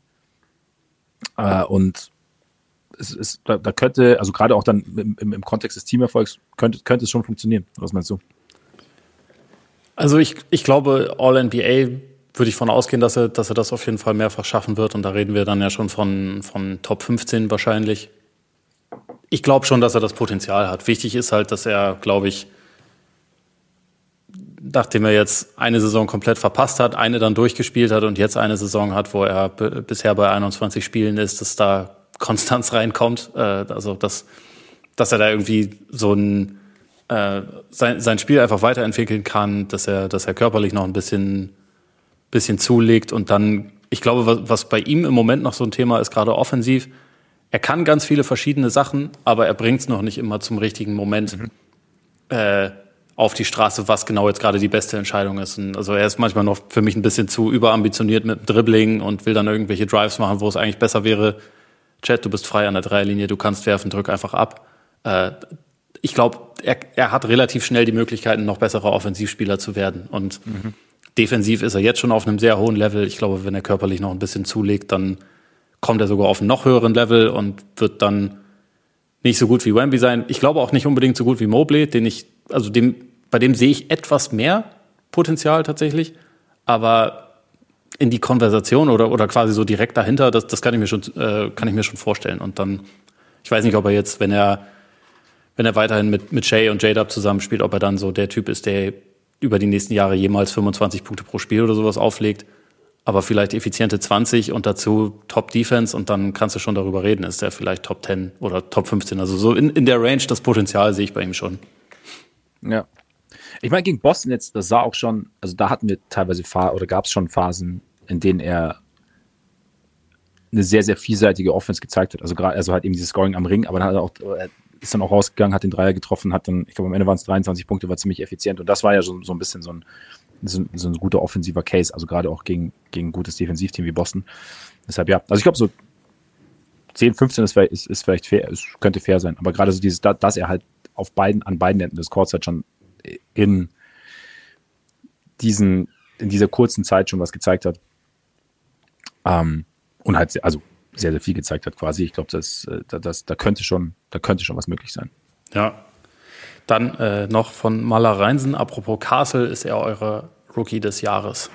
Und da könnte, also gerade auch dann im Kontext des Teamerfolgs, könnte es schon funktionieren. Was meinst du? Also ich glaube, All-NBA würde ich von ausgehen, dass er das auf jeden Fall mehrfach schaffen wird. Und da reden wir dann ja schon von Top 15 wahrscheinlich. Ich glaube schon, dass er das Potenzial hat. Wichtig ist halt, dass er, glaube ich, nachdem er jetzt eine Saison komplett verpasst hat, eine dann durchgespielt hat und jetzt eine Saison hat, wo er bisher bei 21 Spielen ist, dass da Konstanz reinkommt. Also dass er da irgendwie so sein Spiel einfach weiterentwickeln kann, dass er körperlich noch ein bisschen zulegt. Und dann, ich glaube, was bei ihm im Moment noch so ein Thema ist, gerade offensiv, er kann ganz viele verschiedene Sachen, aber er bringt es noch nicht immer zum richtigen Moment auf die Straße, was genau jetzt gerade die beste Entscheidung ist. Und also er ist manchmal noch für mich ein bisschen zu überambitioniert mit dem Dribbling und will dann irgendwelche Drives machen, wo es eigentlich besser wäre, Chet, du bist frei an der Dreierlinie, du kannst werfen, drück einfach ab. Ich glaube, er hat relativ schnell die Möglichkeiten, noch besserer Offensivspieler zu werden. Und defensiv ist er jetzt schon auf einem sehr hohen Level. Ich glaube, wenn er körperlich noch ein bisschen zulegt, dann kommt er sogar auf einen noch höheren Level und wird dann nicht so gut wie Wemby sein. Ich glaube auch nicht unbedingt so gut wie Mobley, bei dem sehe ich etwas mehr Potenzial tatsächlich, aber in die Konversation oder quasi so direkt dahinter, das kann ich mir schon vorstellen. Und dann, ich weiß nicht, ob er jetzt, wenn er weiterhin mit Shai und J-Dub zusammenspielt, ob er dann so der Typ ist, der über die nächsten Jahre jemals 25 Punkte pro Spiel oder sowas auflegt, aber vielleicht effiziente 20 und dazu Top-Defense und dann kannst du schon darüber reden, ist der vielleicht Top 10 oder Top 15. Also so in der Range, das Potenzial sehe ich bei ihm schon. Ja. Ich meine, gegen Boston jetzt, das sah auch schon, also da hatten wir teilweise gab es schon Phasen, in denen er eine sehr, sehr vielseitige Offense gezeigt hat. Also gerade, also halt eben dieses Scoring am Ring, aber dann ist dann auch rausgegangen, hat den Dreier getroffen, hat dann, ich glaube, am Ende waren es 23 Punkte, war ziemlich effizient. Und das war ja so ein bisschen so ein guter offensiver Case, also gerade auch gegen ein gutes Defensivteam wie Boston. Deshalb ja, also ich glaube so 10, 15 ist vielleicht fair, es könnte fair sein, aber gerade so dieses, dass er halt an beiden Enden des Courts halt schon in dieser kurzen Zeit schon was gezeigt hat. Und halt also sehr, sehr viel gezeigt hat quasi. Ich glaube, da könnte schon was möglich sein. Ja. Dann noch von Maler Reinsen. Apropos Castle, ist er eure Rookie des Jahres?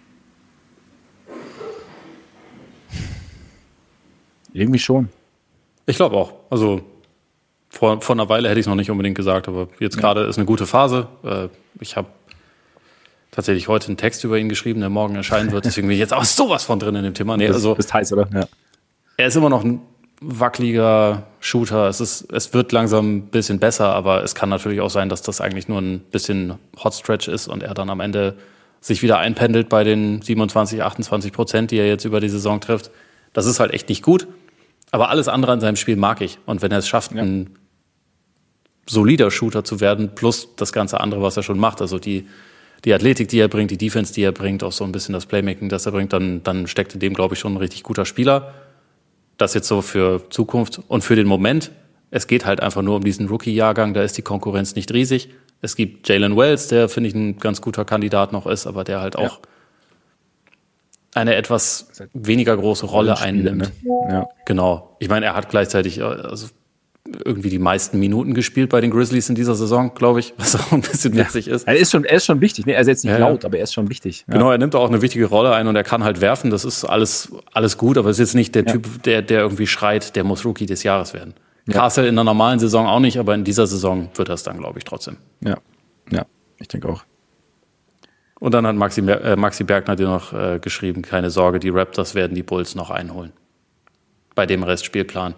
Irgendwie schon. Ich glaube auch. Also vor einer Weile hätte ich es noch nicht unbedingt gesagt, aber jetzt gerade ist eine gute Phase. Ich habe tatsächlich heute einen Text über ihn geschrieben, der morgen erscheinen wird. Deswegen bin ich jetzt auch sowas von drin in dem Thema. Nee, also bist heiß, oder? Ja. Er ist immer noch ein wackeliger Shooter. Es wird langsam ein bisschen besser, aber es kann natürlich auch sein, dass das eigentlich nur ein bisschen Hotstretch ist und er dann am Ende sich wieder einpendelt bei den 27-28%, die er jetzt über die Saison trifft. Das ist halt echt nicht gut. Aber alles andere an seinem Spiel mag ich. Und wenn er es schafft, ein solider Shooter zu werden, plus das ganze andere, was er schon macht, also die Athletik, die er bringt, die Defense, die er bringt, auch so ein bisschen das Playmaking, das er bringt, dann steckt in dem, glaube ich, schon ein richtig guter Spieler. Das jetzt so für Zukunft und für den Moment. Es geht halt einfach nur um diesen Rookie-Jahrgang, da ist die Konkurrenz nicht riesig. Es gibt Jalen Wells, der, finde ich, ein ganz guter Kandidat noch ist, aber der halt auch eine etwas weniger große Rolle einnimmt. Ne? Ja. Genau. Ich meine, er hat gleichzeitig irgendwie die meisten Minuten gespielt bei den Grizzlies in dieser Saison, glaube ich, was auch ein bisschen witzig ist. Er ist schon wichtig. Ne? Er ist jetzt nicht laut, aber er ist schon wichtig. Genau, er nimmt auch eine wichtige Rolle ein und er kann halt werfen. Das ist alles gut, aber es ist jetzt nicht der Typ, der irgendwie schreit, der muss Rookie des Jahres werden. Castle in der normalen Saison auch nicht, aber in dieser Saison wird er es dann, glaube ich, trotzdem. Ja, ich denke auch. Und dann hat Maxi Bergner dir noch geschrieben, keine Sorge, die Raptors werden die Bulls noch einholen. Bei dem Restspielplan.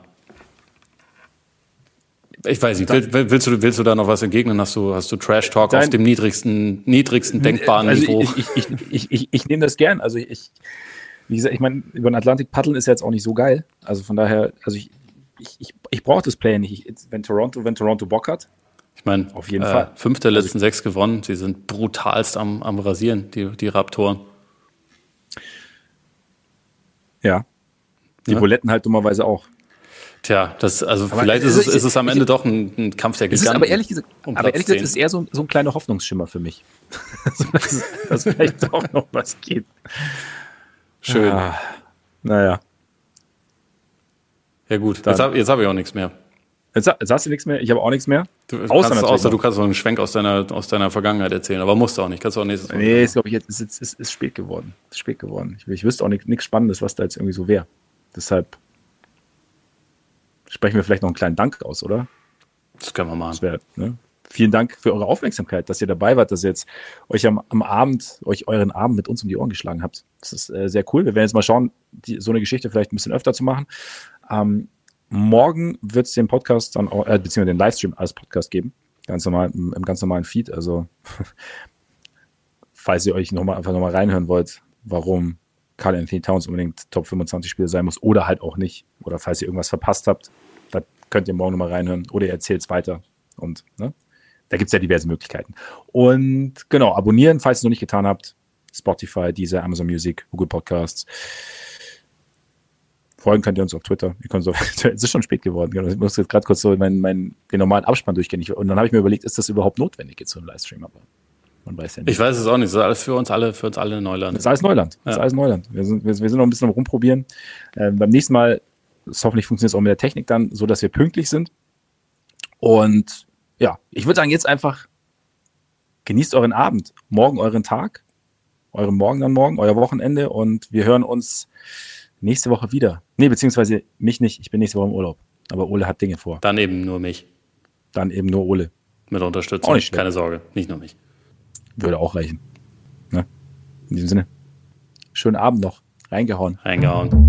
Ich weiß nicht, willst du da noch was entgegnen? Hast du Trash-Talk auf dem niedrigsten denkbaren Niveau? Ich nehme das gern. Also wie gesagt, ich meine, über den Atlantik paddeln ist ja jetzt auch nicht so geil. Also von daher, also ich brauche das Play nicht. Wenn Toronto Bock hat. Ich meine, auf jeden Fall. 5 der letzten 6 gewonnen. Sie sind brutalst am Rasieren, die Raptoren. Ja. Die Buletten halt dummerweise auch. Tja, vielleicht ist es am Ende doch ein Kampf der Giganten. Aber ehrlich gesagt, ist es eher so ein kleiner Hoffnungsschimmer für mich. dass vielleicht doch noch was geht. Schön. Naja. Ja gut, jetzt hab ich auch nichts mehr. Jetzt hast du nichts mehr, ich habe auch nichts mehr. Du kannst noch einen Schwenk aus deiner Vergangenheit erzählen, aber musst du auch nicht. Kannst du auch nächstes Mal. Nee, ist, glaube ich, jetzt ist spät geworden. Ich wüsste auch nichts Spannendes, was da jetzt irgendwie so wäre. Deshalb sprechen wir vielleicht noch einen kleinen Dank aus, oder? Das können wir machen. Vielen Dank für eure Aufmerksamkeit, dass ihr dabei wart, dass ihr jetzt euch am Abend, euren Abend mit uns um die Ohren geschlagen habt. Das ist sehr cool. Wir werden jetzt mal schauen, so eine Geschichte vielleicht ein bisschen öfter zu machen. Morgen wird es den Podcast dann auch, beziehungsweise den Livestream als Podcast geben. Ganz normal, im ganz normalen Feed. Also, falls ihr euch einfach nochmal reinhören wollt, warum Karl Anthony Towns unbedingt Top 25 Spieler sein muss oder halt auch nicht. Oder falls ihr irgendwas verpasst habt, da könnt ihr morgen nochmal reinhören oder ihr erzählt es weiter. Und da gibt es ja diverse Möglichkeiten. Und genau, abonnieren, falls ihr es noch nicht getan habt. Spotify, Deezer, Amazon Music, Google Podcasts. Folgen könnt ihr uns auf Twitter. Es ist schon spät geworden. Ich muss jetzt gerade kurz so den normalen Abspann durchgehen. Und dann habe ich mir überlegt, ist das überhaupt notwendig jetzt so ein Livestream? Aber Man weiß ja nicht. Ich weiß es auch nicht. Das ist alles für uns alle Neuland. Das ist alles Neuland. Ja. Das ist alles Neuland. Wir sind noch ein bisschen am Rumprobieren. Beim nächsten Mal, hoffentlich funktioniert es auch mit der Technik dann, so dass wir pünktlich sind. Und ja, ich würde sagen, jetzt einfach genießt euren Abend, morgen euren Tag, euren Morgen dann morgen, euer Wochenende und wir hören uns nächste Woche wieder. Nee, beziehungsweise mich nicht. Ich bin nächste Woche im Urlaub. Aber Ole hat Dinge vor. Dann eben nur mich. Dann eben nur Ole. Mit Unterstützung. Auch nicht schlecht. Keine Sorge, nicht nur mich. Würde auch reichen. Ne? In diesem Sinne. Schönen Abend noch. Reingehauen.